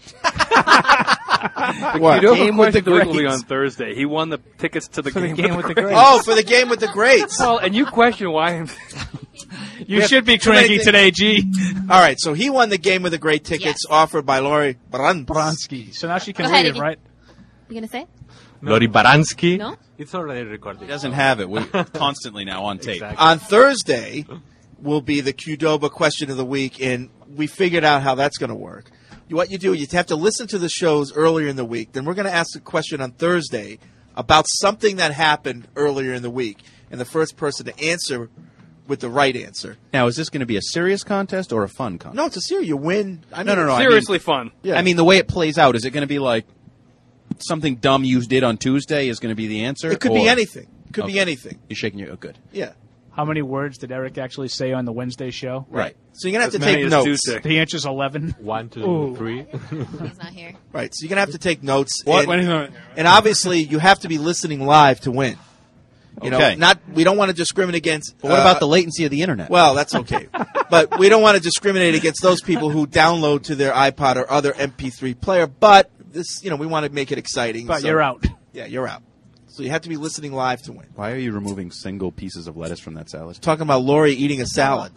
S14: The
S7: What?
S14: Qdoba
S7: Game with the
S14: question of the week will be
S7: Greats.
S14: on Thursday. He won the tickets to the,
S8: For the
S14: game,
S8: Game
S14: with
S8: with
S14: the
S8: the
S14: Greats.
S8: Greats.
S7: Oh, for the Game with the Greats.
S14: Well, and you question why I'm...
S8: You
S7: We
S8: should be
S7: have too many
S8: cranky
S7: things-
S8: today, G.
S7: All right, so he won the Game with the Great tickets offered by Lori Bran-
S8: Bronsky. So now she can
S12: Go ahead,
S8: read it,
S12: Iggy.
S8: right?
S12: You gonna say it?
S9: Lori Baransky.
S12: No?
S9: It's already recorded.
S10: He doesn't have it. We're constantly now on tape.
S9: Exactly.
S7: On Thursday will be the Qdoba question of the week, and we figured out how that's going to work. What you do, you have to listen to the shows earlier in the week. Then we're going to ask a question on Thursday about something that happened earlier in the week, and the first person to answer with the right answer.
S10: Now, is this going to be a serious contest or a fun contest?
S7: No, it's a serious. You win. I mean,
S10: no, no, no.
S14: Seriously
S10: I mean,
S14: fun.
S7: Yeah.
S10: I mean, the way it plays out, is it going to be like something dumb you did on Tuesday is going to be the answer?
S7: It could be
S10: or-
S7: anything. It could be
S10: Okay.
S7: anything.
S10: You're shaking your... Oh, good.
S7: Yeah.
S8: How many words did Eric actually say on the Wednesday show?
S10: Right.
S7: So you're going to
S14: As
S7: have to
S14: many
S7: take
S14: as
S7: notes.
S14: Tuesday.
S8: The answer's eleven.
S9: One, two,
S8: Ooh.
S9: three.
S12: He's not here.
S7: Right. So you're going to have to take notes.
S14: What?
S7: And,
S14: When he's not-
S7: and obviously, you have to be listening live to win. You
S10: Okay.
S7: know, not we don't want to discriminate against.
S10: But what
S7: uh,
S10: about the latency of the internet?
S7: Well, that's okay. But we don't want to discriminate against those people who download to their iPod or other M P three player. But this, you know, we want to make it exciting.
S8: But
S7: so-
S8: you're out.
S7: Yeah, you're out. So you have to be listening live to win.
S10: Why are you removing single pieces of lettuce from that salad?
S7: Talking about Lori eating a salad.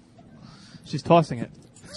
S11: She's tossing it.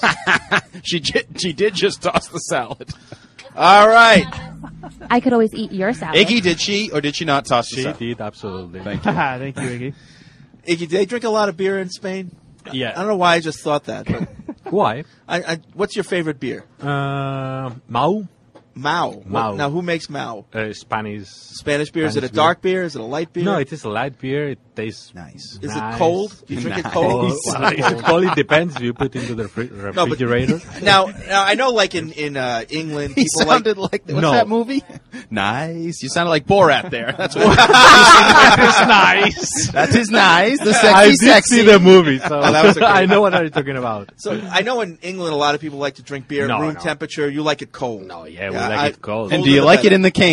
S10: she j- she did just toss the salad.
S7: All right.
S5: I could always eat your salad.
S10: Iggy, did she or did she not toss the
S9: She
S10: salad?
S9: did, absolutely.
S10: Thank you.
S11: Thank you, Iggy.
S7: Iggy, do they drink a lot of beer in Spain?
S9: Yeah.
S7: I don't know why I just thought that. But
S9: Why?
S7: I, I, what's your favorite beer?
S9: Uh, Mau.
S7: Mao. What-
S9: Mao.
S7: now, who makes Mao?
S9: Uh, Spanish.
S7: Spanish beer? Is it a
S9: Spanish beer.
S7: dark beer? Is it a light beer?
S9: No, it is a light beer. It tastes
S10: nice.
S7: Is
S9: nice.
S7: it cold? Do you drink it
S10: Nice.
S7: cold?
S9: It cold. It depends. You put into the fri-
S7: but-
S9: refrigerator.
S7: now, now, I know, like in in uh, England,
S10: He
S7: people like
S10: sounded like, what's
S9: No.
S10: that movie? Nice. You sounded like Borat there. That's what.
S8: That's nice.
S10: That is nice. The sexy,
S9: I did
S10: sexy.
S9: see the movie, so
S7: Oh, that was a great-
S9: I know what are you talking about.
S7: So I know in England a lot of people like to drink beer
S9: No,
S7: room
S9: no.
S7: temperature. You like it cold.
S9: No, yeah, we
S7: Yeah,
S9: like
S7: I-
S9: it cold.
S10: And
S7: Colder
S10: do you
S7: the
S10: like it
S7: better.
S10: in the can?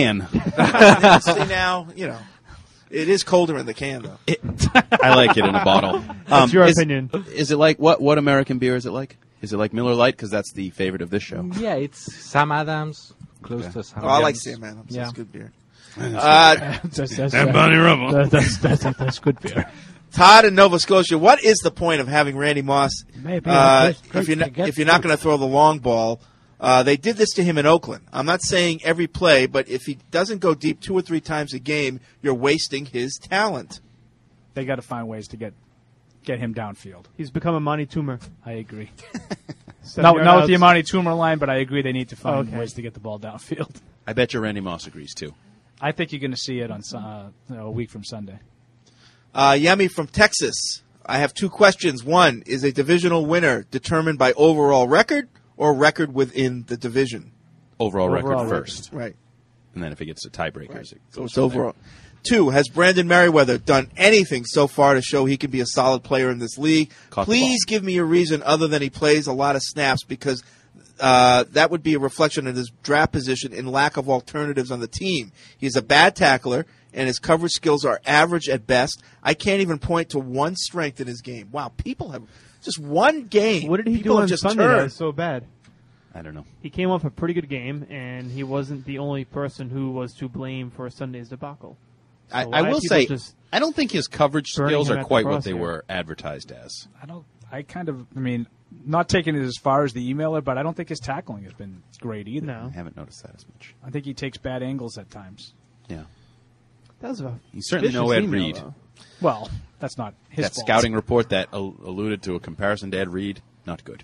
S7: See now, you know, it is colder in the can though.
S10: It- I like it in a bottle. Um,
S11: That's your
S10: is,
S11: opinion.
S10: Is it like what? What American beer is it like? Is it like Miller Lite? Because that's the favorite of this show.
S9: Yeah, it's Sam Adams, close
S10: Yeah.
S9: to Sam
S7: Oh, I like
S9: Adams.
S7: Sam Adams.
S9: Yeah.
S7: That's good beer.
S8: Uh, that's, that's,
S14: And
S8: uh,
S14: Bonnie Rubble.
S8: that- that's, that's, that's, that's good beer.
S7: Todd in Nova Scotia. What is the point of having Randy Moss
S8: Maybe
S7: uh,
S8: it's great
S7: if you're
S8: to
S7: not,
S8: get
S7: if you're not going to throw the long ball Uh, they did this to him in Oakland. I'm not saying every play, but if he doesn't go deep two or three times a game, you're wasting his talent.
S8: They got to find ways to get get him downfield.
S11: He's become a Monty Toomer.
S8: I agree.
S11: Seven
S8: not
S11: yard
S8: not with the
S11: outs.
S8: Amani Toomer line, but I agree they need to find
S11: Okay.
S8: ways to get the ball downfield.
S10: I bet you Randy Moss agrees too.
S8: I think you're going to see it on Su- uh, you know, a week from Sunday.
S7: Uh, Yemi from Texas. I have two questions. One, is a divisional winner determined by overall record or record within the division?
S10: Overall,
S7: Overall
S10: record
S7: record.
S10: first.
S7: Right.
S10: And then if it gets to tiebreakers, it
S7: So
S10: goes
S7: it's
S10: from
S7: overall. Two, has Brandon Merriweather done anything so far to show he can be a solid player in this league?
S10: Caught the
S7: Please give me a reason other than he plays a lot of snaps, because uh, that would be a reflection of his draft position and lack of alternatives on the team. He's a bad tackler, and his coverage skills are average at best. I can't even point to one strength in his game. Wow, people have just one game.
S11: What did he
S7: people
S11: do
S7: have
S11: on
S7: just
S11: Sunday that
S7: turned.
S11: was so bad?
S10: I don't know.
S11: He came off a pretty good game, and he wasn't the only person who was to blame for Sunday's debacle. So
S10: I,
S11: why
S10: I
S11: are
S10: will
S11: people
S10: say,
S11: just
S10: I don't think his coverage
S11: burning
S10: skills
S11: him
S10: are
S11: at the
S10: quite what they
S11: crosshair?
S10: were advertised as.
S8: I don't. I kind of. I mean, not taking it as far as the emailer, but I don't think his tackling has been great either.
S11: No.
S10: I haven't noticed that as much.
S8: I think he takes bad angles at times.
S10: Yeah.
S11: That was a
S10: He's certainly no
S11: vicious
S10: Ed
S11: email,
S10: Reed.
S11: though.
S8: Well, that's not his
S10: That
S8: fault.
S10: scouting report that al- alluded to a comparison to Ed Reed, not good.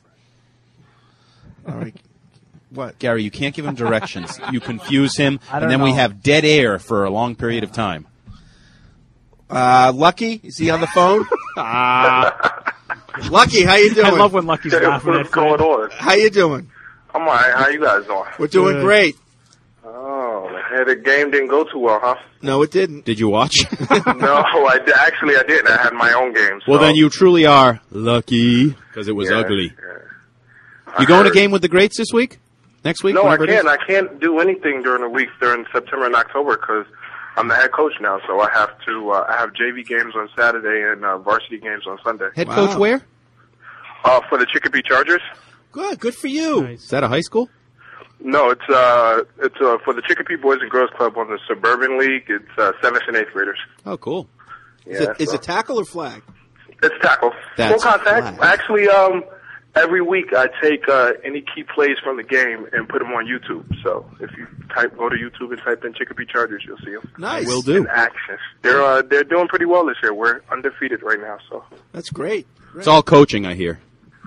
S7: All right. What?
S10: Gary, you can't give him directions. You confuse him,
S8: I
S10: and
S8: don't
S10: then we
S8: know.
S10: have dead air for a long period of time.
S7: Uh, Lucky, is he on the phone? Ah, Lucky, how you doing?
S8: I love when Lucky's
S4: Hey,
S8: laughing
S4: what's
S8: at Fred.
S4: going on?
S7: How you doing?
S4: I'm all right. How you guys doing?
S7: We're doing
S11: Good.
S7: great.
S4: Oh, man, the game didn't go too well, huh?
S7: No, it didn't.
S10: Did you watch?
S4: No, I di- actually I didn't. I had my own game. So.
S10: Well, then you truly are lucky, because it was
S4: Yeah,
S10: ugly.
S4: I
S10: You going to
S4: heard.
S10: game with the greats this week? Next week?
S4: No, I
S10: whenever it is?
S4: can't. I can't do anything during the week during September and October because I'm the head coach now. So I have to. Uh, I have J V games on Saturday and uh, varsity games on Sunday.
S10: Head
S7: Wow.
S10: coach where?
S4: Uh, for the Chicopee Chargers.
S7: Good, good for you.
S11: Nice.
S10: Is that a high school?
S4: No, it's uh, it's uh, for the Chicopee Boys and Girls Club on the Suburban League. It's uh, seventh and eighth graders.
S10: Oh, cool.
S7: Is,
S4: Yeah,
S7: it, is
S4: so-
S7: it tackle or flag?
S4: It's tackle.
S10: That's
S4: Full contact.
S10: flag.
S4: Actually, um, every week I take uh, any key plays from the game and put them on YouTube. So if you type, go to YouTube and type in Chicopee Chargers, you'll see them.
S7: Nice.
S10: Will do.
S4: In action. They're uh, they're doing pretty well this year. We're undefeated right now. So
S7: That's great. Great.
S10: It's all coaching, I hear.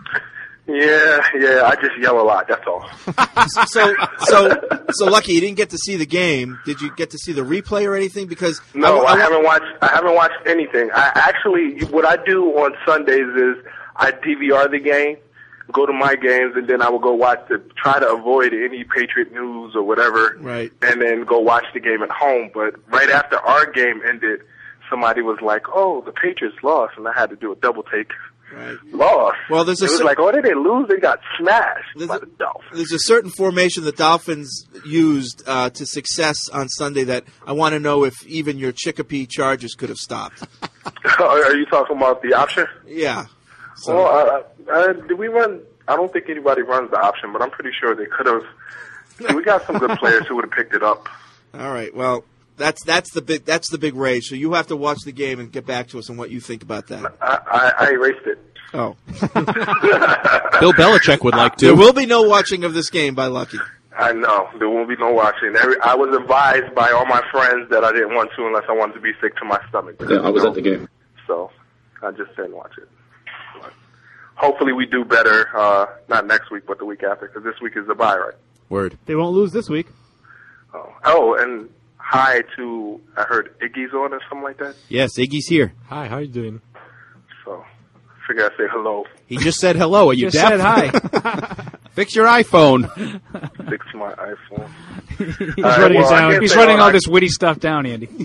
S4: yeah, yeah. I just yell a lot. That's all.
S7: so, so, so Lucky, you didn't get to see the game. Did you get to see the replay or anything? Because
S4: No, I,
S7: I,
S4: haven't watched. I haven't watched anything. I actually, what I do on Sundays is I D V R the game, go to my games, and then I will go watch the. Try to avoid any Patriot news or whatever,
S7: Right.
S4: and then go watch the game at home. But right after our game ended, somebody was like, "Oh, the Patriots lost," and I had to do a double take.
S7: Right.
S4: Lost.
S7: Well, there's a
S4: it was
S7: cer-
S4: like, "Oh, they didn't lose. They got smashed by the Dolphins."
S7: There's a certain formation the Dolphins used uh, to success on Sunday that I want to know if even your Chicopee Chargers could have stopped.
S4: Are you talking about the option?
S7: Yeah. So,
S4: Well, uh, uh, did we run? I don't think anybody runs the option, but I'm pretty sure they could have. We got some good players who would have picked it up.
S7: all right. Well, that's that's the big that's the big rage. So you have to watch the game and get back to us on what you think about that.
S4: I, I, I erased it.
S7: Oh.
S10: Bill Belichick would like to.
S7: There will be no watching of this game by Lucky.
S4: I know there won't be no watching. Every, I was advised by all my friends that I didn't want to unless I wanted to be sick to my stomach.
S3: Yeah, I was at the game.
S4: So I just didn't watch it. But hopefully we do better. Uh, not next week, but the week after, because this week is the bye, right?
S10: Word.
S11: They won't lose this week.
S4: Oh, oh, and hi to I heard Iggy's on or something like that.
S10: Yes, Iggy's here.
S9: Hi, how you doing?
S4: So figure I'd say hello.
S10: He just said hello. Are you
S8: Just
S10: deaf?
S8: said hi.
S10: Fix your iPhone.
S4: Fix my iPhone.
S8: He's
S4: All right,
S8: writing,
S4: well,
S8: it
S4: I
S8: down.
S4: can't
S8: He's
S4: stay
S8: writing
S4: on.
S8: all
S4: I-
S8: this witty stuff down, Andy.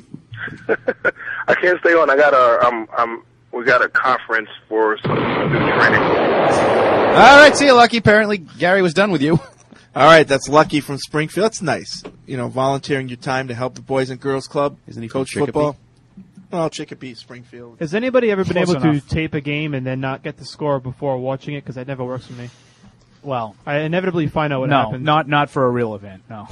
S4: I can't stay on. I got a um um we got a conference for some new training.
S10: All right, see you, Lucky. Apparently, Gary was done with you.
S7: All right, that's Lucky from Springfield. That's nice. You know, volunteering your time to help the Boys and Girls Club.
S10: Isn't he from
S7: coach
S10: Chicopee?
S7: football? Well, Chicopee, Springfield.
S11: Has anybody ever been
S8: Close
S11: able
S8: enough.
S11: to tape a game and then not get the score before watching it? Because that never works for me.
S8: Well,
S11: I inevitably find out what
S8: no,
S11: happens.
S8: not not for a real event. No.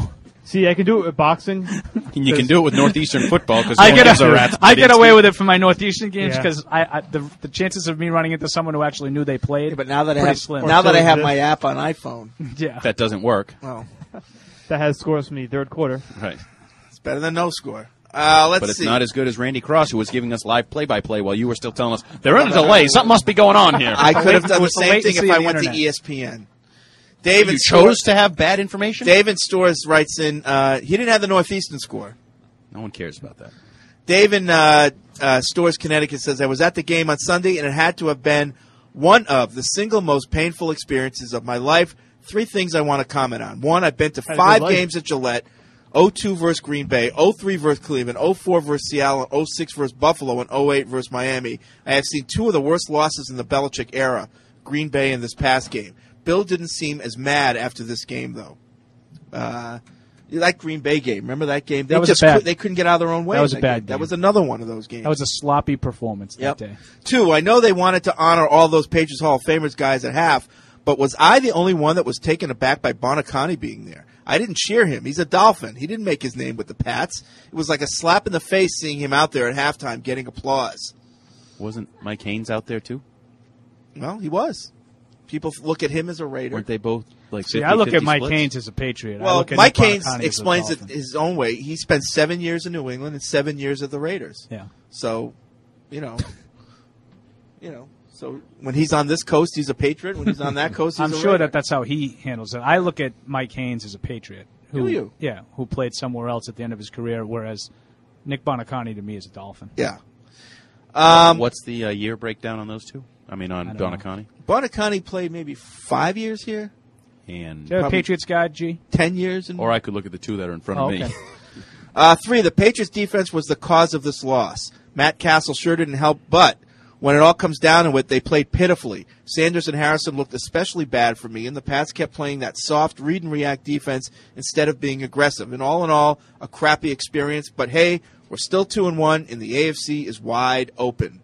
S11: See, I can do it with boxing.
S10: And you can do it with Northeastern football because
S8: I
S10: no
S8: get,
S10: one gives a
S8: a,
S10: rat's
S8: I get
S10: butt
S8: away
S10: instinct.
S8: with it for my Northeastern games
S11: Yeah.
S8: because I, I the, the chances of me running into someone who actually knew they played.
S7: Yeah, but now that I
S8: pretty
S7: have
S8: slim.
S7: now that I have my app on iPhone,
S8: yeah,
S10: That doesn't work.
S7: well,
S11: That has scores from the third quarter.
S10: Right.
S7: it's better than no score. Uh, let's
S10: But it's
S7: see.
S10: not as good as Randy Cross, who was giving us live play-by-play while you were still telling us, they're in a delay. Something must be going on here.
S7: I could have done the
S8: With the
S7: same thing
S8: latency
S7: if I
S8: of the
S7: went
S8: internet.
S7: to E S P N. David
S10: You
S7: Stores-
S10: chose to have bad information?
S7: David Stores writes in, uh, he didn't have the Northeastern score.
S10: No one cares about that.
S7: Dave in uh, uh, Stores, Connecticut says, I was at the game on Sunday, and it had to have been one of the single most painful experiences of my life. Three things I want to comment on. One, I've been to
S11: Had a
S7: five
S11: good life.
S7: games at Gillette, oh two versus Green Bay, oh three versus Cleveland, oh four versus Seattle, and oh six versus Buffalo, and oh eight versus Miami. I have seen two of the worst losses in the Belichick era, Green Bay and this past game. Bill didn't seem as mad after this game, though. Uh, that Green Bay game, remember that game? They
S8: That was a
S7: just
S8: bad-
S7: could, they couldn't get out of their own way.
S8: That was
S7: in
S8: a bad
S7: game. That
S8: game.
S7: was another one of those games.
S8: that was a sloppy performance
S7: Yep.
S8: that day.
S7: Two, I know they wanted to honor all those Patriots Hall of Famers guys at half, but was I the only one that was taken aback by Bonacani being there? I didn't cheer him. He's a Dolphin. He didn't make his name with the Pats. It was like a slap in the face seeing him out there at halftime getting applause.
S10: Wasn't Mike Haynes out there, too?
S7: Well, he was. People f- look at him as a Raider.
S10: Weren't they both like
S8: See,
S10: fifty,
S8: I look at
S10: fifty
S8: Mike
S10: splits?
S8: Haynes as a Patriot. I
S7: Well,
S8: look at
S7: Mike
S8: Nick
S7: Haynes
S8: Bonacani as a
S7: explains it
S8: Dolphin.
S7: his own way. He spent seven years in New England and seven years at the Raiders.
S8: Yeah.
S7: So, you know, you know. So when he's on this coast, he's a Patriot. When he's on that coast, he's
S8: I'm
S7: a
S8: sure
S7: Raider.
S8: that that's how he handles it. I look at Mike Haynes as a Patriot. Who,
S7: Do you?
S8: Yeah, who played somewhere else at the end of his career, whereas Nick Bonacani to me is a Dolphin.
S7: Yeah. Um,
S10: What's the uh, year breakdown on those two? I mean, on
S8: I don't know.
S10: Bonacani?
S7: Bonacani played maybe five years here,
S10: And
S8: Do you have a
S7: Probably-
S8: Patriots guy, G?
S7: ten years. In,
S10: Or I could look at the two that are in front
S8: Oh,
S10: of me.
S8: okay.
S7: uh, three, the Patriots defense was the cause of this loss. Matt Castle sure didn't help, but when it all comes down to it, they played pitifully. Sanders and Harrison looked especially bad for me, and the Pats kept playing that soft read and react defense instead of being aggressive. And all in all, a crappy experience. But hey, we're still two and one, and the A F C is wide open.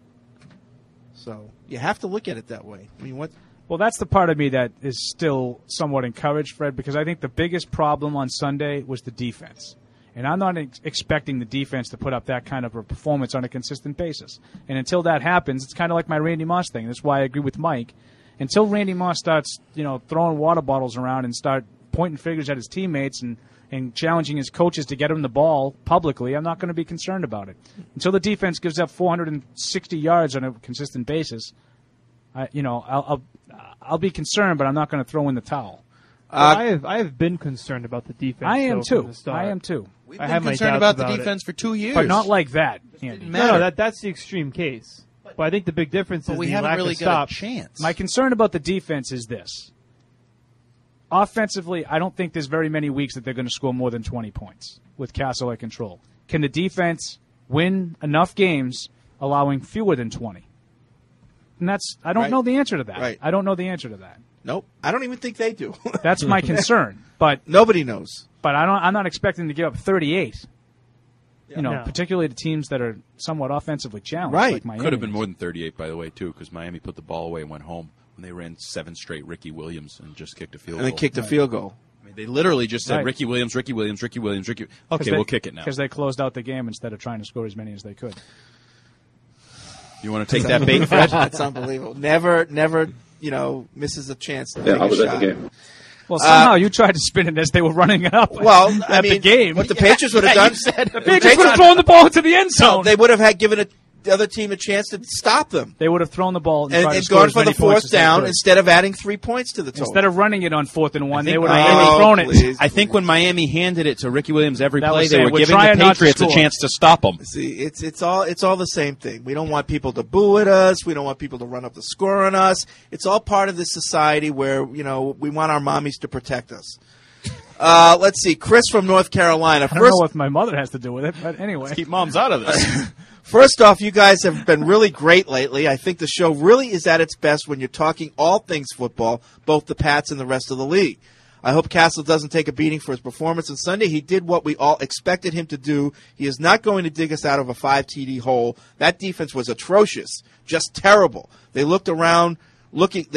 S7: So you have to look at it that way. I mean, what?
S8: Well, that's the part of me that is still somewhat encouraged, Fred, because I think the biggest problem on Sunday was the defense. And I'm not ex- expecting the defense to put up that kind of a performance on a consistent basis. And until that happens, it's kind of like my Randy Moss thing. That's why I agree with Mike. Until Randy Moss starts, you know, throwing water bottles around and start pointing fingers at his teammates and, and challenging his coaches to get him the ball publicly, I'm not going to be concerned about it. Until the defense gives up four hundred sixty yards on a consistent basis, I, you know, I'll, I'll I'll be concerned, but I'm not going to throw in the towel.
S11: Well, I have I have been concerned about the defense.
S8: I am
S11: though,
S8: too.
S11: from the start.
S8: I am too.
S10: We've
S11: I
S10: been
S11: have my
S10: concerned
S11: doubts
S10: about the
S11: it.
S10: defense for two years.
S8: But not like that, Andy.
S11: No, no, that that's the extreme case. But I think the big difference
S10: But
S11: is
S10: we
S11: the
S10: haven't
S11: lack
S10: really
S11: of
S10: got
S11: stop.
S10: a chance.
S8: My concern about the defense is this. Offensively, I don't think there's very many weeks that they're going to score more than twenty points with Castle at control. Can the defense win enough games allowing fewer than twenty? And that's I don't
S7: Right.
S8: know the answer to that.
S7: Right.
S8: I don't know the answer to that.
S7: Nope. I don't even think they do.
S8: That's my concern. But
S7: nobody knows.
S8: But I don't I'm not expecting to give up thirty-eight. You know,
S10: No.
S8: particularly to teams that are somewhat offensively challenged like Miami.
S10: Could have been more than thirty-eight, by the way, too, because Miami put the ball away and went home when they ran seven straight Ricky Williams and just kicked a field
S7: And
S10: goal.
S7: then kicked a field goal.
S10: I mean, they literally just said
S8: Right.
S10: Ricky Williams, Ricky Williams, Ricky Williams, Ricky.
S8: 'Cause
S10: Okay,
S8: they-
S10: we'll kick it now.
S8: Because they closed out the game instead of trying to score as many as they could.
S10: You want to take that bait, Fred?
S7: That's unbelievable. Never, never, you know, misses a chance to
S10: Yeah,
S7: take
S10: I
S7: a
S10: was at
S7: shot.
S10: the game.
S8: Well, somehow
S7: Uh,
S8: you tried to spin it as they were running it up.
S7: Well,
S8: at
S7: I mean,
S8: the game.
S7: what the Patriots would have
S8: Yeah,
S7: done,
S8: you said the Patriots would have thrown the ball into the end zone.
S7: No, they would have had given a, the other team a chance to stop them.
S8: They would have thrown the ball and,
S7: and,
S8: tried to
S7: and
S8: score
S7: gone
S8: as
S7: for
S8: many
S7: the
S8: points
S7: fourth
S8: as they
S7: down
S8: could.
S7: instead of adding three points to the total.
S8: Instead of running it on fourth and one,
S10: I
S8: they
S10: think
S8: would have
S10: Miami-
S8: maybe thrown it.
S7: please.
S10: I think when Miami handed it to Ricky Williams every
S8: That
S10: play,
S8: was
S10: they
S8: saying,
S10: were
S8: we're
S10: giving the
S8: trying not to
S10: Patriots a
S8: score.
S10: chance to stop them.
S7: See, it's it's all it's all the same thing. We don't want people to boo at us. We don't want people to run up the score on us. It's all part of this society where you know we want our mommies to protect us. Uh, let's see, Chris from North Carolina.
S8: I don't
S7: First,
S8: know what my mother has to do with it, but anyway.
S10: Keep moms out of this.
S7: First off, you guys have been really great lately. I think the show really is at its best when you're talking all things football, both the Pats and the rest of the league. I hope Castle doesn't take a beating for his performance on Sunday. He did what we all expected him to do. He is not going to dig us out of a five T D hole. That defense was atrocious, just terrible. They looked around, looking. They looked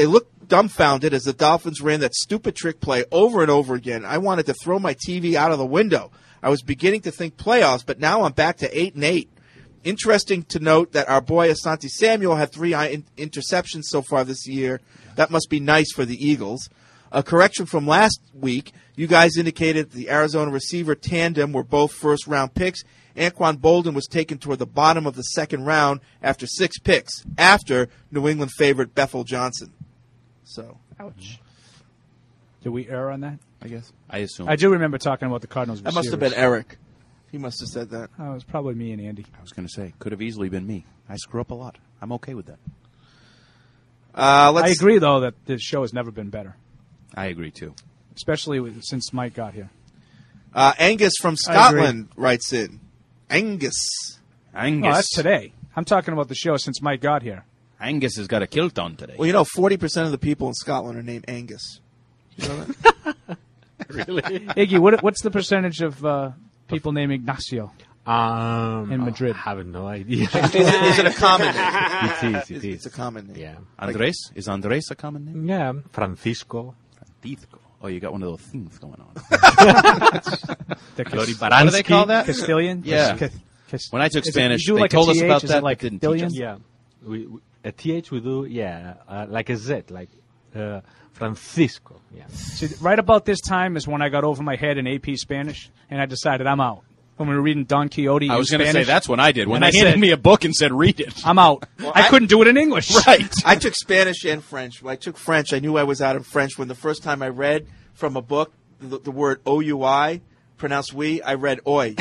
S7: dumbfounded as the Dolphins ran that stupid trick play over and over again. I wanted to throw my T V out of the window. I was beginning to think playoffs, but now I'm back to eight and eight. Interesting to note that our boy Asante Samuel had three in- interceptions so far this year. That must be nice for the Eagles. A correction from last week, you guys indicated the Arizona receiver tandem were both first-round picks. Anquan Bolden was taken toward the bottom of the second round after six picks, after New England favored Bethel Johnson. So,
S8: ouch. Did we err on that?
S7: I guess.
S10: I assume.
S8: I do remember talking about the Cardinals
S7: That
S8: receivers.
S7: must have been Eric. He must have said that.
S8: Oh, it was probably me and Andy.
S10: I was going to say, could have easily been me. I screw up a lot. I'm okay with that.
S7: Uh, let's
S8: I agree, though, that this show has never been better.
S10: I agree, too.
S8: Especially with, since Mike got here.
S7: Uh, Angus from Scotland writes in. Angus.
S10: Angus.
S8: Oh, that's today. I'm talking about the show since Mike got here.
S10: Angus has got a kilt on today.
S7: Well, you know, forty percent of the people in Scotland are named Angus. You know that?
S14: Really?
S8: Iggy, what, what's the percentage of uh, people named Ignacio
S9: Um,
S8: in Madrid?
S9: I have no idea.
S7: is, it, is it a common name?
S9: It is. It
S7: It's,
S9: is.
S7: it's a common name.
S9: Yeah.
S10: Andres? Is Andres a common name?
S9: Yeah. Francisco.
S10: Francisco. Oh, you got one of those things going on.
S8: The
S9: Glory
S10: What do they call that?
S8: Castilian?
S10: Yeah.
S8: Cas- Cas-
S10: When I took
S8: Is it-
S10: Spanish,
S8: you do
S10: they
S8: like a
S10: told us
S8: T H?
S10: about
S8: Is
S10: that,
S8: it like
S10: but didn't
S8: Castilian?
S10: teach us.
S9: Yeah. We, we, a T H we do, yeah, uh, like a Z, like uh, Francisco. Yeah.
S8: See, right about this time is when I got over my head in A P Spanish, and I decided I'm out. When we were reading Don Quixote
S10: I
S8: in
S10: was going to say
S8: Spanish,
S10: that's when I did. When
S8: and
S10: they
S8: I
S10: handed
S8: said,
S10: me a book and said, read it.
S8: I'm out. I,
S7: I-
S8: couldn't do it in English.
S10: Right.
S7: I took Spanish and French. When I took French, I knew I was out in French when the first time I read from a book the, the word O U I, pronounced we, I read oi.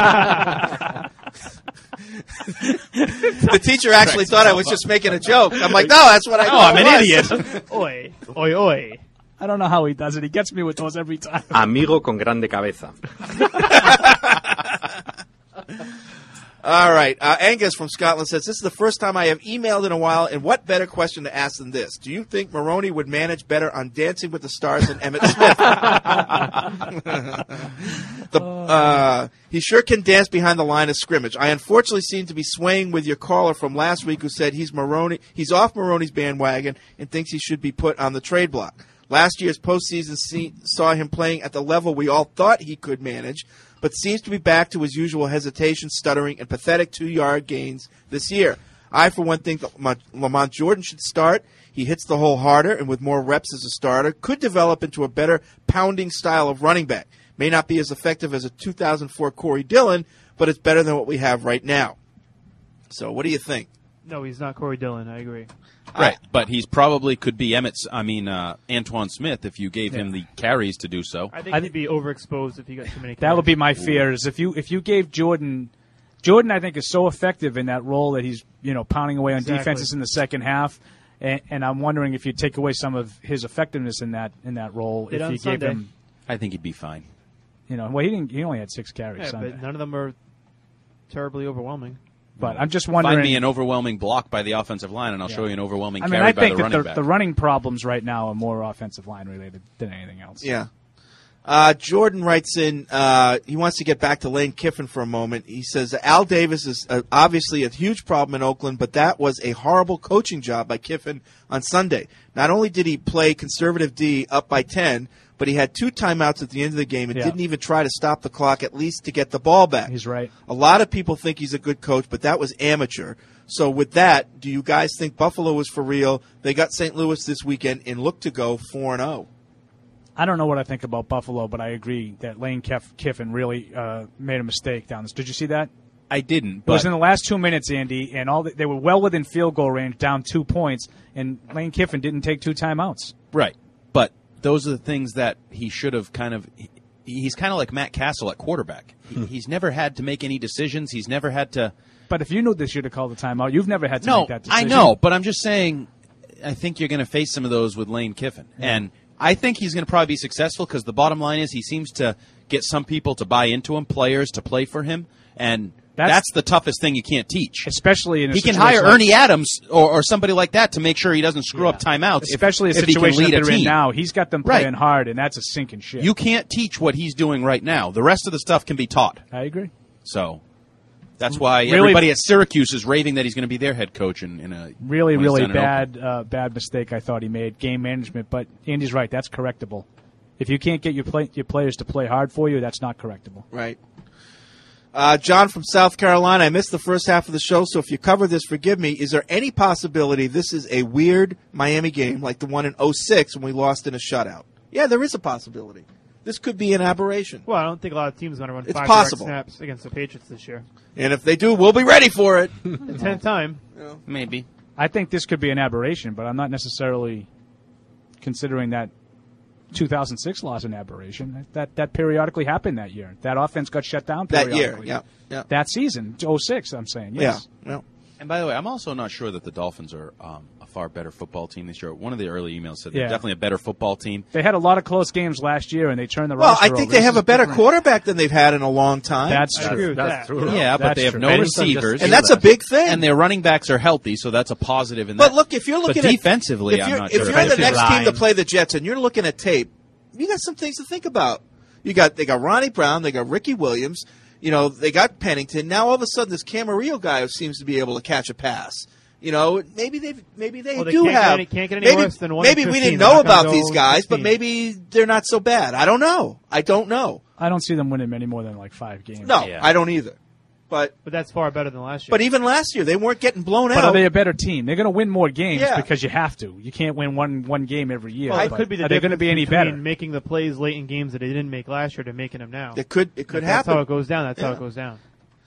S7: The teacher actually thought I was just making a joke. I'm like, no, that's what I
S10: Oh,
S7: thought
S10: I'm
S7: it
S10: an
S7: was.
S10: idiot.
S11: Oi, oi, oi.
S8: I don't know how he does it. He gets me with those every time.
S9: Amigo con grande cabeza.
S7: All right. Uh, Angus from Scotland says, this is the first time I have emailed in a while, and what better question to ask than this? Do you think Maroney would manage better on Dancing with the Stars than Emmett Smith? the, uh, he sure can dance behind the line of scrimmage. I unfortunately seem to be swaying with your caller from last week who said he's Maroney, he's off Maroney's bandwagon and thinks he should be put on the trade block. Last year's postseason see, saw him playing at the level we all thought he could manage, but seems to be back to his usual hesitation, stuttering, and pathetic two-yard gains this year. I, for one, think that Lamont, Lamont Jordan should start. He hits the hole harder, and with more reps as a starter, could develop into a better pounding style of running back. May not be as effective as a two thousand four Corey Dillon, but it's better than what we have right now. So what do you think?
S11: No, he's not Corey Dillon. I agree.
S10: Right, but he's probably could be Emmett's. I mean, uh, Antoine Smith if you gave him the carries to do so.
S11: I think he'd be overexposed if he got too many.
S8: That would be my
S11: carries.
S8: fear. Is if you if you gave Jordan, Jordan, I think is so effective in that role that he's you know pounding away on
S11: Exactly.
S8: defenses in the second half, and, and I'm wondering if you take away some of his effectiveness in that in that role,
S11: Did
S8: if
S11: on
S8: you
S11: Sunday.
S8: gave him,
S10: I think he'd be fine.
S8: you know, well he didn't he only had six carries
S11: Yeah,
S8: Sunday,
S11: but none of them are terribly overwhelming.
S8: but I'm just wondering.
S10: Find me an overwhelming block by the offensive line, and I'll
S8: Yeah.
S10: show you an overwhelming
S8: I mean,
S10: carry
S8: I
S10: by
S8: think
S10: the
S8: that
S10: running
S8: the,
S10: back.
S8: the running problems right now are more offensive line related than anything else.
S7: Yeah. Uh, Jordan writes in, uh, he wants to get back to Lane Kiffin for a moment. He says, Al Davis is uh, obviously a huge problem in Oakland, but that was a horrible coaching job by Kiffin on Sunday. Not only did he play conservative D up by ten, but he had two timeouts at the end of the game and
S8: Yeah.
S7: didn't even try to stop the clock, at least to get the ball back.
S8: He's right.
S7: A lot of people think he's a good coach, but that was amateur. So with that, do you guys think Buffalo was for real? They got Saint Louis this weekend and look to go four and oh.
S8: I don't know what I think about Buffalo, but I agree that Lane Kiff- Kiffin really uh, made a mistake down this. Did you see that?
S10: I didn't.
S8: It was
S10: But
S8: in the last two minutes, Andy, and all the, they were well within field goal range, down two points, and Lane Kiffin didn't take two timeouts.
S10: right, but those are the things that he should have kind of. He, he's kind of like Matt Castle at quarterback. He, he's never had to make any decisions. He's never had to.
S8: But if you knew this, you'd have called the timeout. You've never had to
S10: No,
S8: make that decision.
S10: I know, but I'm just saying. I think you're going to face some of those with Lane Kiffin, and I think he's going to probably be successful because the bottom line is he seems to get some people to buy into him, players to play for him, and that's,
S8: That's-
S10: the toughest thing you can't teach.
S8: Especially in a
S10: he can
S8: situation
S10: hire
S8: like-
S10: Ernie Adams or, or somebody like that to make sure he doesn't screw up timeouts. if-
S8: Especially
S10: if,
S8: a
S10: he can
S8: situation
S10: lead
S8: that
S10: a
S8: they're in
S10: team.
S8: now. He's got them
S10: Right.
S8: playing hard, and that's a sinking ship.
S10: You can't teach what he's doing right now. The rest of the stuff can be taught.
S8: I agree.
S10: So, That's why
S8: Really-
S10: everybody at Syracuse is raving that he's going to be their head coach in, in a
S8: Really,
S10: when he's
S8: really
S10: done in Oakland.
S8: bad, uh, bad mistake. I thought he made game management, but Andy's right. That's correctable. If you can't get your play, your players to play hard for you, that's not correctable.
S7: Right. Uh, John from South Carolina, I missed the first half of the show, so if you cover this, forgive me. Is there any possibility this is a weird Miami game like the one in oh six when we lost in a shutout? Yeah, there is a possibility. This could be an aberration.
S11: Well, I don't think a lot of teams are going to run
S7: It's
S11: five
S7: possible.
S11: direct snaps against the Patriots this year.
S7: And if they do, we'll be ready for it.
S11: The tenth time.
S10: Maybe.
S8: I think this could be an aberration, but I'm not necessarily considering that two thousand six loss an aberration. That that periodically happened that year. That offense got shut down
S7: That year,
S8: periodically.
S7: yeah, yeah.
S8: That season, oh six, I'm saying, yes.
S7: Yeah, yeah.
S10: And by the way, I'm also not sure that the Dolphins are um, a far better football team this year. One of the early emails said
S8: Yeah.
S10: they're definitely a better football team.
S8: They had a lot of close games last year, and they turned the
S7: Well,
S8: roster
S7: I think
S8: over.
S7: they
S8: This
S7: have
S8: is
S7: a better
S8: different.
S7: quarterback than they've had in a long time.
S8: That's true.
S10: That's true.
S8: Yeah,
S10: Yeah, but
S8: that's
S10: they have
S8: true.
S10: no
S8: Pennington
S10: receivers.
S7: And that's a big thing.
S10: And their running backs are healthy, so that's a positive. In
S7: But
S10: that.
S7: look, if you're looking
S10: but
S7: at
S10: defensively,
S7: if
S10: I'm
S7: you're,
S10: not
S7: if
S10: sure.
S7: you're the next team to play the Jets and you're looking at tape, you got some things to think about. You got they got Ronnie Brown, they got Ricky Williams, you know, they got Pennington. Now all of a sudden, this Camarillo guy who seems to be able to catch a pass. You know, maybe they maybe they
S11: Well, they
S7: do
S11: can't get
S7: have.
S11: any- can't get any
S7: maybe
S11: worse than one
S7: maybe
S11: and
S7: we
S11: fifteen.
S7: didn't
S11: They're
S7: know
S11: not gonna
S7: about
S11: go
S7: these guys, but
S11: fifteen.
S7: maybe they're not so bad. I don't know. I don't know.
S8: I don't see them winning many more than like five games.
S7: No, I don't either. But
S11: But that's far better than last year.
S7: but even last year, they weren't getting blown
S8: But
S7: out.
S8: are they a better team? They're going to win more games
S7: Yeah.
S8: because you have to. You can't win one one game every year.
S11: Well, it
S8: but
S11: could be the
S8: are they going to
S11: difference
S8: be any
S11: between
S8: better?
S11: making the plays late in games that they didn't make last year to making them now.
S7: It could it could
S11: If that's
S7: happen.
S11: how it goes down. That's how
S7: Yeah.
S11: it goes down.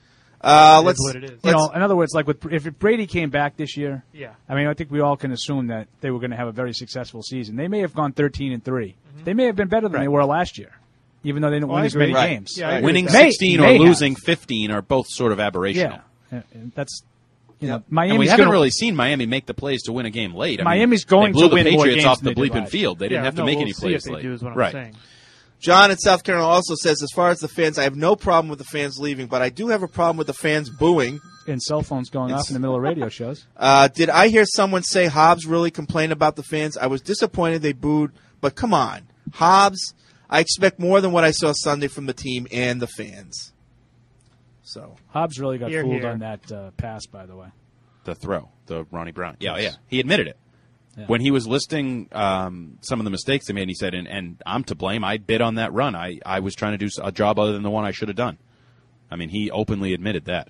S7: Uh,
S11: It is
S7: let's
S11: what it is.
S8: You know, in other words, like with if Brady came back this year,
S11: Yeah.
S8: I mean, I think we all can assume that they were going to have a very successful season. They may have gone thirteen and three. They may have been better than they were last year, even though they didn't
S11: Oh,
S8: win
S11: I
S8: as many
S11: agree. Right.
S8: games.
S11: Yeah, I agree
S10: Winning
S11: with that.
S10: sixteen
S8: May
S10: or
S8: have.
S10: losing fifteen are both sort of aberrational.
S8: Yeah, Yeah, and that's you know,
S10: And
S8: Miami's
S10: we haven't
S8: gonna,
S10: really seen Miami make the plays to win a game late. I
S8: Miami's
S10: mean,
S8: going
S10: they blew
S8: to win
S10: the
S8: more
S10: Patriots
S8: games
S10: off
S8: than
S10: the
S8: they did
S10: bleeping
S8: last
S10: field. They didn't
S11: Yeah,
S10: have to
S11: no,
S10: make
S11: we'll
S10: any
S11: see
S10: plays
S11: if they
S10: late.
S11: do is what I'm
S10: right.
S11: saying.
S7: John in South Carolina also says, as far as the fans, I have no problem with the fans leaving, but I do have a problem with the fans booing.
S8: and cell phones going off in the middle of radio shows.
S7: Uh, did I hear someone say Hobbs really complained about the fans? I was disappointed they booed, but come on. Hobbs, I expect more than what I saw Sunday from the team and the fans. So
S8: Hobbs really got
S11: Here,
S8: fooled
S11: here.
S8: on that uh, pass, by the way.
S10: The throw, the Ronnie Brown. Yeah, yeah. He admitted it.
S8: Yeah.
S10: When he was listing um, some of the mistakes they made, he said, and, and I'm to blame. I bid on that run. I, I was trying to do a job other than the one I should have done. I mean, he openly admitted that.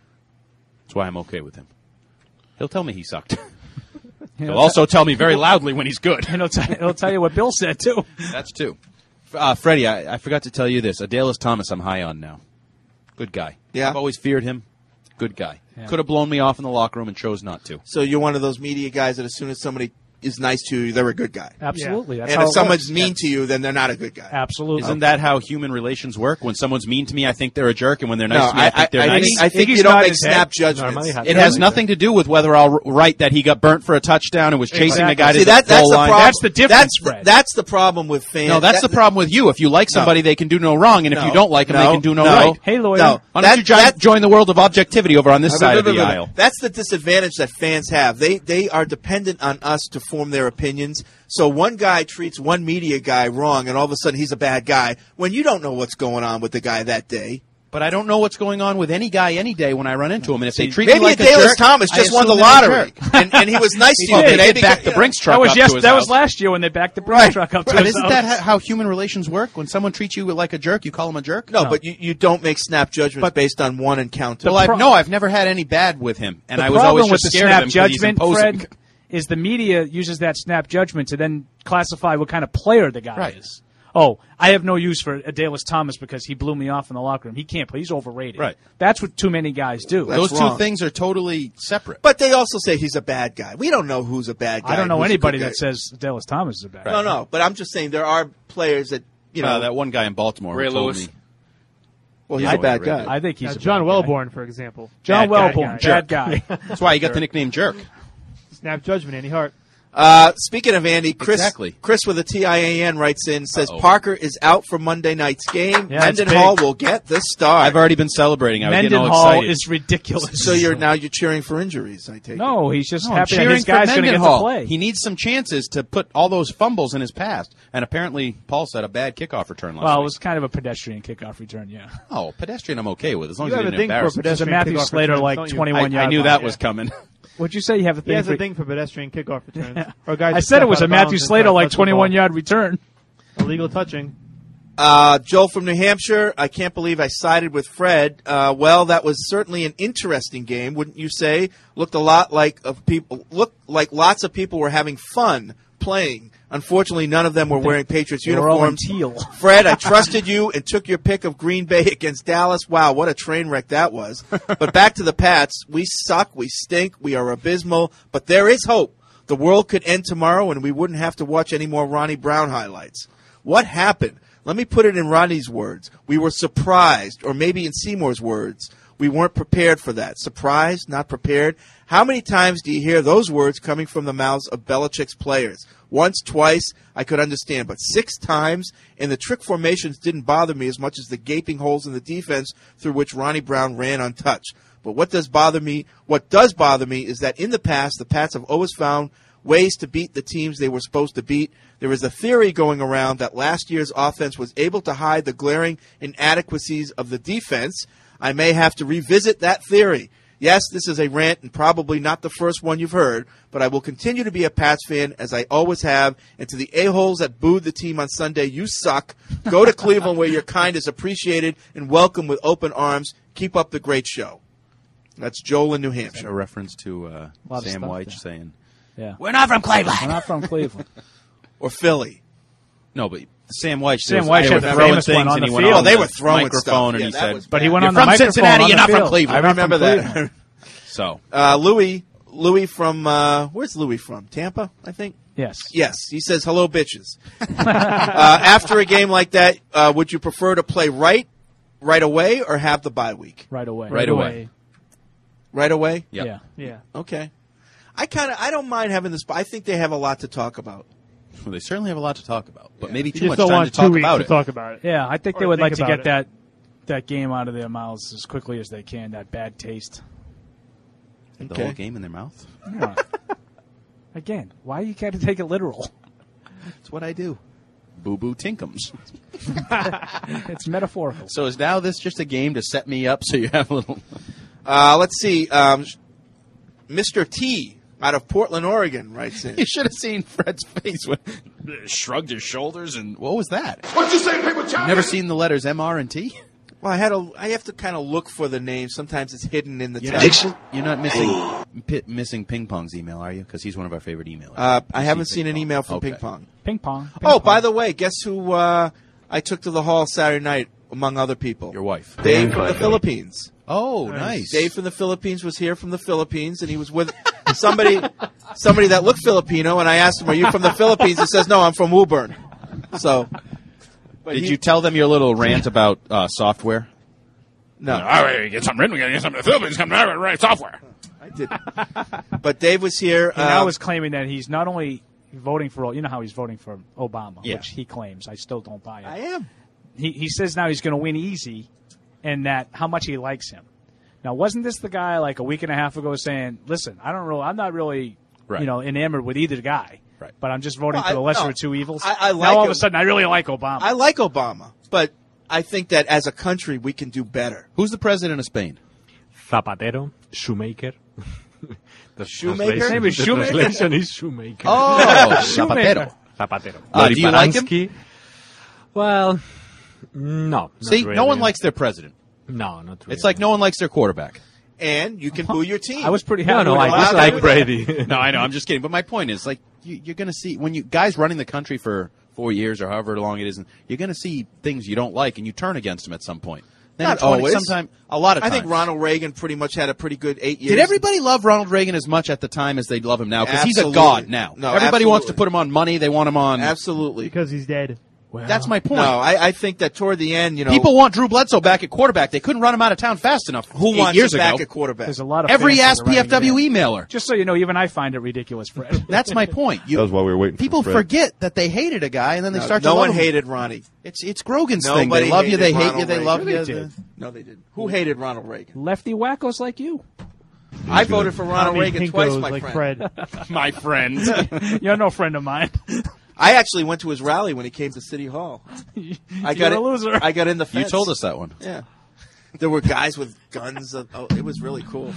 S10: That's why I'm okay with him. He'll tell me he sucked. He'll also tell me very loudly when he's good.
S8: And he'll, t- he'll tell you what Bill said, too.
S10: That's two. Uh, Freddie, I, I forgot to tell you this. Adalys Thomas I'm high on now. Good guy.
S7: Yeah.
S10: I've always feared him. Good guy.
S8: Yeah.
S10: Could have blown me off in the locker room and chose not to.
S7: So you're one of those media guys that as soon as somebody is nice to you, they're a good guy.
S8: Absolutely. That's
S7: and
S8: how
S7: if
S8: it
S7: someone's
S8: works.
S7: mean to you, then they're not a good guy.
S8: Absolutely.
S10: Isn't that how human relations work? When someone's mean to me, I think they're a jerk, and when they're nice
S7: No,
S10: to me, I,
S7: I-
S10: think they're
S7: I- I
S10: nice.
S7: think- I think
S8: Iggy's
S7: you don't
S8: nodding
S7: make
S8: his
S7: snap
S8: head.
S7: judgments.
S10: It has nothing to do with whether I'll write that he got burnt for a touchdown and was chasing a guy to
S7: See,
S10: the
S7: that, that's
S10: goal
S7: the
S10: line.
S7: problem.
S8: That's the difference,
S7: That's,
S8: Fred.
S7: that's the problem with fans.
S10: No, that's
S7: That-
S10: the problem with you. If you like somebody, they can do no wrong, and if
S7: No.
S10: you don't like them,
S7: No.
S10: they can do no,
S7: No.
S10: right.
S8: Hey, lawyer.
S7: No.
S10: Why don't
S7: That-
S10: you join,
S7: that-
S10: join the world of objectivity over on this side of the aisle?
S7: That's the disadvantage that fans have. They they are dependent on us to form their opinions. So one guy treats one media guy wrong, and all of a sudden he's a bad guy, when you don't know what's going on with the guy that day.
S10: But I don't know what's going on with any guy any day when I run into him. And if they treat
S7: Maybe
S10: me like a
S7: Adalys
S10: jerk,
S7: Thomas
S10: I
S7: just won the
S10: assume they're a
S7: lottery,
S10: jerk.
S7: and, and he was nice to
S10: He
S7: you
S10: did.
S7: today.
S10: They backed
S7: because,
S10: the
S7: you
S10: Brinks
S7: know,
S10: truck
S8: That was
S10: up
S8: yes,
S10: to his
S8: that was
S10: house.
S8: last year when they backed the Brinks
S7: Right.
S8: truck up to
S10: But
S8: his
S10: isn't
S8: house.
S10: that how human relations work? When someone treats you like a jerk, you call them a jerk?
S7: No, but you, you don't make snap judgments based on one encounter.
S10: Well, I've, no, I've never had any bad with him, and
S8: the
S10: I was
S8: problem
S10: always
S8: with
S10: just
S8: the
S10: scared
S8: snap
S10: of him because he's
S8: judgment,
S10: imposing.
S8: Fred, is the media uses that snap judgment to then classify what kind of player the guy
S10: Right.
S8: is. Oh, I have no use for Adalys Thomas because he blew me off in the locker room. He can't play. He's overrated.
S10: Right.
S8: That's what too many guys do.
S7: That's
S10: Those
S7: wrong.
S10: two things are totally separate.
S7: But they also say he's a bad guy. We don't know who's a bad guy.
S8: I don't know
S7: who's a
S8: anybody
S7: good guy.
S8: that says Adalys Thomas is a bad guy.
S7: No, no. But I'm just saying there are players that you know.
S10: Uh, that one guy in Baltimore
S14: Ray
S10: who told
S14: Lewis.
S10: me.
S7: well, he's
S10: Yeah,
S7: a bad
S10: Ray
S7: guy.
S10: Lewis.
S8: I think he's
S11: Now,
S8: a
S11: John
S8: bad guy.
S11: Wellborn, for example.
S8: John
S10: Bad guy.
S8: Wellborn,
S10: Jerk.
S8: bad guy.
S10: That's why he got the nickname Jerk.
S11: Snap judgment, Andy Hart.
S7: Uh, speaking of Andy, Chris,
S10: Exactly.
S7: Chris with a T I A N writes in, says
S10: Uh-oh.
S7: Parker is out for Monday night's game.
S8: Yeah, it's
S7: Mendenhall
S8: big.
S7: will get the start.
S10: I've already been celebrating. I was getting all
S8: Mendenhall
S10: excited.
S8: is ridiculous.
S7: So you're now you're cheering for injuries, I take it.
S8: No, he's just
S10: No, I'm
S8: happy that
S10: cheering
S8: his
S10: for
S8: guy's going to get to
S10: Mendenhall.
S8: play.
S10: He needs some chances to put all those fumbles in his past. And apparently, Paul said a bad kickoff return last
S8: Well, it
S10: week.
S8: was kind of a pedestrian kickoff return, yeah.
S10: Oh, pedestrian I'm okay with, as long
S11: You
S10: as he
S11: have a
S10: didn't
S11: thing for
S10: embarrass him.
S8: There's a
S11: pedestrian
S8: Matthew
S11: kickoff
S8: Slater,
S11: returns,
S8: like,
S11: don't you?
S8: twenty-one
S10: I,
S8: yard
S10: I knew
S8: line.
S10: that was coming.
S8: What'd you say? You have a
S11: He
S8: thing
S11: has
S8: for
S11: a thing for pedestrian kickoff returns. Or guys
S8: I
S11: who
S8: said
S11: step
S8: it was
S11: out
S8: a
S11: of
S8: Matthew
S11: bounds and
S8: Slater,
S11: try to
S8: like
S11: touch the
S8: twenty-one
S11: ball.
S8: yard return.
S11: Illegal touching.
S7: Uh, Joel from New Hampshire, I can't believe I sided with Fred. Uh, well, that was certainly an interesting game, wouldn't you say? Looked a lot like of people. Looked like lots of people were having fun playing. Unfortunately, none of them were wearing Patriots
S8: They were all in
S7: uniforms.
S8: teal.
S7: Fred, I trusted you and took your pick of Green Bay against Dallas. Wow, what a train wreck that was. But back to the Pats. We suck. We stink. We are abysmal. But there is hope. The world could end tomorrow, and we wouldn't have to watch any more Ronnie Brown highlights. What happened? Let me put it in Ronnie's words. We were surprised, or maybe in Seymour's words. We weren't prepared for that. Surprised, not prepared. How many times do you hear those words coming from the mouths of Belichick's players? Once, twice, I could understand, but six times, and the trick formations didn't bother me as much as the gaping holes in the defense through which Ronnie Brown ran untouched. But what does bother me? What does bother me is that in the past, the Pats have always found ways to beat the teams they were supposed to beat. There is a theory going around that last year's offense was able to hide the glaring inadequacies of the defense. I may have to revisit that theory. Yes, this is a rant and probably not the first one you've heard, but I will continue to be a Pats fan as I always have. And to the a-holes that booed the team on Sunday, you suck. Go to Cleveland where your kind is appreciated and welcome with open arms. Keep up the great show. That's Joel in New Hampshire.
S10: A reference to uh,
S8: Lot of
S10: Sam
S8: stuff
S10: White
S8: there.
S10: saying,
S8: Yeah.
S10: "We're not from Cleveland."
S8: We're not from Cleveland.
S7: Or Philly.
S10: No, but Sam White.
S8: Sam
S10: says
S8: White
S10: they
S8: had
S10: were
S8: the
S10: throwing
S8: famous
S10: things
S8: one on
S10: and he
S8: the
S10: went
S8: field.
S10: on
S7: Oh, they
S10: the
S7: were throwing
S10: microphone
S7: stuff.
S10: and
S7: Yeah,
S10: he
S7: that
S10: said,
S7: was
S8: But he went
S10: "You're
S8: on the
S10: from
S8: microphone
S10: Cincinnati.
S8: on
S10: You're
S8: the
S10: not from
S8: field.
S10: Cleveland."
S7: I
S8: Not from
S7: remember that.
S8: Cleveland.
S10: So
S7: Uh, Louis, Louis from, uh, where's Louis from? Tampa, I think?
S8: Yes.
S7: Yes. He says, hello, bitches. uh, after a game like that, uh, would you prefer to play right, right away, or have the bye week?
S8: Right away.
S10: Right away.
S7: Right away?
S10: Yep.
S8: Yeah.
S11: Yeah.
S7: Okay. I kind of, I don't mind having this, but I think they have a lot to talk about.
S10: well, they certainly have a lot to talk about, but maybe
S11: You
S10: too
S11: just
S10: much
S11: don't
S10: time
S11: want
S10: to talk
S11: two weeks
S10: about
S11: to
S10: it.
S11: talk about it.
S8: Yeah, I think
S11: Or
S8: they would
S11: think
S8: like to
S11: about
S8: get
S11: it.
S8: that that game out of their mouths as quickly as they can, that bad taste.
S10: The
S7: Okay.
S10: whole game in their mouth.
S8: Yeah. Again, why you got to take it literal?
S10: That's what I do. Boo boo tinkums.
S8: It's metaphorical.
S10: So is now this just a game to set me up so you have a little?
S7: Uh, let's see. Um, Mister T out of Portland, Oregon writes in.
S10: You should have seen Fred's face when he shrugged his shoulders and what was that?
S1: What you say, people?
S10: Never seen the letters M, R, and T?
S7: Well, I had a, I have to kind of look for the name. Sometimes it's hidden in the
S10: You're
S7: text.
S10: not, you're not missing pi- missing Ping Pong's email, are you? Because he's one of our favorite emailers.
S7: Uh, I
S10: You
S7: haven't
S10: see
S7: seen
S10: Ping
S7: an
S10: Pong.
S7: email from
S10: Okay.
S7: Ping Pong.
S8: Ping pong. Ping
S7: Oh,
S8: pong.
S7: by the way, guess who uh, I took to the hall Saturday night, among other people?
S10: Your wife.
S7: Dave from the Philippines.
S10: Oh, nice.
S7: Dave from the Philippines was here from the Philippines, and he was with somebody somebody that looked Filipino, and I asked him, are you from the Philippines? He says, no, I'm from Woburn. So, but
S10: Did
S7: he-
S10: you tell them your little rant about uh, software?
S7: No.
S1: All right, get something written. We got to get something to the Philippines. Come right, right, software.
S7: I did. But Dave was here.
S8: He now
S7: uh,
S8: is claiming that he's not only voting for, you know how he's voting for Obama,
S10: Yeah.
S8: which he claims. I still don't buy it.
S7: I am.
S8: He, he says now he's going to win easy, and that how much he likes him. Now, wasn't this the guy like a week and a half ago saying, "Listen, I don't really, I'm not really,
S10: Right.
S8: you know, enamored with either guy,
S10: Right.
S8: but I'm just voting
S7: Well,
S8: for the
S7: I-
S8: lesser
S7: no,
S8: of two evils."
S7: I- I
S8: now
S7: like
S8: all of
S7: him.
S8: a sudden, I really like Obama.
S7: I like Obama, but I think that as a country we can do better.
S10: Who's the president of Spain?
S9: Zapatero, shoemaker. The
S7: Shoemaker?
S9: translation-
S7: His name is
S9: the
S7: Shoemaker?
S9: translation is shoemaker.
S10: Oh,
S8: Shoemaker.
S10: Zapatero.
S9: Zapatero.
S10: Uh, do you like him?
S9: Baransky? Well, no. not
S10: See,
S9: really.
S10: no one likes their president.
S9: No, not really.
S10: It's like no one likes their quarterback.
S7: And you can boo your team.
S8: I was pretty
S9: No,
S8: happy.
S9: no,
S8: with
S9: I
S8: the
S9: just
S8: last
S9: like
S8: one.
S9: Brady.
S10: No, I know. I'm just kidding. But my point is, like, you, you're going to see when you guys running the country for four years or however long it is, and you're going to see things you don't like, and you turn against them at some point. Then
S7: Not
S10: in twenty
S7: always.
S10: Sometime, a lot of
S7: I
S10: times.
S7: think Ronald Reagan pretty much had a pretty good eight years.
S10: Did everybody love Ronald Reagan as much at the time as they love him now? Because he's a
S7: Absolutely.
S10: god now.
S7: No,
S10: everybody wants to
S7: absolutely.
S10: put him on money. They want him on.
S7: Absolutely.
S11: Because he's dead.
S10: That's my point.
S7: No, I, I think that toward the end, you know,
S10: People want Drew Bledsoe back at quarterback. They couldn't run him out of town fast enough.
S7: Who
S10: eight
S7: wants
S10: years
S7: him back
S10: ago.
S7: at quarterback?
S8: There's a lot of
S10: Every
S8: fans
S10: Ask
S8: that are
S10: P F W
S8: writing
S10: emailer.
S8: Just so you know, even I find it ridiculous, Fred.
S10: That's my point. You,
S3: That was while we were waiting.
S10: people
S3: for Fred.
S10: forget that they hated a guy, and then they
S7: no,
S10: start.
S7: no
S10: to
S7: one
S10: love him.
S7: hated Ronnie.
S10: It's it's Grogan's thing.
S7: Nobody
S10: They love you.
S7: hated
S10: They hate
S7: Ronald
S10: you. They
S7: Reagan.
S10: love
S7: No,
S10: you.
S7: they did. No, they didn't. Who hated Ronald Reagan?
S8: Lefty wackos like you.
S7: I voted for Ronald
S11: Tommy
S7: Reagan twice,
S11: Pinkos
S7: my
S11: like
S7: friend.
S11: Fred.
S10: My friend.
S8: You're no friend of mine.
S7: I actually went to his rally when he came to City Hall. I got
S8: You're a
S7: in,
S8: loser.
S7: I got in the
S10: You
S7: fence.
S10: told us that one.
S7: Yeah. There were guys with guns. Uh, oh, it was really cool.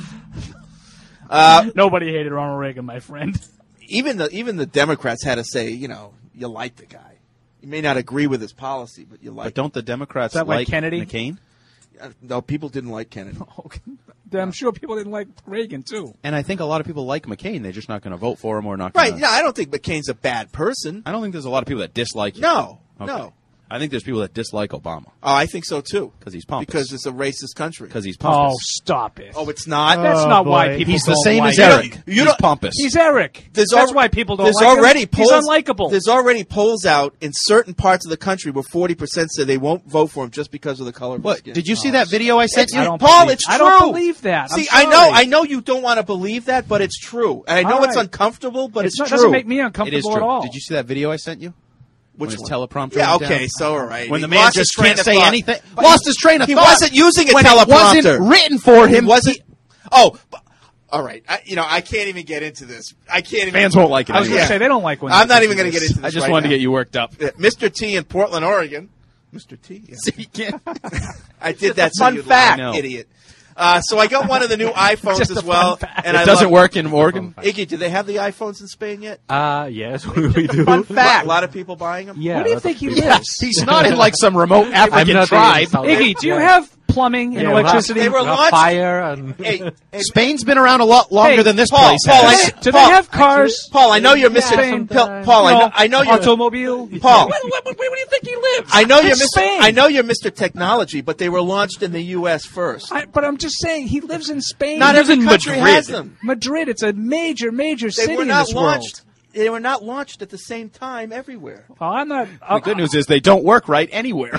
S7: Uh,
S8: Nobody hated Ronald Reagan, my friend.
S7: even the even the Democrats had to say, you know, you like the guy. You may not agree with his policy, but you like.
S10: But don't the Democrats
S8: Is that like
S10: like
S8: Kennedy?
S10: McCain?
S7: Uh, no, people didn't like Kennedy.
S8: I'm sure people didn't like Reagan, too.
S10: And I think a lot of people like McCain. They're just not going to vote for him or not. Gonna,
S7: Right? No, I don't think McCain's a bad person.
S10: I don't think there's a lot of people that dislike him.
S7: No,
S10: Okay.
S7: no.
S10: I think there's people that dislike Obama
S7: Oh, I think so too.
S10: because he's pompous.
S7: Because it's a racist country.
S10: Because he's
S8: Oh,
S10: pompous.
S8: stop it.
S7: Oh, it's not.
S8: That's
S11: Oh,
S8: not why
S11: boy.
S8: people
S10: He's the
S8: don't
S10: same
S8: like
S10: as
S8: him.
S10: Eric.
S7: You
S10: he's
S7: don't-
S10: pompous.
S8: He's Eric.
S7: There's
S8: That's
S7: al-
S8: why people don't
S7: there's
S8: like
S7: already
S8: him.
S7: polls,
S8: He's unlikable.
S7: There's already polls out in certain parts of the country where forty percent say they won't vote for him just because of the color of his
S10: What?
S7: skin.
S10: Did you see that video I sent
S7: It's,
S10: you?
S8: I don't
S7: Paul,
S8: believe-
S7: it's true.
S8: I don't believe that. I'm
S7: See, I know,
S8: sorry.
S7: I know you don't want to believe that, but it's true. And I know
S8: All
S7: it's
S8: right.
S7: uncomfortable, but
S8: It
S7: it's
S8: not-
S7: true.
S8: doesn't make me
S10: It is
S8: uncomfortable
S10: true.
S8: at all.
S10: Did you see that video I sent you?
S7: Which
S10: When his
S7: one?
S10: teleprompter
S7: Yeah,
S10: went
S7: okay,
S10: down?
S7: so all right.
S10: When
S7: He
S10: the man
S7: lost his
S10: just
S7: train
S10: can't
S7: of
S10: say
S7: thought.
S10: anything.
S7: But
S10: Lost
S7: he-
S10: his train of
S7: he
S10: thought.
S7: wasn't using a
S10: when
S7: teleprompter.
S10: It wasn't written for him.
S7: He wasn't.
S10: He-
S7: Oh, but, all right. I, you know, I can't even get into this. I can't even.
S10: Fans won't like it
S8: I was going
S10: anyway.
S8: to say, they don't like when
S7: I'm
S8: they
S7: not
S8: do
S7: even going to
S8: this.
S7: get into this.
S10: I just
S7: right
S10: wanted to
S7: now.
S10: get you worked up.
S7: Uh, Mister T in Portland, Oregon. Mister T. Yeah.
S10: See, you can't-
S7: I did that.
S10: It's a fun
S7: so
S10: fact.
S7: you idiot. Uh, so I got one of the new iPhones
S8: Just a
S7: as
S8: fun
S7: well,
S8: fact.
S7: and
S10: It
S7: I
S10: doesn't
S7: love-
S10: work in Oregon.
S7: Iggy, do they have the iPhones in Spain yet?
S9: Uh, yes, we, we do.
S7: Fun fact. A lot of people buying them.
S9: Yeah,
S8: Where do you
S9: that's-
S8: think he
S10: Yeah,
S8: lives?
S10: he's not in like some remote
S9: I'm
S10: African
S9: not
S10: tribe.
S9: in South-
S8: Iggy, do you
S9: Yeah.
S8: have plumbing and
S9: Yeah,
S8: electricity?
S7: They were
S9: we have
S7: launched-
S9: fire and
S7: Hey, hey,
S10: Spain's been around a lot longer
S8: Hey,
S10: than this
S7: Paul,
S10: place
S7: Paul,
S10: has.
S7: I-
S8: do
S7: Paul,
S8: they have cars?
S7: Paul, I know you're
S8: Yeah,
S7: missing.
S8: Spain.
S7: Paul, Paul I know. I know you're.
S8: Automobile?
S7: Paul,
S8: Where, where, where do you think he lives?
S7: I know you're
S8: It's
S7: Mister
S8: Spain.
S7: I know you're Mister Technology, but they were launched in the U S first.
S8: I, but I'm just saying, he lives in Spain.
S7: Not
S8: He lives
S7: every
S8: in
S7: country
S8: Madrid.
S7: has them.
S8: Madrid, it's a major, major
S7: They
S8: city
S7: were
S8: in
S7: not
S8: this
S7: launched.
S8: world.
S7: They were not launched at the same time everywhere.
S8: Well, I'm not.
S10: The good news is they don't work right anywhere.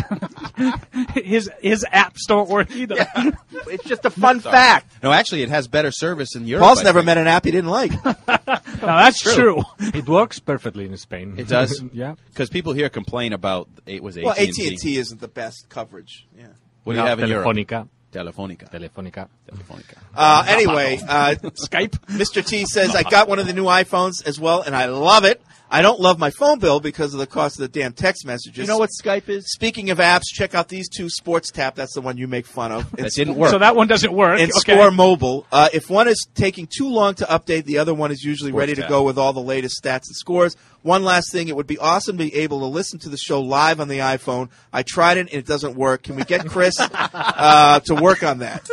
S8: his his apps don't work either.
S7: It's just a fun fact.
S10: No, actually, it has better service in Europe.
S7: Paul's
S10: I
S7: never
S10: think.
S7: met an app he didn't like.
S8: Now that's true.
S9: it works perfectly in Spain.
S10: It does.
S9: Yeah.
S10: Because people here complain about it was A T
S7: Well,
S10: and
S7: A T and T isn't the best coverage. Yeah.
S10: What do you have in Europe?
S9: Telefonica.
S10: Telefonica.
S9: Telefonica.
S10: Telefonica.
S7: Uh, anyway, uh,
S8: Skype.
S7: Mister T says, I got one of the new iPhones as well, and I love it. I don't love my phone bill because of the cost of the damn text messages.
S10: You know what Skype is?
S7: Speaking of apps, check out these two. Sports Tap, that's the one you make fun of.
S10: That
S7: It's-
S10: didn't work.
S8: So that one doesn't work.
S7: And
S8: okay.
S7: Score Mobile. Uh, if one is taking too long to update, the other one is usually
S10: Sports
S7: ready to
S10: Tab.
S7: go with all the latest stats and scores. One last thing, it would be awesome to be able to listen to the show live on the iPhone. I tried it and it doesn't work. Can we get Chris uh, to work on that?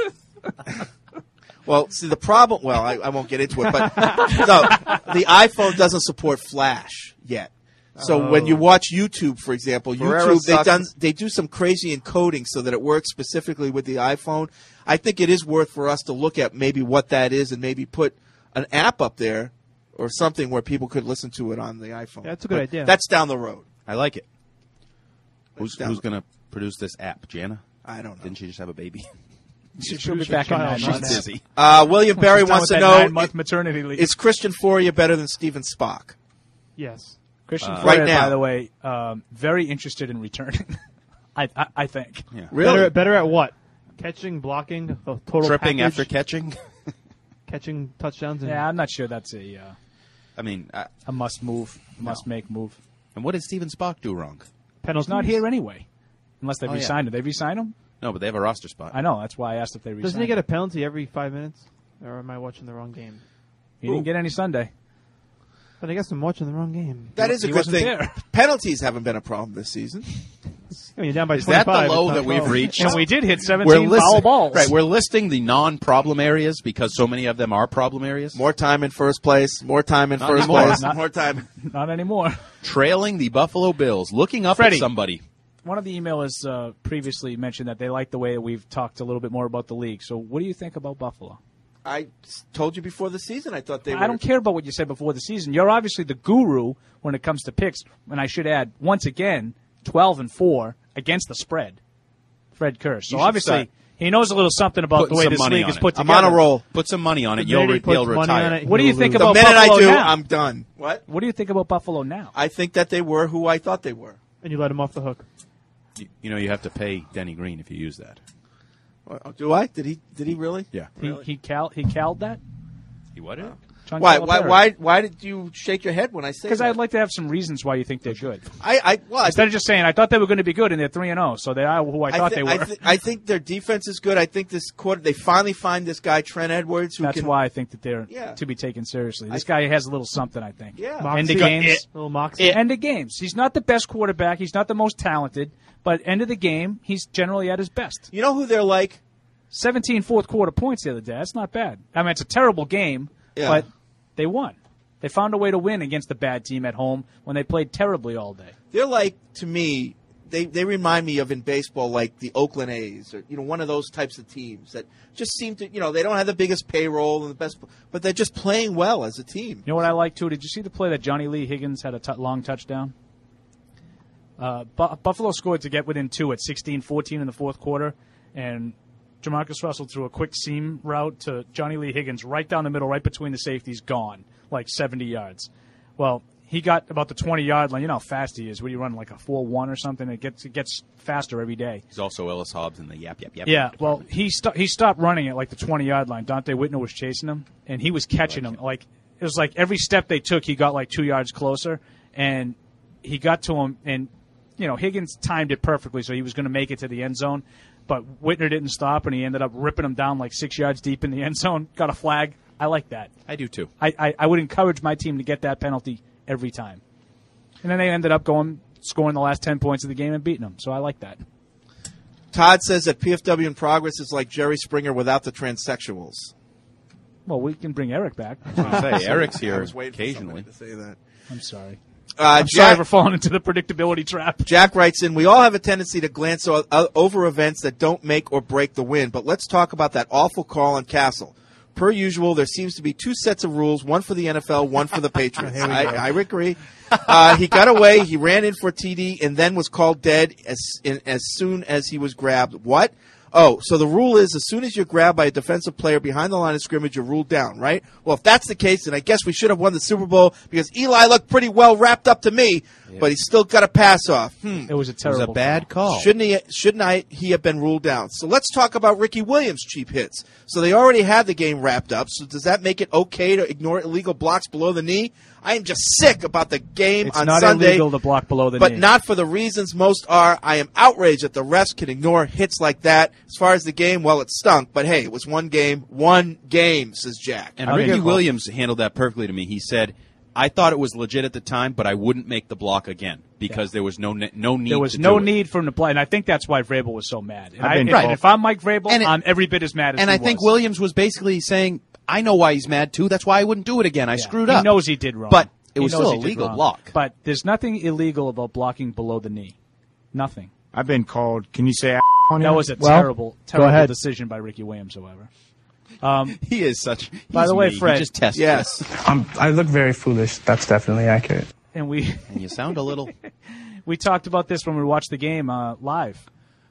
S7: Well, see, the problem, well, I, I won't get into it, but no, the iPhone doesn't support Flash yet. So
S11: Oh.
S7: when you watch YouTube, for example,
S18: Ferrero
S7: YouTube, they
S18: sucks.
S7: done they do some crazy encoding so that it works specifically with the iPhone. I think it is worth for us to look at maybe what that is and maybe put an app up there or something where people could listen to it on the iPhone.
S11: Yeah, that's a good
S7: But
S11: idea.
S7: That's down the road.
S10: I like it. Who's
S7: down
S10: who's
S7: the-
S10: going to produce this app? Jana?
S7: I don't know.
S10: Didn't she just have a baby?
S8: She'll be back in nine
S10: She's
S8: months.
S10: busy.
S7: Uh, William Barry
S8: She's done
S7: wants
S8: with
S7: to
S8: that
S7: know,
S8: nine-month maternity leave.
S7: is Christian Foria better than Steven Spock?
S11: Yes.
S8: Christian
S10: Uh,
S8: Foria,
S7: right now.
S8: by the way, um, very interested in returning. I, I, I think.
S10: Yeah.
S7: Really?
S11: Better, better at what? Catching, blocking, the total
S10: Tripping
S11: package,
S10: after catching?
S11: catching touchdowns. And
S8: Yeah, I'm not sure that's a uh,
S10: I mean, I,
S8: a must move, must make move.
S10: and what did Steven Spock do wrong?
S11: penalties.
S8: He's not here anyway, unless they
S10: Oh, yeah.
S8: re-signed him. They re-signed him.
S10: No, but they have a roster spot.
S8: I know. That's why I asked if they re-signed.
S11: Doesn't he get
S8: him.
S11: a penalty every five minutes? Or am I watching the wrong game?
S8: He didn't get any Sunday.
S11: But I guess I'm watching the wrong game.
S7: That is a
S8: He
S7: good
S8: wasn't
S7: thing.
S8: there.
S7: Penalties haven't been a problem this season.
S11: I mean, you're down by
S10: Is that the
S11: twenty-five.
S10: low
S11: it's not
S10: that we've
S11: twelve.
S10: reached?
S8: And we did hit
S10: We're
S8: seventeen foul
S10: listing,
S8: balls.
S10: right, we're listing the non-problem areas because so many of them are problem areas.
S7: More time in first place. More time in
S10: Not
S7: first
S10: anymore.
S7: place.
S8: Not-
S7: more time.
S8: Not anymore.
S10: Trailing the Buffalo Bills, looking up
S8: Freddie.
S10: at somebody.
S8: One of the emailers uh, previously mentioned that they like the way that we've talked a little bit more about the league. So what do you think about Buffalo?
S7: I s- told you before the season. I thought they were.
S8: I don't care about what you said before the season. You're obviously the guru when it comes to picks. And I should add, once again, twelve and four against the spread. Fred Kirsch. So
S10: You should
S8: obviously
S10: start
S8: he knows a little something about
S10: putting
S8: the way
S10: some
S8: this
S10: money
S8: league
S10: on
S8: is
S10: it.
S8: put
S10: I'm
S8: together.
S10: on a roll. Put some money on it.
S8: The
S10: You'll,
S8: minute he
S10: re- he'll
S8: puts money on
S10: retire.
S8: it, What do you think
S7: The
S8: about
S7: minute
S8: Buffalo
S7: I do,
S8: now?
S7: I'm done. What?
S8: What do you think about Buffalo now?
S7: I think that they were who I thought they were.
S11: And you let him off the hook.
S10: You, you know, you have to pay Denny Green if you use that.
S7: Well, Do I? Did he? Did he really?
S10: Yeah.
S8: He he cal he called that.
S10: He what? it?
S8: John
S7: Why? Why?
S8: Calipari.
S7: Why? Why did you shake your head when I say
S8: Because
S7: that?
S8: I'd like to have some reasons why you think they're good.
S7: I, I well,
S8: Instead of just saying I thought they were going to be good and they're three and zero, so they are who I thought
S7: thi-
S8: they were.
S7: I, thi- I think their defense is good. I think this quarter they finally find this guy Trent Edwards. Who
S8: That's
S7: can,
S8: why I think that they're
S7: Yeah.
S8: to be taken seriously. This
S7: I-
S8: guy has a little something, I think.
S7: Yeah.
S8: End
S11: Moxie.
S8: of games.
S11: It- little moxie.
S8: End of games. He's not the best quarterback. He's not the most talented. But end of the game, he's generally at his best.
S7: You know who they're like?
S8: seventeen fourth quarter points the other day. That's not bad. I mean, it's a terrible game,
S7: Yeah.
S8: but they won. They found a way to win against the bad team at home when they played terribly all day.
S7: They're like to me. They they remind me of in baseball like the Oakland A's or you know one of those types of teams that just seem to you know they don't have the biggest payroll and the best, but they're just playing well as a team.
S8: You know what I like, too? Did you see the play that Johnny Lee Higgins had a t- long touchdown? Uh, Bu- Buffalo scored to get within two at sixteen fourteen in the fourth quarter, and Jamarcus Russell threw a quick seam route to Johnny Lee Higgins right down the middle, right between the safeties, gone, like seventy yards. Well, he got about the twenty-yard line. You know how fast he is. What do you run, like a four one or something? It gets it gets faster every day.
S10: He's also Ellis Hobbs in the yap yap yap.
S8: Yeah,
S10: yap
S8: well, he sto- he stopped running at like the twenty-yard line. Dante Whitner was chasing him, and he was catching him. Like it was like every step they took, he got like two yards closer, and he got to him, and you know Higgins timed it perfectly, so he was going to make it to the end zone. But Whitner didn't stop, and he ended up ripping him down like six yards deep in the end zone. Got a flag. I like that.
S10: I do too.
S8: I, I, I would encourage my team to get that penalty every time. And then they ended up going scoring the last ten points of the game and beating them. So I like that.
S7: Todd says that P F W in progress is like Jerry Springer without the transsexuals.
S8: Well, we can bring Eric back.
S10: I was gonna say, Eric's here
S7: I was waiting for
S10: occasionally.
S7: somebody to say that.
S8: I'm sorry.
S7: Uh,
S8: I'm
S7: Jack,
S8: sorry for falling into the predictability trap.
S7: Jack writes in, we all have a tendency to glance o- o- over events that don't make or break the win, but let's talk about that awful call on Castle. Per usual, there seems to be two sets of rules, one for the N F L, one for the Patriots.
S11: Here we
S7: I,
S11: go.
S7: I agree. Uh, he got away, he ran in for a T D, and then was called dead as, in, as soon as he was grabbed. What? Oh, so the rule is as soon as you're grabbed by a defensive player behind the line of scrimmage, you're ruled down, right? Well, if that's the case, then I guess we should have won the Super Bowl because Eli looked pretty well wrapped up to me, but he still got a pass off. Hmm.
S8: It was a
S10: It was
S8: terrible
S10: a bad call.
S7: Shouldn't he? Shouldn't I? He have been ruled down. So let's talk about Ricky Williams' cheap hits. So they already had the game wrapped up. So does that make it okay to ignore illegal blocks below the knee? I am just sick about the game
S8: It's
S7: on
S8: not
S7: Sunday,
S8: illegal to block below the
S7: but
S8: knee.
S7: not for the reasons most are. I am outraged that the refs can ignore hits like that. As far as the game, well, it stunk. But hey, it was one game, one game, says Jack.
S10: And
S8: I think
S10: Ricky
S8: it-
S10: Williams handled that perfectly to me. He said, I thought it was legit at the time, but I wouldn't make the block again because there was no ne- no need
S8: There was
S10: to
S8: no
S10: do it.
S8: need for him to play, and I think that's why Vrabel was so mad. And,
S10: I've
S8: I,
S10: been
S8: and
S10: told-
S8: if I'm Mike Vrabel,
S10: And it-
S8: I'm every bit as mad as
S10: And
S8: he
S10: I think
S8: was.
S10: Williams was basically saying, I know why he's mad too. That's why I wouldn't do it again. I
S8: Yeah.
S10: screwed
S8: He
S10: up.
S8: knows he did wrong.
S10: But it
S8: He
S10: was
S8: knows
S10: still a
S8: he did
S10: legal
S8: wrong.
S10: block.
S8: But there's nothing illegal about blocking below the knee. Nothing.
S2: I've been called. Can you say on
S8: That
S2: here?
S8: was a
S2: Well,
S8: terrible,
S2: go
S8: terrible
S2: ahead.
S8: decision by Ricky Williams, however. Um,
S10: he is such.
S8: By
S10: he's
S8: the way,
S10: me.
S8: Fred.
S10: He just tests
S7: Yes.
S10: us.
S2: I'm, I look very foolish. That's definitely accurate.
S8: and we
S10: And you sound a little.
S8: we talked about this when we watched the game uh, live.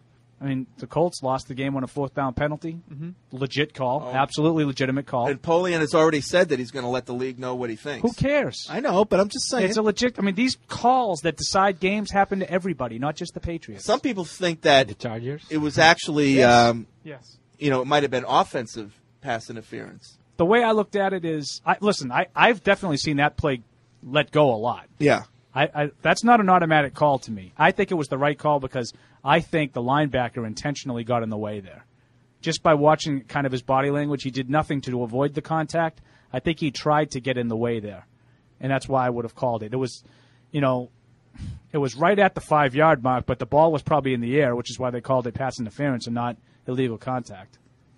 S8: I mean, the Colts lost the game on a fourth down penalty. Mm-hmm. Legit call.
S7: Oh.
S8: Absolutely legitimate call.
S7: And Polian has already said that he's going to let the league know what he thinks.
S8: Who cares?
S7: I know, but I'm just saying.
S8: It's a legit. I mean, these calls that decide games happen to everybody, not just the Patriots.
S7: Some people think that
S22: The Chargers?
S7: it was actually,
S8: Yes.
S7: um,
S8: Yes.
S7: you know, it might have been offensive pass interference.
S8: The way I looked at it is, I, listen, I, I've definitely seen that play let go a lot.
S7: Yeah.
S8: I, I, that's not an automatic call to me. I think it was the right call because I think the linebacker intentionally got in the way there. Just by watching kind of his body language, he did nothing to avoid the contact. I think he tried to get in the way there, and that's why I would have called it. It was, you know, it was right at the five-yard mark, but the ball was probably in the air, which is why they called it pass interference and not illegal contact.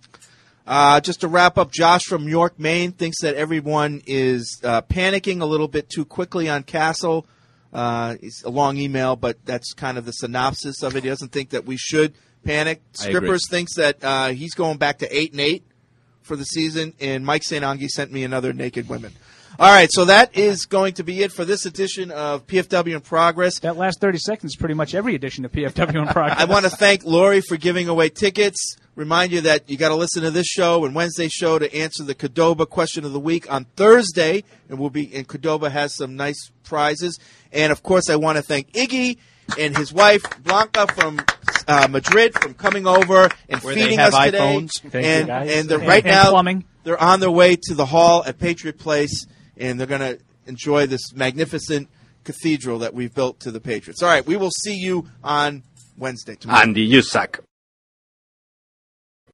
S7: Uh, just to wrap up, Josh from York, Maine, thinks that everyone is uh, panicking a little bit too quickly on Castle. Uh, it's a long email, but that's kind of the synopsis of it. He doesn't think that we should panic.
S10: I agree.
S7: Strippers thinks that uh, he's going back to eight and eight for the season, and Mike Saint Ange sent me another naked women. All right, so that is going to be it for this edition of P F W in Progress.
S8: That last thirty seconds is pretty much every edition of P F W in Progress.
S7: I want to thank Lori for giving away tickets. Remind you that you got to listen to this show and Wednesday's show to answer the Qdoba question of the week on Thursday, and we'll be and Qdoba has some nice prizes. And of course, I want to thank Iggy and his wife Blanca from uh, Madrid for coming over and
S10: Where
S7: feeding
S10: they have
S7: us today.
S10: iPhones.
S7: and
S10: Thank you, guys.
S7: and they're
S8: And-
S7: right
S8: and
S7: now
S8: plumbing.
S7: they're on their way to the hall at Patriot Place, and they're going to enjoy this magnificent cathedral that we've built to the Patriots. All right, we will see you on Wednesday tomorrow.
S14: Andy, you suck.